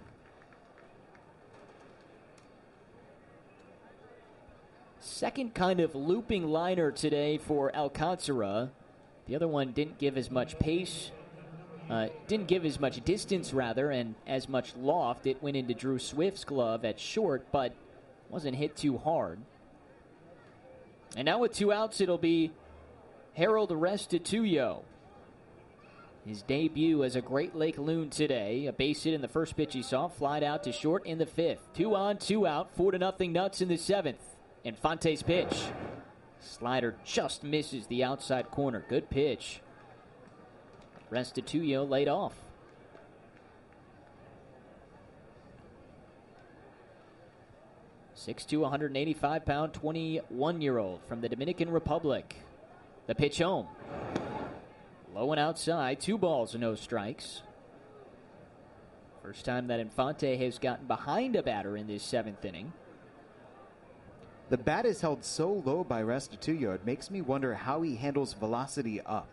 Second kind of looping liner today for Alcantara. The other one didn't give as much pace. Didn't give as much distance, rather, and as much loft. It went into Drew Swift's glove at short, but wasn't hit too hard. And now with 2 outs, it'll be Harold Restituyo. His debut as a Great Lake Loon today. A base hit in the first pitch he saw. Flied out to short in the 5th. 2 on, 2 out. 4-0 Nuts in the 7th. Infante's pitch. Slider just misses the outside corner. Good pitch. Restituyo laid off. 6'2", 185-pound, 21-year-old from the Dominican Republic. The pitch home. Low and outside, 2 balls and no strikes. First time that Infante has gotten behind a batter in this 7th inning. The bat is held so low by Restituyo, it makes me wonder how he handles velocity up.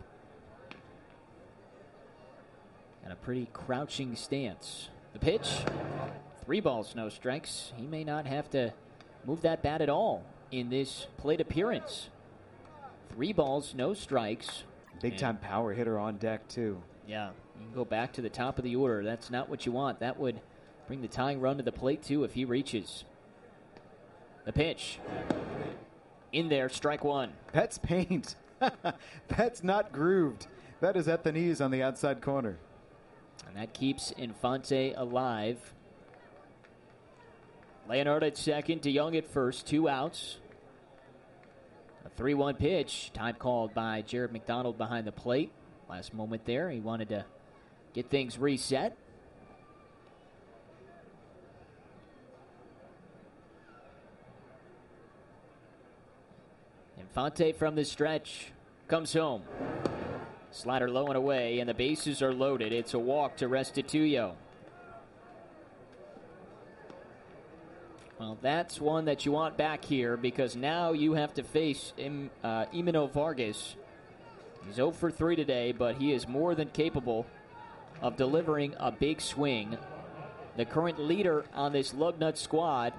And a pretty crouching stance. The pitch, 3 balls, no strikes. He may not have to move that bat at all in this plate appearance. 3 balls, no strikes. Big time power hitter on deck, too. Yeah, you can go back to the top of the order. That's not what you want. That would bring the tying run to the plate, too, if he reaches. The pitch. In there, strike 1. That's paint. That's not grooved. That is at the knees on the outside corner. And that keeps Infante alive. Leonard at second, DeYoung at first, 2 outs. A 3-1 pitch, time called by Jared McDonald behind the plate. Last moment there, he wanted to get things reset. Infante from the stretch comes home. Slider low and away, and the bases are loaded. It's a walk to Restituyo. Well, that's one that you want back here because now you have to face Imeno Vargas. He's 0 for 3 today, but he is more than capable of delivering a big swing. The current leader on this Lugnut squad,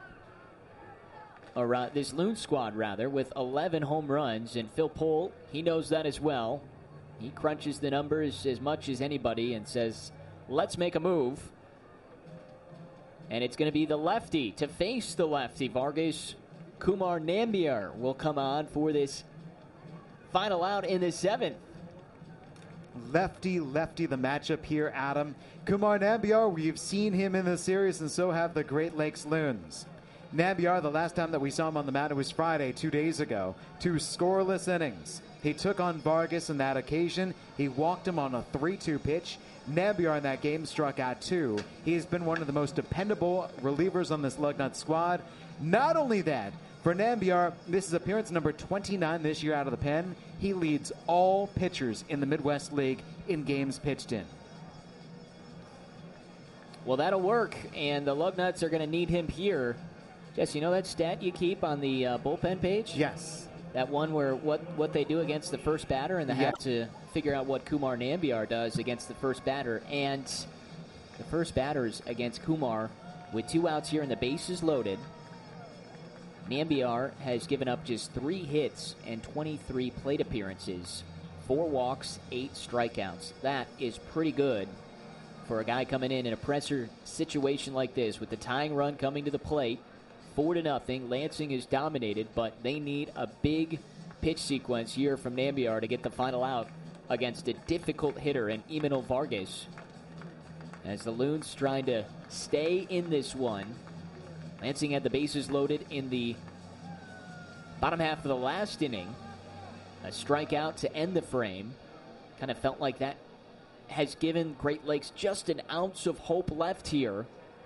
or this Loon squad rather, with 11 home runs, and Phil Pohl, he knows that as well. He crunches the numbers as much as anybody and says, let's make a move. And it's going to be the lefty to face the lefty. Vargas Kumar Nambiar will come on for this final out in the 7th. Lefty, the matchup here, Adam. Kumar Nambiar, we've seen him in the series, and so have the Great Lakes Loons. Nambiar, the last time that we saw him on the mound, it was Friday, 2 days ago. 2 scoreless innings. He took on Vargas on that occasion. He walked him on a 3-2 pitch. Nambiar in that game struck out 2. He's been one of the most dependable relievers on this Lugnut squad. Not only that, for Nambiar, this is appearance number 29 this year out of the pen. He leads all pitchers in the Midwest League in games pitched in. Well, that'll work, and the Lugnuts are going to need him here. Jess, you know that stat you keep on the bullpen page? Yes. That one where what they do against the first batter, and they have to figure out what Kumar Nambiar does against the first batter. And the first batters against Kumar, with 2 outs here and the bases loaded, Nambiar has given up just 3 hits and 23 plate appearances, 4 walks, 8 strikeouts. That is pretty good for a guy coming in a pressure situation like this with the tying run coming to the plate. 4-0. Lansing is dominated, but they need a big pitch sequence here from Nambiar to get the final out against a difficult hitter in Imeno Vargas. As the Loons trying to stay in this one. Lansing had the bases loaded in the bottom half of the last inning. A strikeout to end the frame. Kind of felt like that has given Great Lakes just an ounce of hope left here.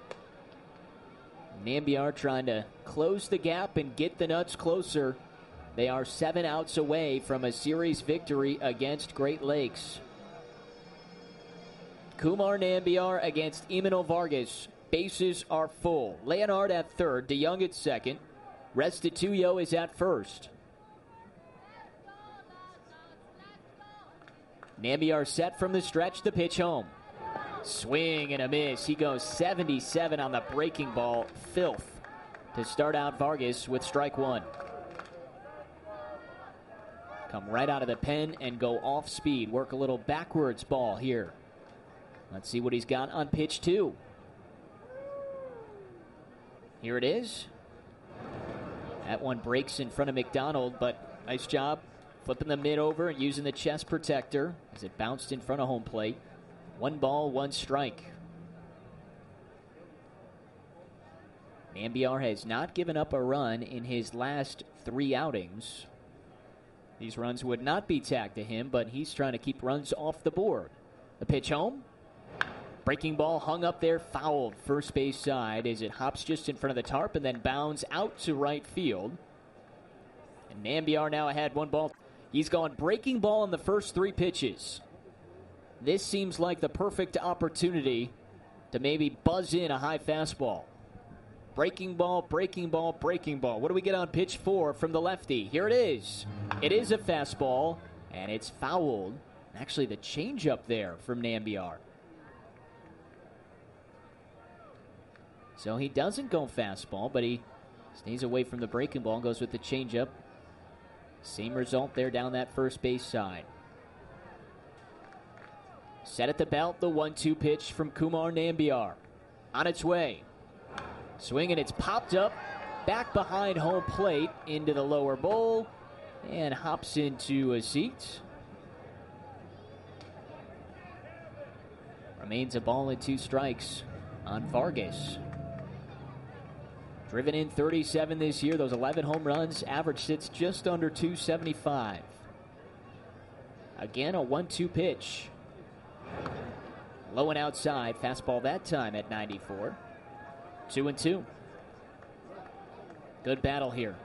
Nambiar trying to close the gap and get the Nuts closer. They are 7 outs away from a series victory against Great Lakes. Kumar Nambiar against Imeno Vargas. Bases are full. Leonard at third, DeYoung at second. Restituyo is at first. Nambiar set from the stretch, the pitch home. Swing and a miss. He goes 77 on the breaking ball. Filth to start out Vargas with strike 1. Come right out of the pen and go off speed. Work a little backwards ball here. Let's see what he's got on pitch 2. Here it is. That one breaks in front of McDonald, but nice job flipping the mid over and using the chest protector as it bounced in front of home plate. 1 ball, 1 strike. Nambiar has not given up a run in his last 3 outings. These runs would not be tagged to him, but he's trying to keep runs off the board. The pitch home. Breaking ball hung up there, fouled first base side as it hops just in front of the tarp and then bounds out to right field. And Nambiar now ahead 1-0. He's gone breaking ball in the first 3 pitches. This seems like the perfect opportunity to maybe buzz in a high fastball. Breaking ball, breaking ball, breaking ball. What do we get on pitch 4 from the lefty? Here it is. It is a fastball, and it's fouled. Actually, the changeup there from Nambiar. So he doesn't go fastball, but he stays away from the breaking ball and goes with the changeup. Same result there down that first base side. Set at the belt, the 1-2 pitch from Kumar Nambiar. On its way. Swing, and it's popped up back behind home plate into the lower bowl and hops into a seat. Remains a ball and 2 strikes on Vargas. Driven in 37 this year, those 11 home runs, average sits just under 275. Again, a 1-2 pitch. Low and outside, fastball that time at 94. 2-2. Good battle here.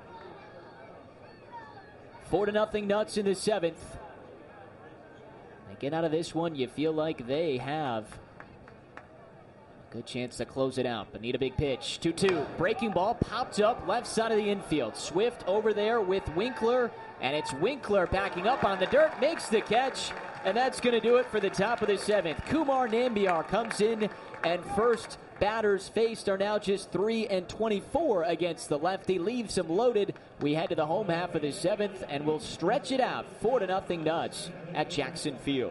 4-0 Nuts in the 7th. They get out of this one, you feel like they have a good chance to close it out, but need a big pitch. 2-2. Breaking ball popped up left side of the infield. Swift over there with Winkler, and it's Winkler backing up on the dirt, makes the catch, and that's going to do it for the top of the 7th. Kumar Nambiar comes in, and first batters faced are now just 3 and 24 against the lefty. Leaves him loaded. We head to the home half of the 7th, and we'll stretch it out 4-0 Nuts at Jackson Field.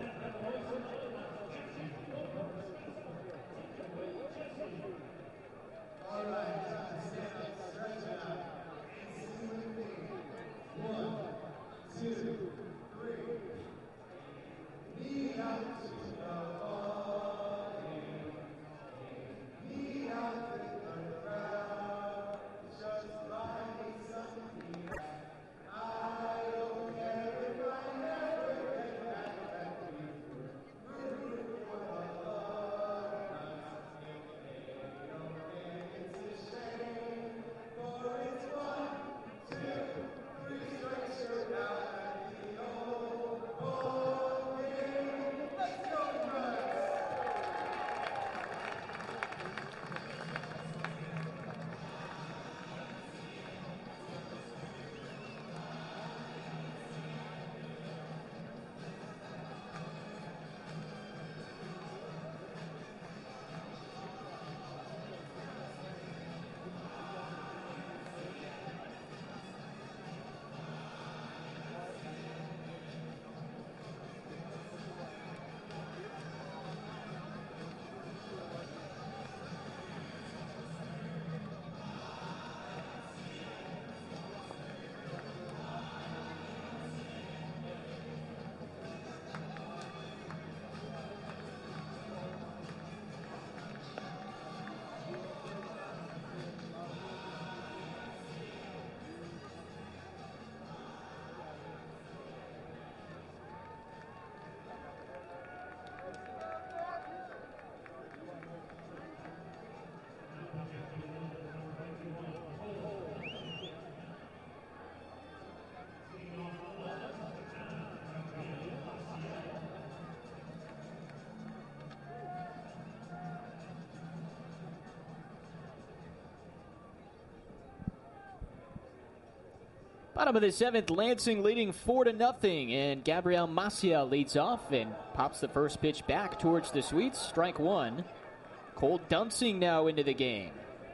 Bottom of the 7th, Lansing leading 4-0, and Gabriel Maciel leads off and pops the first pitch back towards the Sweets. Strike 1. Cole Dunsing now into the game.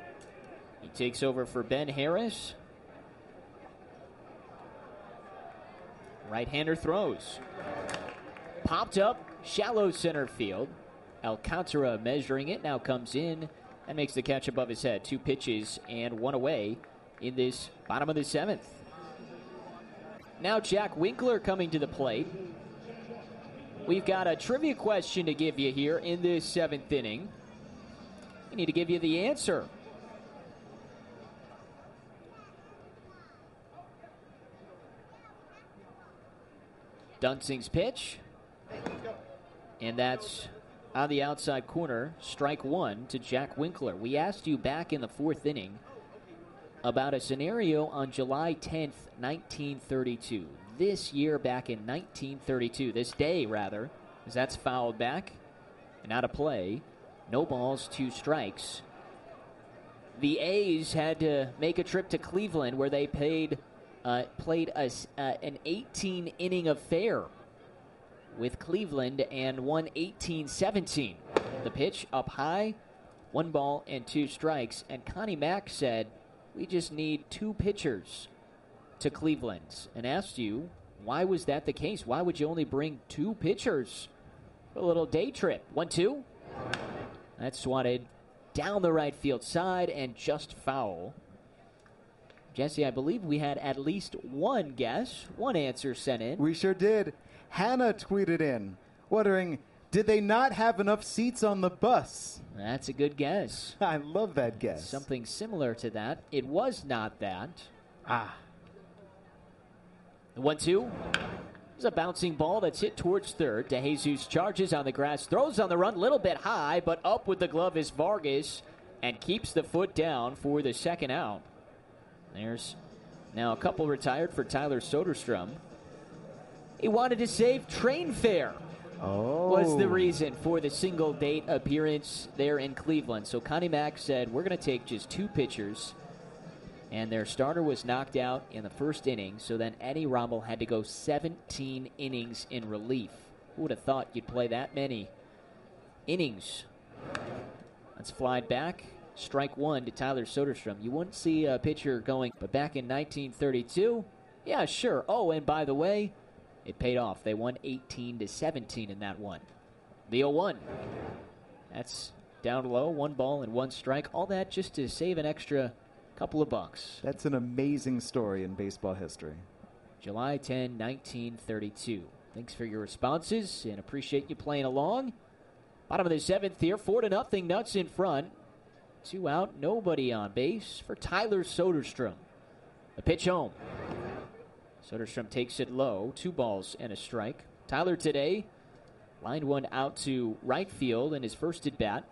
He takes over for Ben Harris. Right-hander throws. Popped up, shallow center field. Alcantara measuring it, now comes in and makes the catch above his head. 2 pitches and 1 away in this bottom of the 7th. Now Jack Winkler coming to the plate. We've got a trivia question to give you here in this 7th inning. We need to give you the answer. Dunsing's pitch. And that's on the outside corner. Strike one to Jack Winkler. We asked you back in the fourth inning about a scenario on July 10th, 1932. This year back in 1932. This day, rather, as that's fouled back and out of play. No balls, 2 strikes. The A's had to make a trip to Cleveland where they played an 18-inning affair with Cleveland and won 18-17. The pitch up high, 1 ball and 2 strikes. And Connie Mack said, we just need 2 pitchers to Cleveland. And asked you, why was that the case? Why would you only bring 2 pitchers for a little day trip? 1-2. That's swatted down the right field side and just foul. Jesse, I believe we had at least one guess, one answer sent in. We sure did. Hannah tweeted in, wondering, did they not have enough seats on the bus? That's a good guess. I love that guess. Something similar to that. It was not that. The 1-2. It's a bouncing ball that's hit towards third. DeJesus charges on the grass, throws on the run, a little bit high, but up with the glove is Vargas and keeps the foot down for the second out. There's now a couple retired for Tyler Soderstrom. He wanted to save train fare. Was the reason for the single date appearance there in Cleveland. So Connie Mack said, we're going to take just 2 pitchers. And their starter was knocked out in the first inning, so then Eddie Rommel had to go 17 innings in relief. Who would have thought you'd play that many innings? Let's fly back. Strike one to Tyler Soderstrom. You wouldn't see a pitcher going, but back in 1932, yeah, sure. Oh, and by the way, it paid off. They won 18-17 in that one. The 0-1. That's down low, 1 ball and 1 strike. All that just to save an extra couple of bucks. That's an amazing story in baseball history. July 10, 1932. Thanks for your responses and appreciate you playing along. Bottom of the 7th here, 4-0, Nuts in front. 2 out, nobody on base for Tyler Soderstrom. The pitch home. Soderstrom takes it low, 2 balls and a strike. Tyler today lined one out to right field in his first at bat.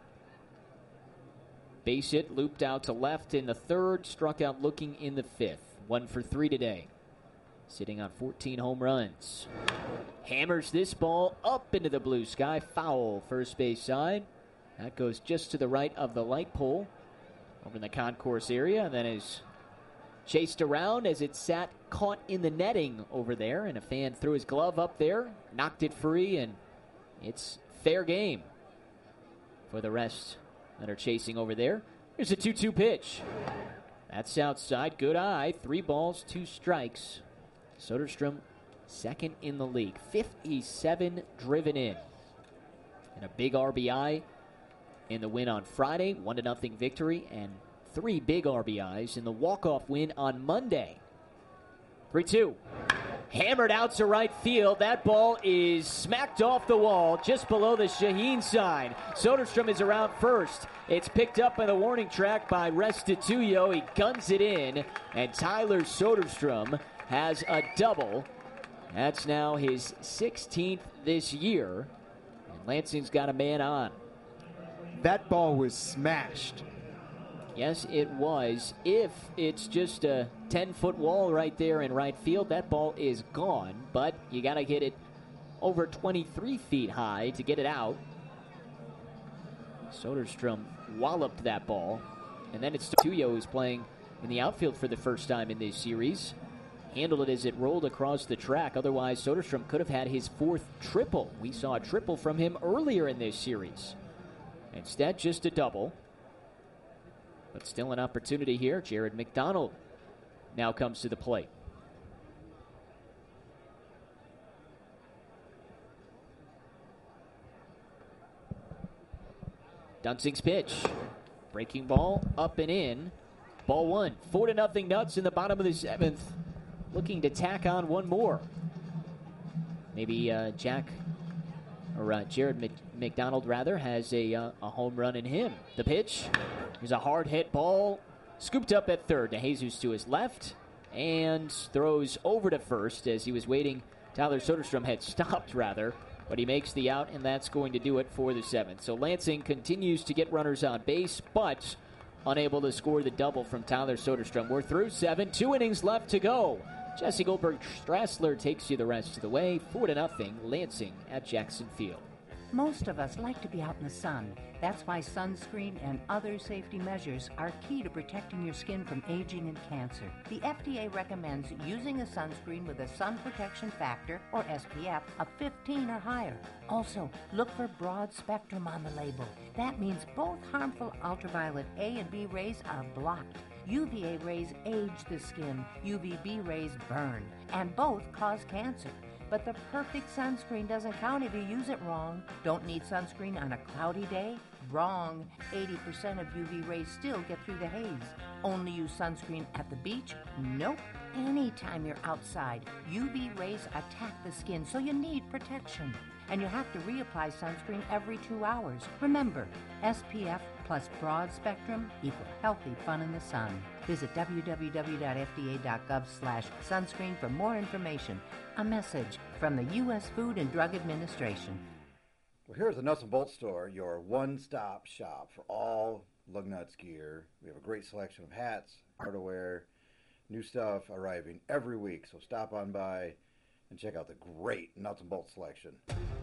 Base hit, looped out to left in the 3rd, struck out looking in the 5th. 1 for 3 today. Sitting on 14 home runs. Hammers this ball up into the blue sky. Foul first base side. That goes just to the right of the light pole over in the concourse area. And then is chased around as it sat caught in the netting over there. And a fan threw his glove up there, knocked it free, and it's fair game for the rest that are chasing over there. Here's a 2-2 pitch. That's outside. Good eye. 3 balls, 2 strikes. Soderstrom, 2nd in the league. 57 driven in. And a big RBI in the win on Friday. 1-0 victory. And 3 big RBIs in the walk-off win on Monday. 3-2. Hammered out to right field. That ball is smacked off the wall just below the Shaheen sign. Soderstrom is around first. It's picked up by the warning track by Restituyo. He guns it in, and Tyler Soderstrom has a double. That's now his 16th this year, and Lansing's got a man on. That ball was smashed. Yes, it was. If it's just a 10-foot wall right there in right field, that ball is gone. But you got to get it over 23 feet high to get it out. Soderstrom walloped that ball. And then it's Tuyo who's playing in the outfield for the first time in this series. Handled it as it rolled across the track. Otherwise, Soderstrom could have had his 4th triple. We saw a triple from him earlier in this series. Instead, just a double. But still an opportunity here. Jared McDonald now comes to the plate. Dunsing's pitch. Breaking ball, up and in. Ball 1. 4-0 Nuts in the bottom of the 7th. Looking to tack on one more. Maybe Jared McDonald rather has a home run in him. The pitch. Here's a hard hit ball. Scooped up at third. DeJesus to his left. And throws over to first as he was waiting Tyler Soderstrom had stopped, rather, but he makes the out, and that's going to do it for the 7th. So Lansing continues to get runners on base, but unable to score the double from Tyler Soderstrom. We're through 7, 2 innings left to go. Jesse Goldberg-Strassler takes you the rest of the way, 4-0, Lansing at Jackson Field. Most of us like to be out in the sun. That's why sunscreen and other safety measures are key to protecting your skin from aging and cancer. The FDA recommends using a sunscreen with a sun protection factor, or SPF, of 15 or higher. Also, look for broad spectrum on the label. That means both harmful ultraviolet A and B rays are blocked. UVA rays age the skin, UVB rays burn, and both cause cancer. But the perfect sunscreen doesn't count if you use it wrong. Don't need sunscreen on a cloudy day? Wrong. 80% of UV rays still get through the haze. Only use sunscreen at the beach? Nope. Anytime you're outside, UV rays attack the skin, so you need protection. And you have to reapply sunscreen every 2 hours. Remember, SPF plus broad spectrum equal healthy fun in the sun. Visit www.fda.gov/sunscreen for more information. A message from the U.S. Food and Drug Administration. Well, here's the Nuts and Bolts Store, your one-stop shop for all Lugnuts gear. We have a great selection of hats, hardware, new stuff arriving every week. So stop on by and check out the great Nuts and Bolts selection.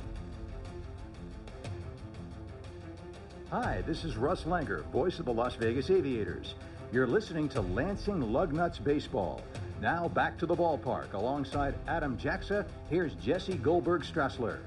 Hi, this is Russ Langer, voice of the Las Vegas Aviators. You're listening to Lansing Lugnuts Baseball. Now back to the ballpark. Alongside Adam Jacksa, here's Jesse Goldberg-Strassler.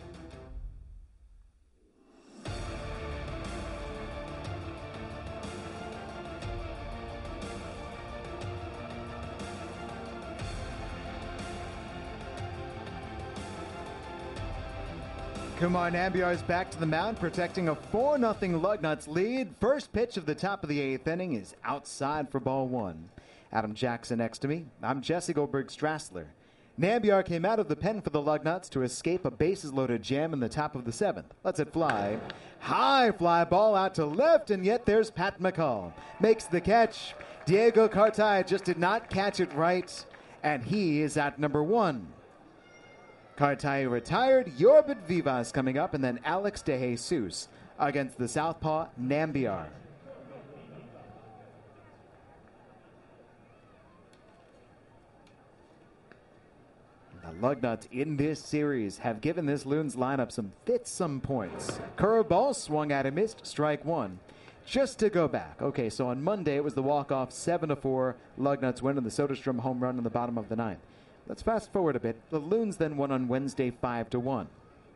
Kumar Nambiar is back to the mound, protecting a 4-0 Lugnuts lead. First pitch of the top of the 8th inning is outside for ball 1. Adam Jackson next to me. I'm Jesse Goldberg-Strassler. Nambiar came out of the pen for the Lugnuts to escape a bases-loaded jam in the top of the 7th. Lets it fly. High fly ball out to left, and yet there's Pat McCall. Makes the catch. Diego Cartaya just did not catch it right, and he is at number 1. Cartaya retired. Yorbit Vivas coming up, and then Alex De Jesus against the southpaw Nambiar. The Lugnuts in this series have given this Loons lineup some fits, some points. Curveball swung at and missed, strike 1. Just to go back. Okay, so on Monday it was the walk-off 7-4 Lugnuts win and the Soderstrom home run in the bottom of the 9th. Let's fast forward a bit. The Loons then won on Wednesday 5-1.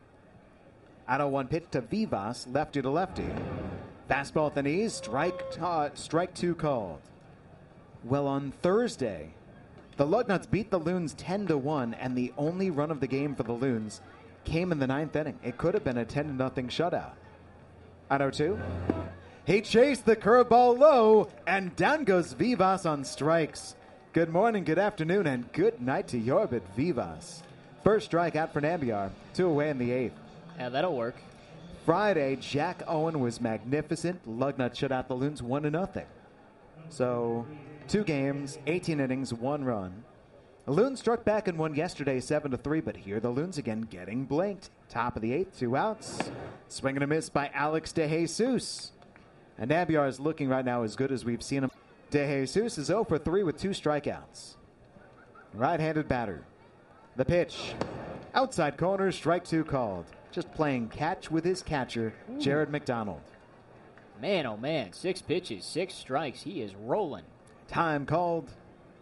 Out of 1 pitch to Vivas, lefty to lefty. Fastball at the knees, strike 2 called. Well, on Thursday, the Lugnuts beat the Loons 10-1, and the only run of the game for the Loons came in the 9th inning. It could have been a 10-0 shutout. On 0-2, he chased the curveball low, and down goes Vivas on strikes. Good morning, good afternoon, and good night to Yorbit Vivas. First strikeout for Nambiar, 2 away in the 8th. Yeah, that'll work. Friday, Jack Owen was magnificent. Lugnuts shut out the Loons 1-0. So, 2 games, 18 innings, 1 run. The Loons struck back and won yesterday 7-3, but here the Loons again getting blanked. Top of the 8th, 2 outs. Swing and a miss by Alex De Jesus. And Nambiar is looking right now as good as we've seen him. De Jesus is 0 for 3 with 2 strikeouts. Right-handed batter. The pitch. Outside corner, strike 2 called. Just playing catch with his catcher, Jared McDonald. Man, oh man, 6 pitches, 6 strikes. He is rolling. Time called.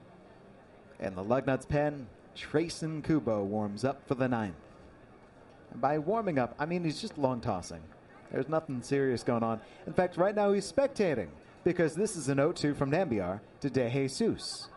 And the Lugnuts pen, Trayson Kubo warms up for the 9th. And by warming up, I mean he's just long tossing. There's nothing serious going on. In fact, right now he's spectating, because this is an 0-2 from Nambiar to De Jesus.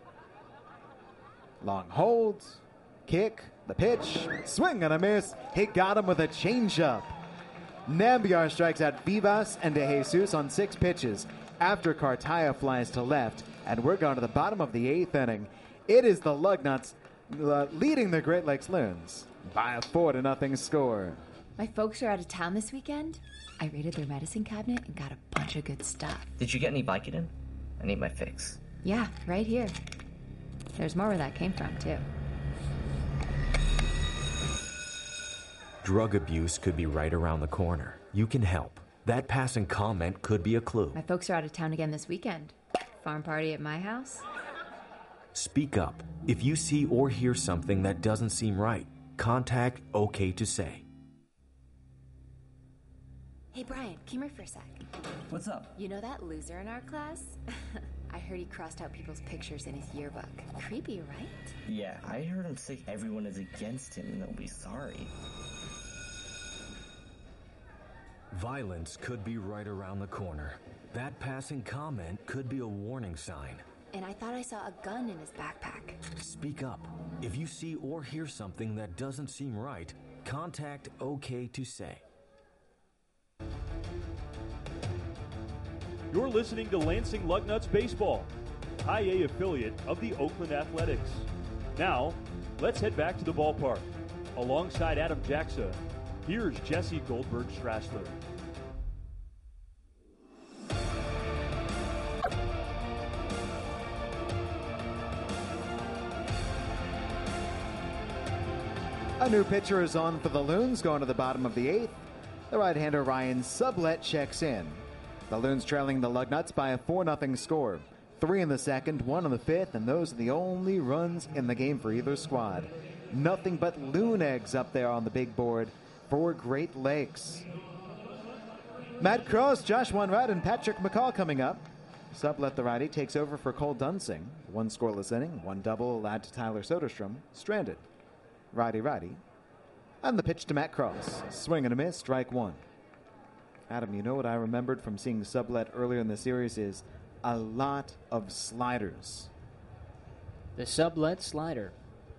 Long hold, kick, the pitch, swing and a miss. He got him with a changeup. Nambiar strikes out Vivas and De Jesus on 6 pitches after Cartaya flies to left, and we're going to the bottom of the 8th inning. It is the Lugnuts leading the Great Lakes Loons by a 4-0 score. My folks are out of town this weekend. I raided their medicine cabinet and got a bunch of good stuff. Did you get any Vicodin? I need my fix. Yeah, right here. There's more where that came from, too. drug abuse could be right around the corner. You can help. That passing comment could be a clue. My folks are out of town again this weekend. Farm party at my house? Speak up. If you see or hear something that doesn't seem right, contact OK to Say. Hey, Brian, come here for a sec. What's up? You know that loser in our class? I heard he crossed out people's pictures in his yearbook. Creepy, right? Yeah, I heard him say everyone is against him and they'll be sorry. Violence could be right around the corner. That passing comment could be a warning sign. And I thought I saw a gun in his backpack. Speak up. If you see or hear something that doesn't seem right, contact OK to Say. You're listening to Lansing Lugnuts Baseball, High A affiliate of the Oakland Athletics. Now, let's head back to the ballpark. Alongside Adam Jackson, here's Jesse Goldberg-Strassler. A new pitcher is on for the Loons, going to the bottom of the 8th. The right-hander Ryan Sublette checks in. The Loons trailing the Lugnuts by a 4-0 score. 3 in the second, 1 in the fifth, and those are the only runs in the game for either squad. Nothing but Loon eggs up there on the big board for Great Lakes. Matt Cross, Josh Weinrad, and Patrick McCall coming up. Sublette, the righty, takes over for Cole Dunsing. 1 scoreless inning, 1 double allowed to Tyler Soderstrom. Stranded. Righty. And the pitch to Matt Cross. Swing and a miss, strike 1. Adam, you know what I remembered from seeing Sublette earlier in the series is a lot of sliders. The Sublette slider.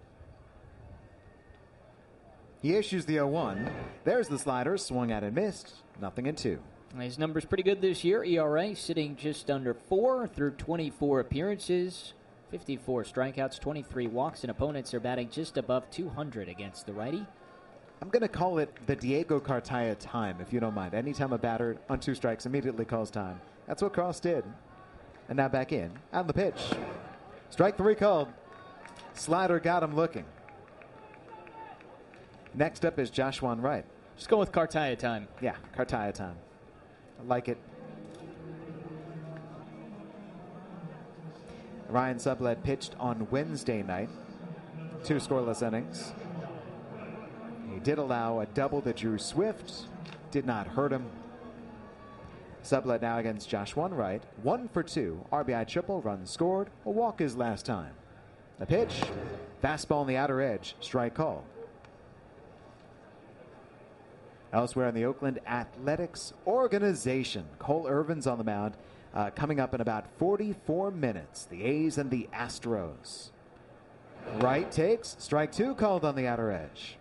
He issues the 0-1. There's the slider, swung at and missed. 0-2. His number's pretty good this year. ERA sitting just under 4 through 24 appearances. 54 strikeouts, 23 walks, and opponents are batting just above 200 against the righty. I'm going to call it the Diego Cartaya time, if you don't mind. Anytime a batter on 2 strikes immediately calls time. That's what Cross did. And now back in. And the pitch. Strike 3 called. Slider got him looking. Next up is Josh Weinrad. Just go with Cartaya time. Yeah, Cartaya time. I like it. Ryan Sublette pitched on Wednesday night. 2 scoreless innings. He did allow a double to Drew Swift. Did not hurt him. Sublette now against Josh Weinrad. 1 for 2. RBI triple. Run scored. A walk his last time. The pitch. Fastball on the outer edge. Strike call. Elsewhere in the Oakland Athletics organization, Cole Irvin's on the mound. Coming up in about 44 minutes, the A's and the Astros. Right takes, strike 2 called on the outer edge.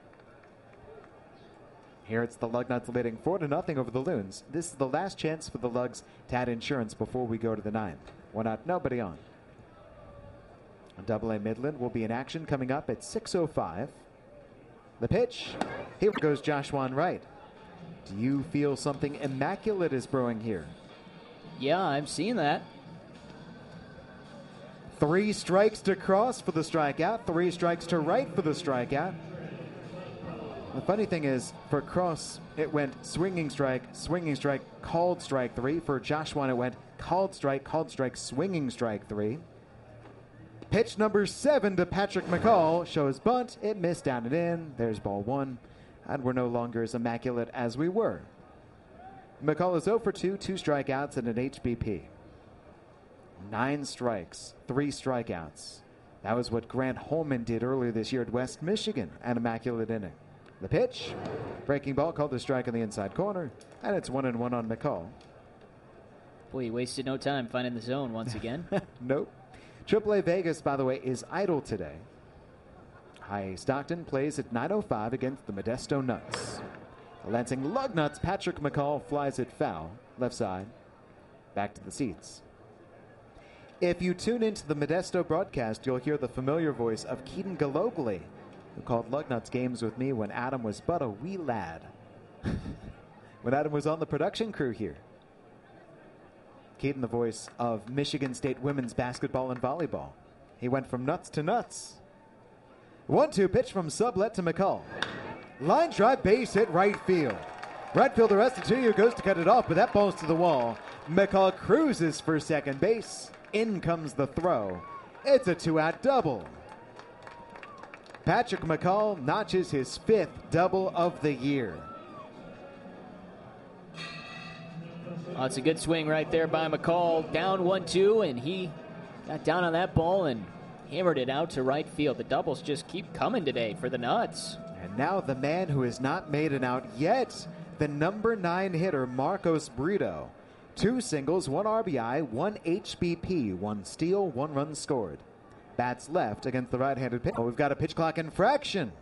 Here it's the Lugnuts leading 4-0 over the Loons. This is the last chance for the Lugs to add insurance before we go to the 9th. 1 out, nobody on. Double A Midland will be in action coming up at 6:05. The pitch. Here goes Josh Weinrad. Do you feel something immaculate is brewing here? Yeah, I'm seeing that. 3 strikes to Cross for the strikeout. 3 strikes to Wright for the strikeout. The funny thing is, for Cross, it went swinging strike, called strike 3. For Josh Weinrad, it went called strike, swinging strike 3. Pitch number 7 to Patrick McCall. Shows bunt. It missed down and in. There's ball 1. And we're no longer as immaculate as we were. McCall is 0 for 2, 2 strikeouts, and an HBP. 9 strikes, 3 strikeouts. That was what Grant Holman did earlier this year at West Michigan, an immaculate inning. The pitch, breaking ball called a strike in the inside corner, and it's 1-1 on McCall. Boy, he wasted no time finding the zone once again. Nope. AAA Vegas, by the way, is idle today. High Stockton plays at 9:05 against the Modesto Nuts. The Lansing Lugnuts, Patrick McCall flies it foul, left side. Back to the seats. If you tune into the Modesto broadcast, you'll hear the familiar voice of Keaton Galogly, who called Lugnuts games with me when Adam was but a wee lad. When Adam was on the production crew here. Keaton, the voice of Michigan State women's basketball and volleyball. He went from nuts to nuts. 1-2 pitch from Sublette to McCall. Line drive, base hit, right field. Right fielder Restituyo goes to cut it off, but that ball's to the wall. McCall cruises for second base. In comes the throw. It's a 2-out double. Patrick McCall notches his 5th double of the year. Oh, it's a good swing right there by McCall. Down 1-2, and he got down on that ball and hammered it out to right field. The doubles just keep coming today for the Nuts. And now the man who has not made an out yet, the number 9 hitter, Marcos Brito. 2 singles, 1 RBI, 1 HBP, 1 steal, 1 run scored. Bats left against the right-handed pitcher. Oh, we've got a pitch clock infraction.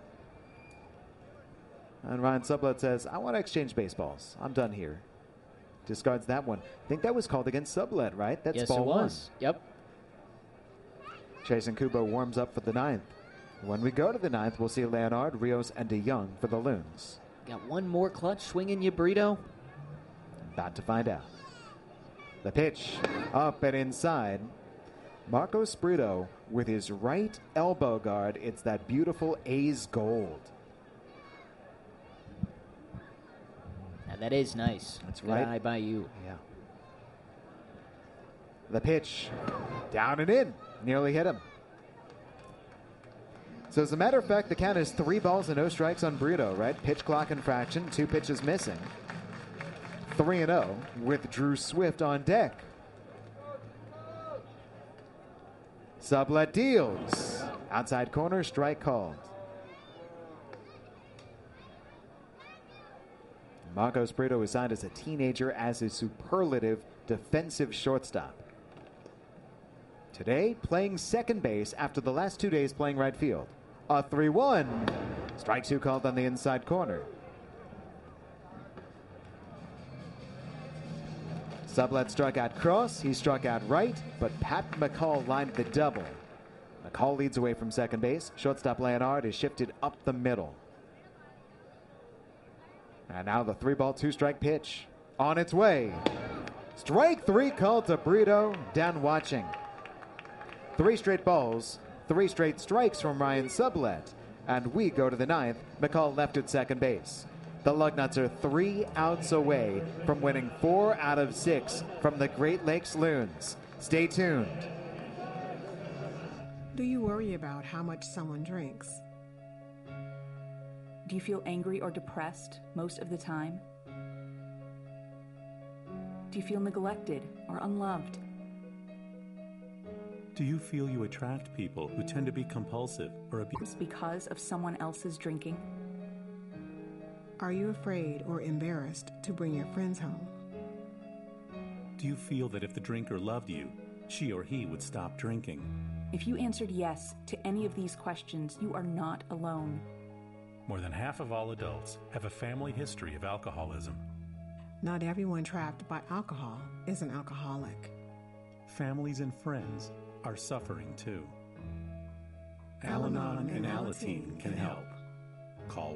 And Ryan Sublett says, I want to exchange baseballs. I'm done here. Discards that one. I think that was called against Sublett, right? That's yes, ball it was. 1. Yep. Chasen Kubo warms up for the 9th. When we go to the 9th, we'll see Leonard, Rios, and DeYoung for the Loons. Got one more clutch swing in you, Brito? About to find out. The pitch up and inside. Marcos Brito with his right elbow guard. It's that beautiful A's gold. Yeah, that is nice. That's good right. Eye by you. Yeah. The pitch down and in. Nearly hit him. So as a matter of fact, the count is 3 balls and no strikes on Brito, right? Pitch clock infraction, 2 pitches missing. 3-0 with Drew Swift on deck. Sublett deals. Outside corner, strike called. Marcos Brito was signed as a teenager as a superlative defensive shortstop. Today, playing second base after the last 2 days playing right field. A 3-1. Strike 2 called on the inside corner. Sublett struck out cross. He struck out right, but Pat McCall lined the double. McCall leads away from second base. Shortstop Leonard is shifted up the middle. And now the 3-ball, 2-strike pitch on its way. Strike 3 called to Brito. Down watching. 3 straight balls, 3 straight strikes from Ryan Sublett. And we go to the 9th. McCall left at second base. The Lugnuts are 3 outs away from winning 4 out of 6 from the Great Lakes Loons. Stay tuned. Do you worry about how much someone drinks? Do you feel angry or depressed most of the time? Do you feel neglected or unloved? Do you feel you attract people who tend to be compulsive or abusive because of someone else's drinking? Are you afraid or embarrassed to bring your friends home? Do you feel that if the drinker loved you, she or he would stop drinking? If you answered yes to any of these questions, you are not alone. More than half of all adults have a family history of alcoholism. Not everyone trapped by alcohol is an alcoholic. Families and friends are suffering too. Al-Anon and Alateen can help. Call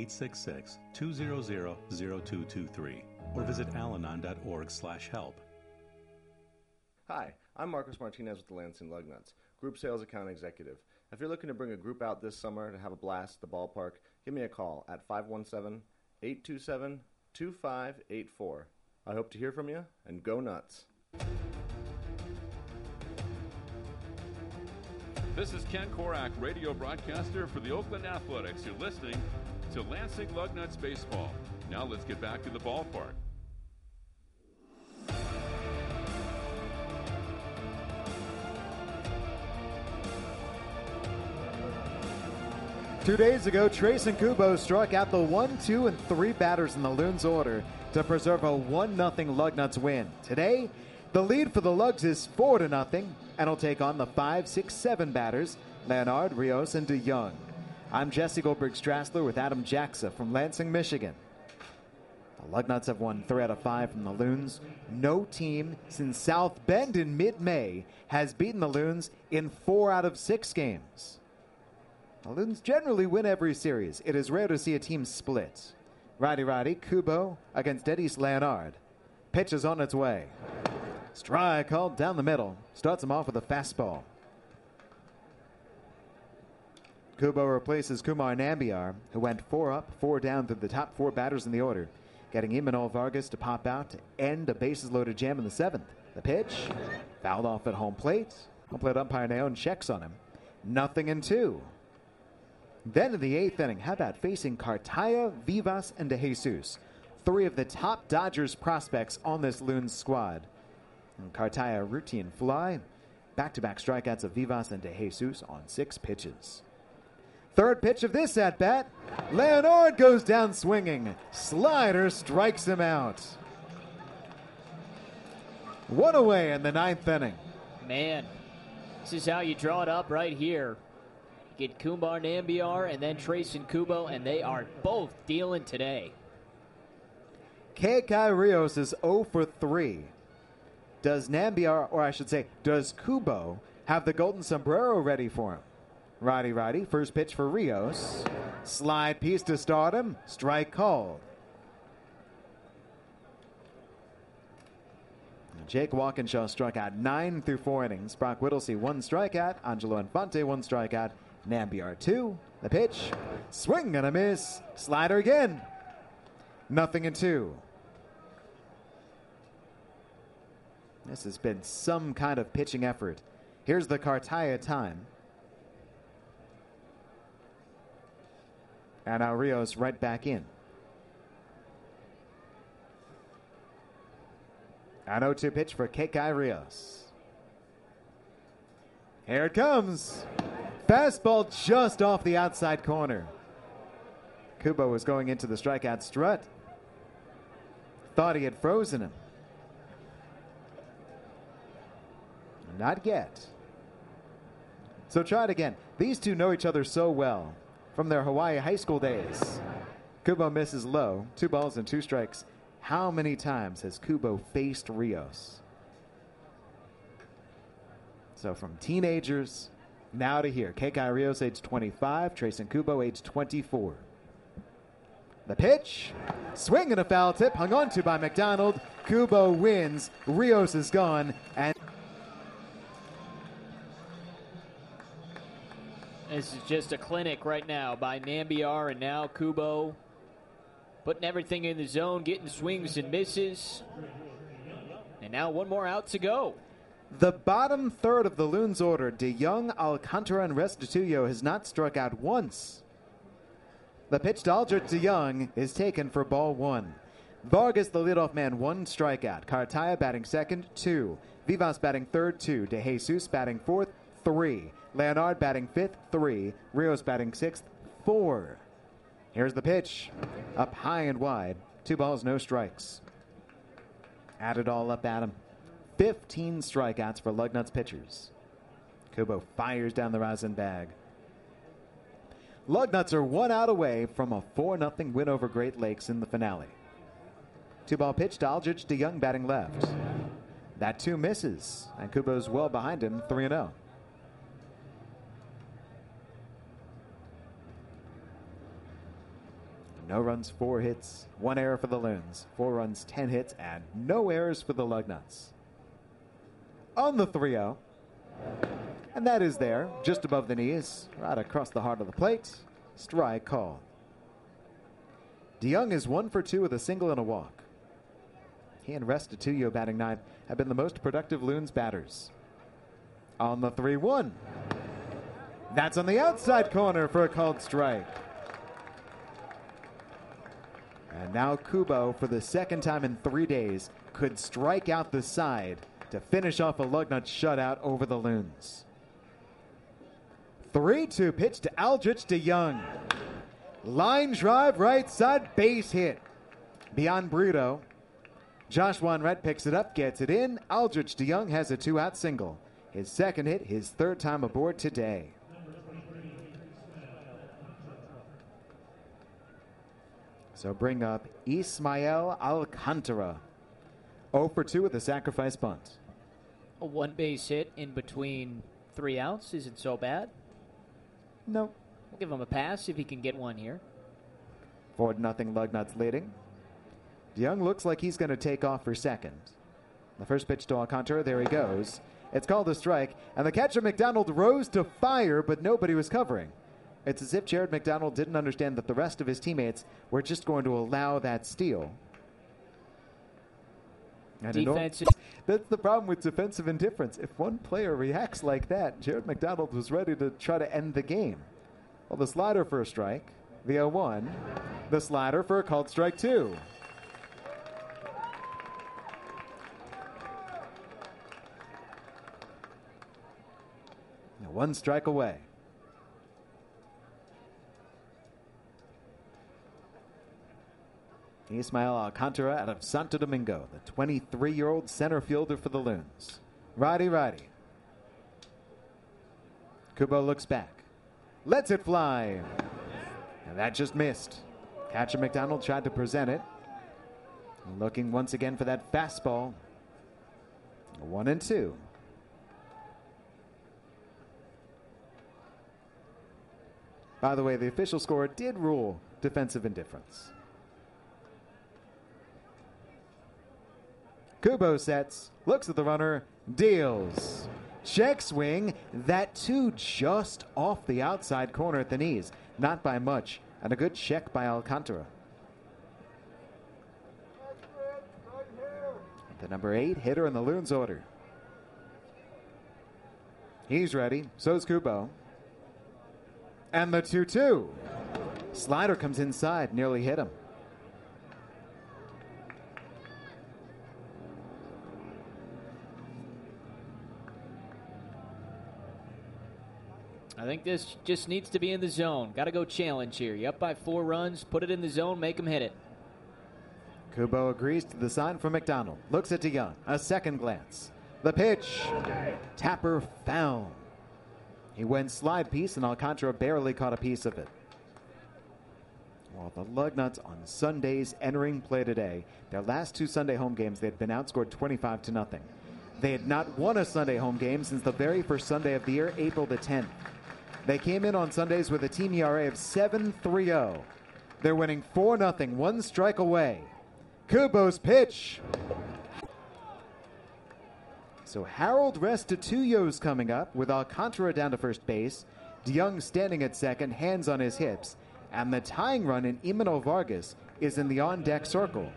1-866-200-0223 or visit alanon.org/help. Hi, I'm Marcos Martinez with the Lansing Lugnuts, Group Sales Account Executive. If you're looking to bring a group out this summer to have a blast at the ballpark, give me a call at 517-827-2584. I hope to hear from you, and go Nuts. This is Ken Korak, radio broadcaster for the Oakland Athletics. You're listening to Lansing Lugnuts Baseball. Now let's get back to the ballpark. Two days ago, Trayson Kubo struck out the 1, 2, and 3 batters in the Loons order to preserve a 1-0 Lugnuts win. Today, the lead for the Lugs is 4-0, and will take on the 5, 6, 7 batters, Leonard, Rios, and DeYoung. I'm Jesse Goldberg-Strassler with Adam Jaxa from Lansing, Michigan. The Lugnuts have won 3 out of 5 from the Loons. No team since South Bend in mid-May has beaten the Loons in 4 out of 6 games. The Loons generally win every series. It is rare to see a team split. Righty, Kubo against Eddie's Leonard. Pitch is on its way. Strike called down the middle. Starts him off with a fastball. Kubo replaces Kumar Nambiar, who went 4 up, 4 down through the top 4 batters in the order, getting Imanol Vargas to pop out to end a bases-loaded jam in the 7th. The pitch, fouled off at home plate. Home plate umpire Naon checks on him. 0-2. Then in the 8th inning, how about facing Cartaya, Vivas, and De Jesus, 3 of the top Dodgers prospects on this Loons squad. And Cartaya routine fly, back-to-back strikeouts of Vivas and De Jesus on 6 pitches. 3rd pitch of this at-bat, Leonard goes down swinging. Slider strikes him out. 1 away in the 9th inning. Man, this is how you draw it up right here. Get Kumar Nambiar and then Trayson Kubo, and they are both dealing today. Kekai Rios is 0 for 3. Does Nambiar, or I should say, does Kubo have the golden sombrero ready for him? Righty, first pitch for Rios. Slide piece to start him. Strike called. Jake Walkinshaw struck out 9 through 4 innings. Brock Whittlesey 1 strikeout. Angelo Infante 1 strikeout. Nambiar 2. The pitch. Swing and a miss. Slider again. 0-2. This has been some kind of pitching effort. Here's the Cartaya time. And now Rios right back in. An 0-2 pitch for Kekai Rios. Here it comes. Fastball just off the outside corner. Kubo was going into the strikeout strut. Thought he had frozen him. Not yet. So try it again. These two know each other so well from their Hawaii high school days. Kubo misses low. 2 balls and 2 strikes. How many times has Kubo faced Rios? So from teenagers now to here. Kekai Rios, age 25. Trayson Kubo, age 24. The pitch. Swing and a foul tip. Hung on to by McDonald. Kubo wins. Rios is gone. And this is just a clinic right now by Nambiar and now Kubo. Putting everything in the zone, getting swings and misses. And now 1 more out to go. The bottom third of the Loons order, DeYoung, Alcantara, and Restituyo, has not struck out once. The pitch to Aldrich DeYoung is taken for ball 1. Vargas, the leadoff man, 1 strikeout. Cartaya batting second, 2. Vivas batting third, 2. De Jesus batting fourth, 3. Leonard batting fifth, 3. Rios batting sixth, 4. Here's the pitch. Up high and wide. 2 balls, no strikes. Add it all up, Adam. 15 strikeouts for Lugnuts pitchers. Kubo fires down the rosin bag. Lugnuts are 1 out away from a 4-0 win over Great Lakes in the finale. 2-ball pitch to Aldrich DeYoung batting left. That 2 misses, and Kubo's well behind him, 3-0. No runs, 4 hits, 1 error for the Loons. 4 runs, 10 hits, and no errors for the Lugnuts. On the 3-0. And that is there, just above the knees, right across the heart of the plate. Strike call. DeYoung is 1 for 2 with a single and a walk. He and Restituyo batting 9th have been the most productive Loons batters. On the 3-1. That's on the outside corner for a called strike. And now Kubo, for the 2nd time in 3 days, could strike out the side to finish off a Lugnut shutout over the Loons. 3-2 pitch to Aldrich DeYoung. Line drive right side, base hit. Beyond Brito. Josh Wanrett picks it up, gets it in. Aldrich DeYoung has a 2-out single. His 2nd hit, his 3rd time aboard today. So bring up Ismael Alcantara. 0 for 2 with a sacrifice bunt. A 1-base hit in between 3 outs isn't so bad. No. We'll give him a pass if he can get one here. 4-0 Lugnuts leading. DeYoung looks like he's going to take off for second. The first pitch to Alcantara, there he goes. It's called a strike, and the catcher McDonald rose to fire, but nobody was covering. It's as if Jared McDonald didn't understand that the rest of his teammates were just going to allow that steal. Defensive. That's the problem with defensive indifference. If one player reacts like that, Jared McDonald was ready to try to end the game. Well, the slider for a strike, the 0-1, the slider for a called strike 2. Now 1 strike away. Ismael Alcantara out of Santo Domingo, the 23-year-old center fielder for the Loons. Righty. Kubo looks back. Lets it fly. And that just missed. Catcher McDonald tried to present it. Looking once again for that fastball. 1-2. By the way, the official score did rule defensive indifference. Kubo sets, looks at the runner, deals. Check swing, that 2 just off the outside corner at the knees. Not by much, and a good check by Alcantara. The number 8 hitter in the Loons order. He's ready, so's Kubo. And the 2-2. Slider comes inside, nearly hit him. I think this just needs to be in the zone. Got to go challenge here. You up by 4 runs, put it in the zone, make them hit it. Kubo agrees to the sign from McDonald. Looks at DeYoung. A second glance. The pitch. Tapper foul. He went slide piece, and Alcantara barely caught a piece of it. Well, the Lugnuts on Sundays entering play today. Their last 2 Sunday home games, they had been outscored 25-0. They had not won a Sunday home game since the very first Sunday of the year, April the 10th. They came in on Sundays with a team ERA of 7.30. They're winning 4-0, 1 strike away. Kubo's pitch. So Harold Restituyo's coming up with Alcantara down to first base. DeYoung standing at second, hands on his hips. And the tying run in Imano Vargas is in the on-deck circle.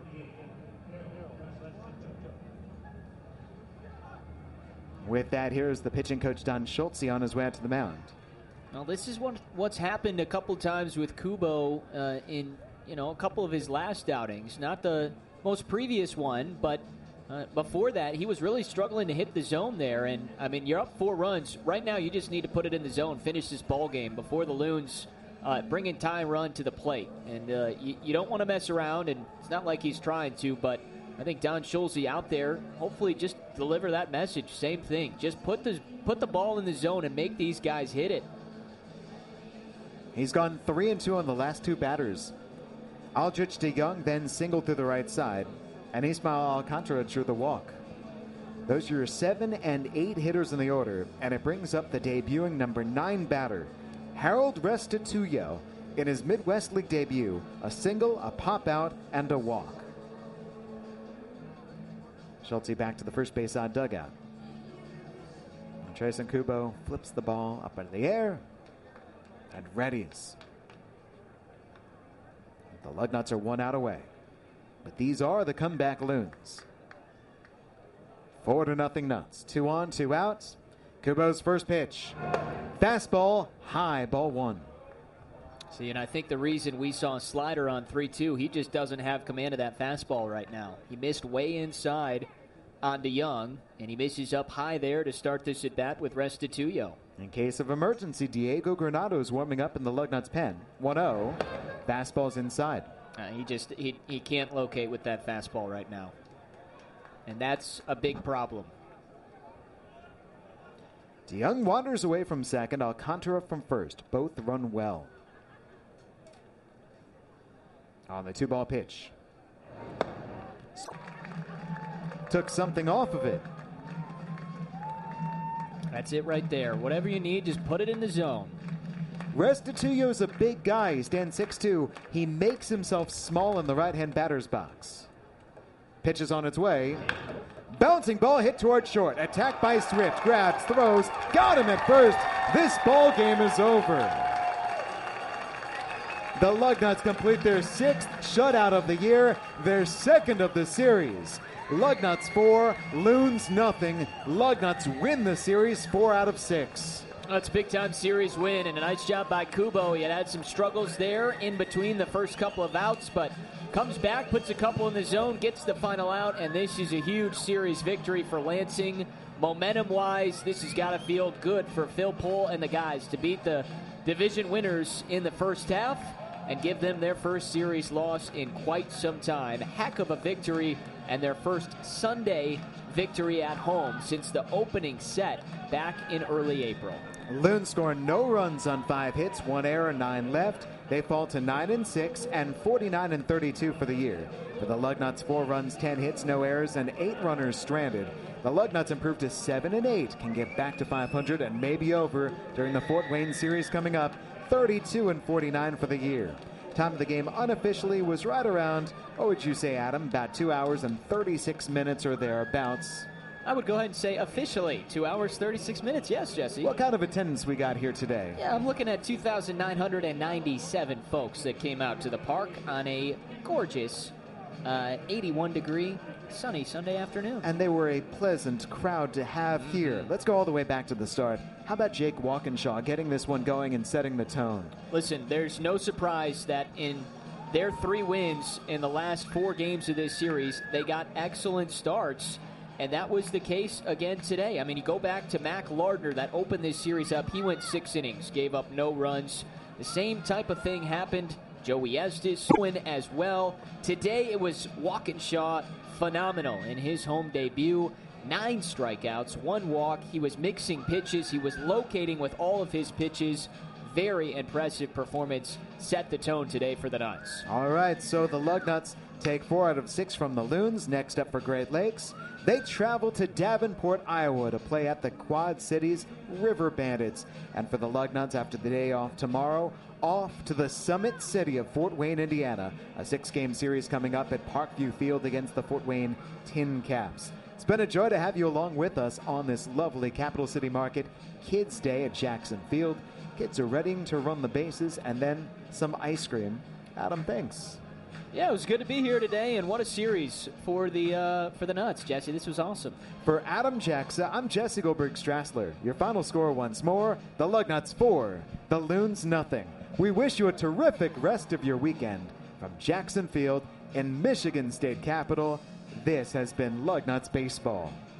With that, here's the pitching coach Don Schultze on his way out to the mound. Well, this is what's happened a couple times with Kubo in a couple of his last outings. Not the most previous one, but before that, he was really struggling to hit the zone there. And I mean, you're up 4 runs right now. You just need to put it in the zone, finish this ball game before the Loons bring in tying run to the plate. And you don't want to mess around. And it's not like he's trying to, but I think Don Schultze out there, hopefully just deliver that message. Same thing. Just put the ball in the zone and make these guys hit it. He's gone 3-2 on the last 2 batters. Aldrich DeYoung then singled to the right side, and Ismael Alcantara drew the walk. Those are your 7 and 8 hitters in the order, and it brings up the debuting number 9 batter, Harold Restituyo, in his Midwest League debut, a single, a pop-out, and a walk. Schultze back to the first base side dugout. And Trayson Kubo flips the ball up into the air and readies. The Lugnuts are 1 out away. But these are the comeback Loons. 4-0 Nuts. 2 on, 2 out. Kubo's first pitch. Fastball, high, ball 1. See, and I think the reason we saw a slider on 3-2, he just doesn't have command of that fastball right now. He missed way inside on DeYoung, and he misses up high there to start this at bat with Restituyo. In case of emergency, Diego Granado is warming up in the Lugnuts pen. 1-0. Fastball's inside. He can't locate with that fastball right now. And that's a big problem. DeYoung wanders away from second, Alcantara from first. Both run well. On the 2-ball pitch. Took something off of it. That's it right there. Whatever you need, just put it in the zone. Restituyo's a big guy. He stands 6'2". He makes himself small in the right-hand batter's box. Pitch is on its way. Bouncing ball hit toward short. Attacked by Swift. Grabs, throws. Got him at first. This ball game is over. The Lugnuts complete their 6th shutout of the year, their 2nd of the series. Lugnuts 4, Loons nothing. Lugnuts win the series 4 out of 6. That's a big-time series win, and a nice job by Kubo. He had some struggles there in between the first couple of outs, but comes back, puts a couple in the zone, gets the final out, and this is a huge series victory for Lansing. Momentum-wise, this has got to feel good for Phil Pohl and the guys to beat the division winners in the first half and give them their first series loss in quite some time. Heck of a victory, and their first Sunday victory at home since the opening set back in early April. Loons score no runs on 5 hits, 1 error, 9 left. They fall to 9-6 and 49-32 for the year. For the Lugnuts, 4 runs, 10 hits, no errors, and 8 runners stranded. The Lugnuts improved to 7-8, can get back to 500 and maybe over during the Fort Wayne series coming up, 32-49 for the year. Time of the game unofficially was right around, what would you say, Adam, about 2 hours and 36 minutes or thereabouts. I would go ahead and say officially 2 hours, 36 minutes. Yes, Jesse. What kind of attendance we got here today? Yeah, I'm looking at 2,997 folks that came out to the park on a gorgeous 81-degree sunny Sunday afternoon. And they were a pleasant crowd to have here. Let's go all the way back to the start. How about Jake Walkinshaw getting this one going and setting the tone? Listen, there's no surprise that in their 3 wins in the last 4 games of this series, they got excellent starts. And that was the case again today. I mean, you go back to Mac Lardner that opened this series up. He went 6 innings, gave up no runs. The same type of thing happened. Joey Estes win as well. Today it was Walkinshaw, phenomenal in his home debut. 9 strikeouts, 1 walk. He was mixing pitches. He was locating with all of his pitches. Very impressive performance. Set the tone today for the Nuts. All right, so the Lugnuts take 4 out of 6 from the Loons. Next up for Great Lakes, they travel to Davenport, Iowa to play at the Quad Cities River Bandits. And for the Lugnuts, after the day off tomorrow, off to the Summit City of Fort Wayne, Indiana. A 6-game series coming up at Parkview Field against the Fort Wayne Tin Caps. It's been a joy to have you along with us on this lovely Capital City Market Kids Day at Jackson Field. Kids are ready to run the bases and then some ice cream. Adam, thanks. Yeah, it was good to be here today, and what a series for the Nuts, Jesse. This was awesome. For Adam Jackson, I'm Jesse Goldberg-Strassler. Your final score once more, the Lugnuts 4, the Loons nothing. We wish you a terrific rest of your weekend. From Jackson Field in Michigan State Capital, this has been Lugnuts Baseball.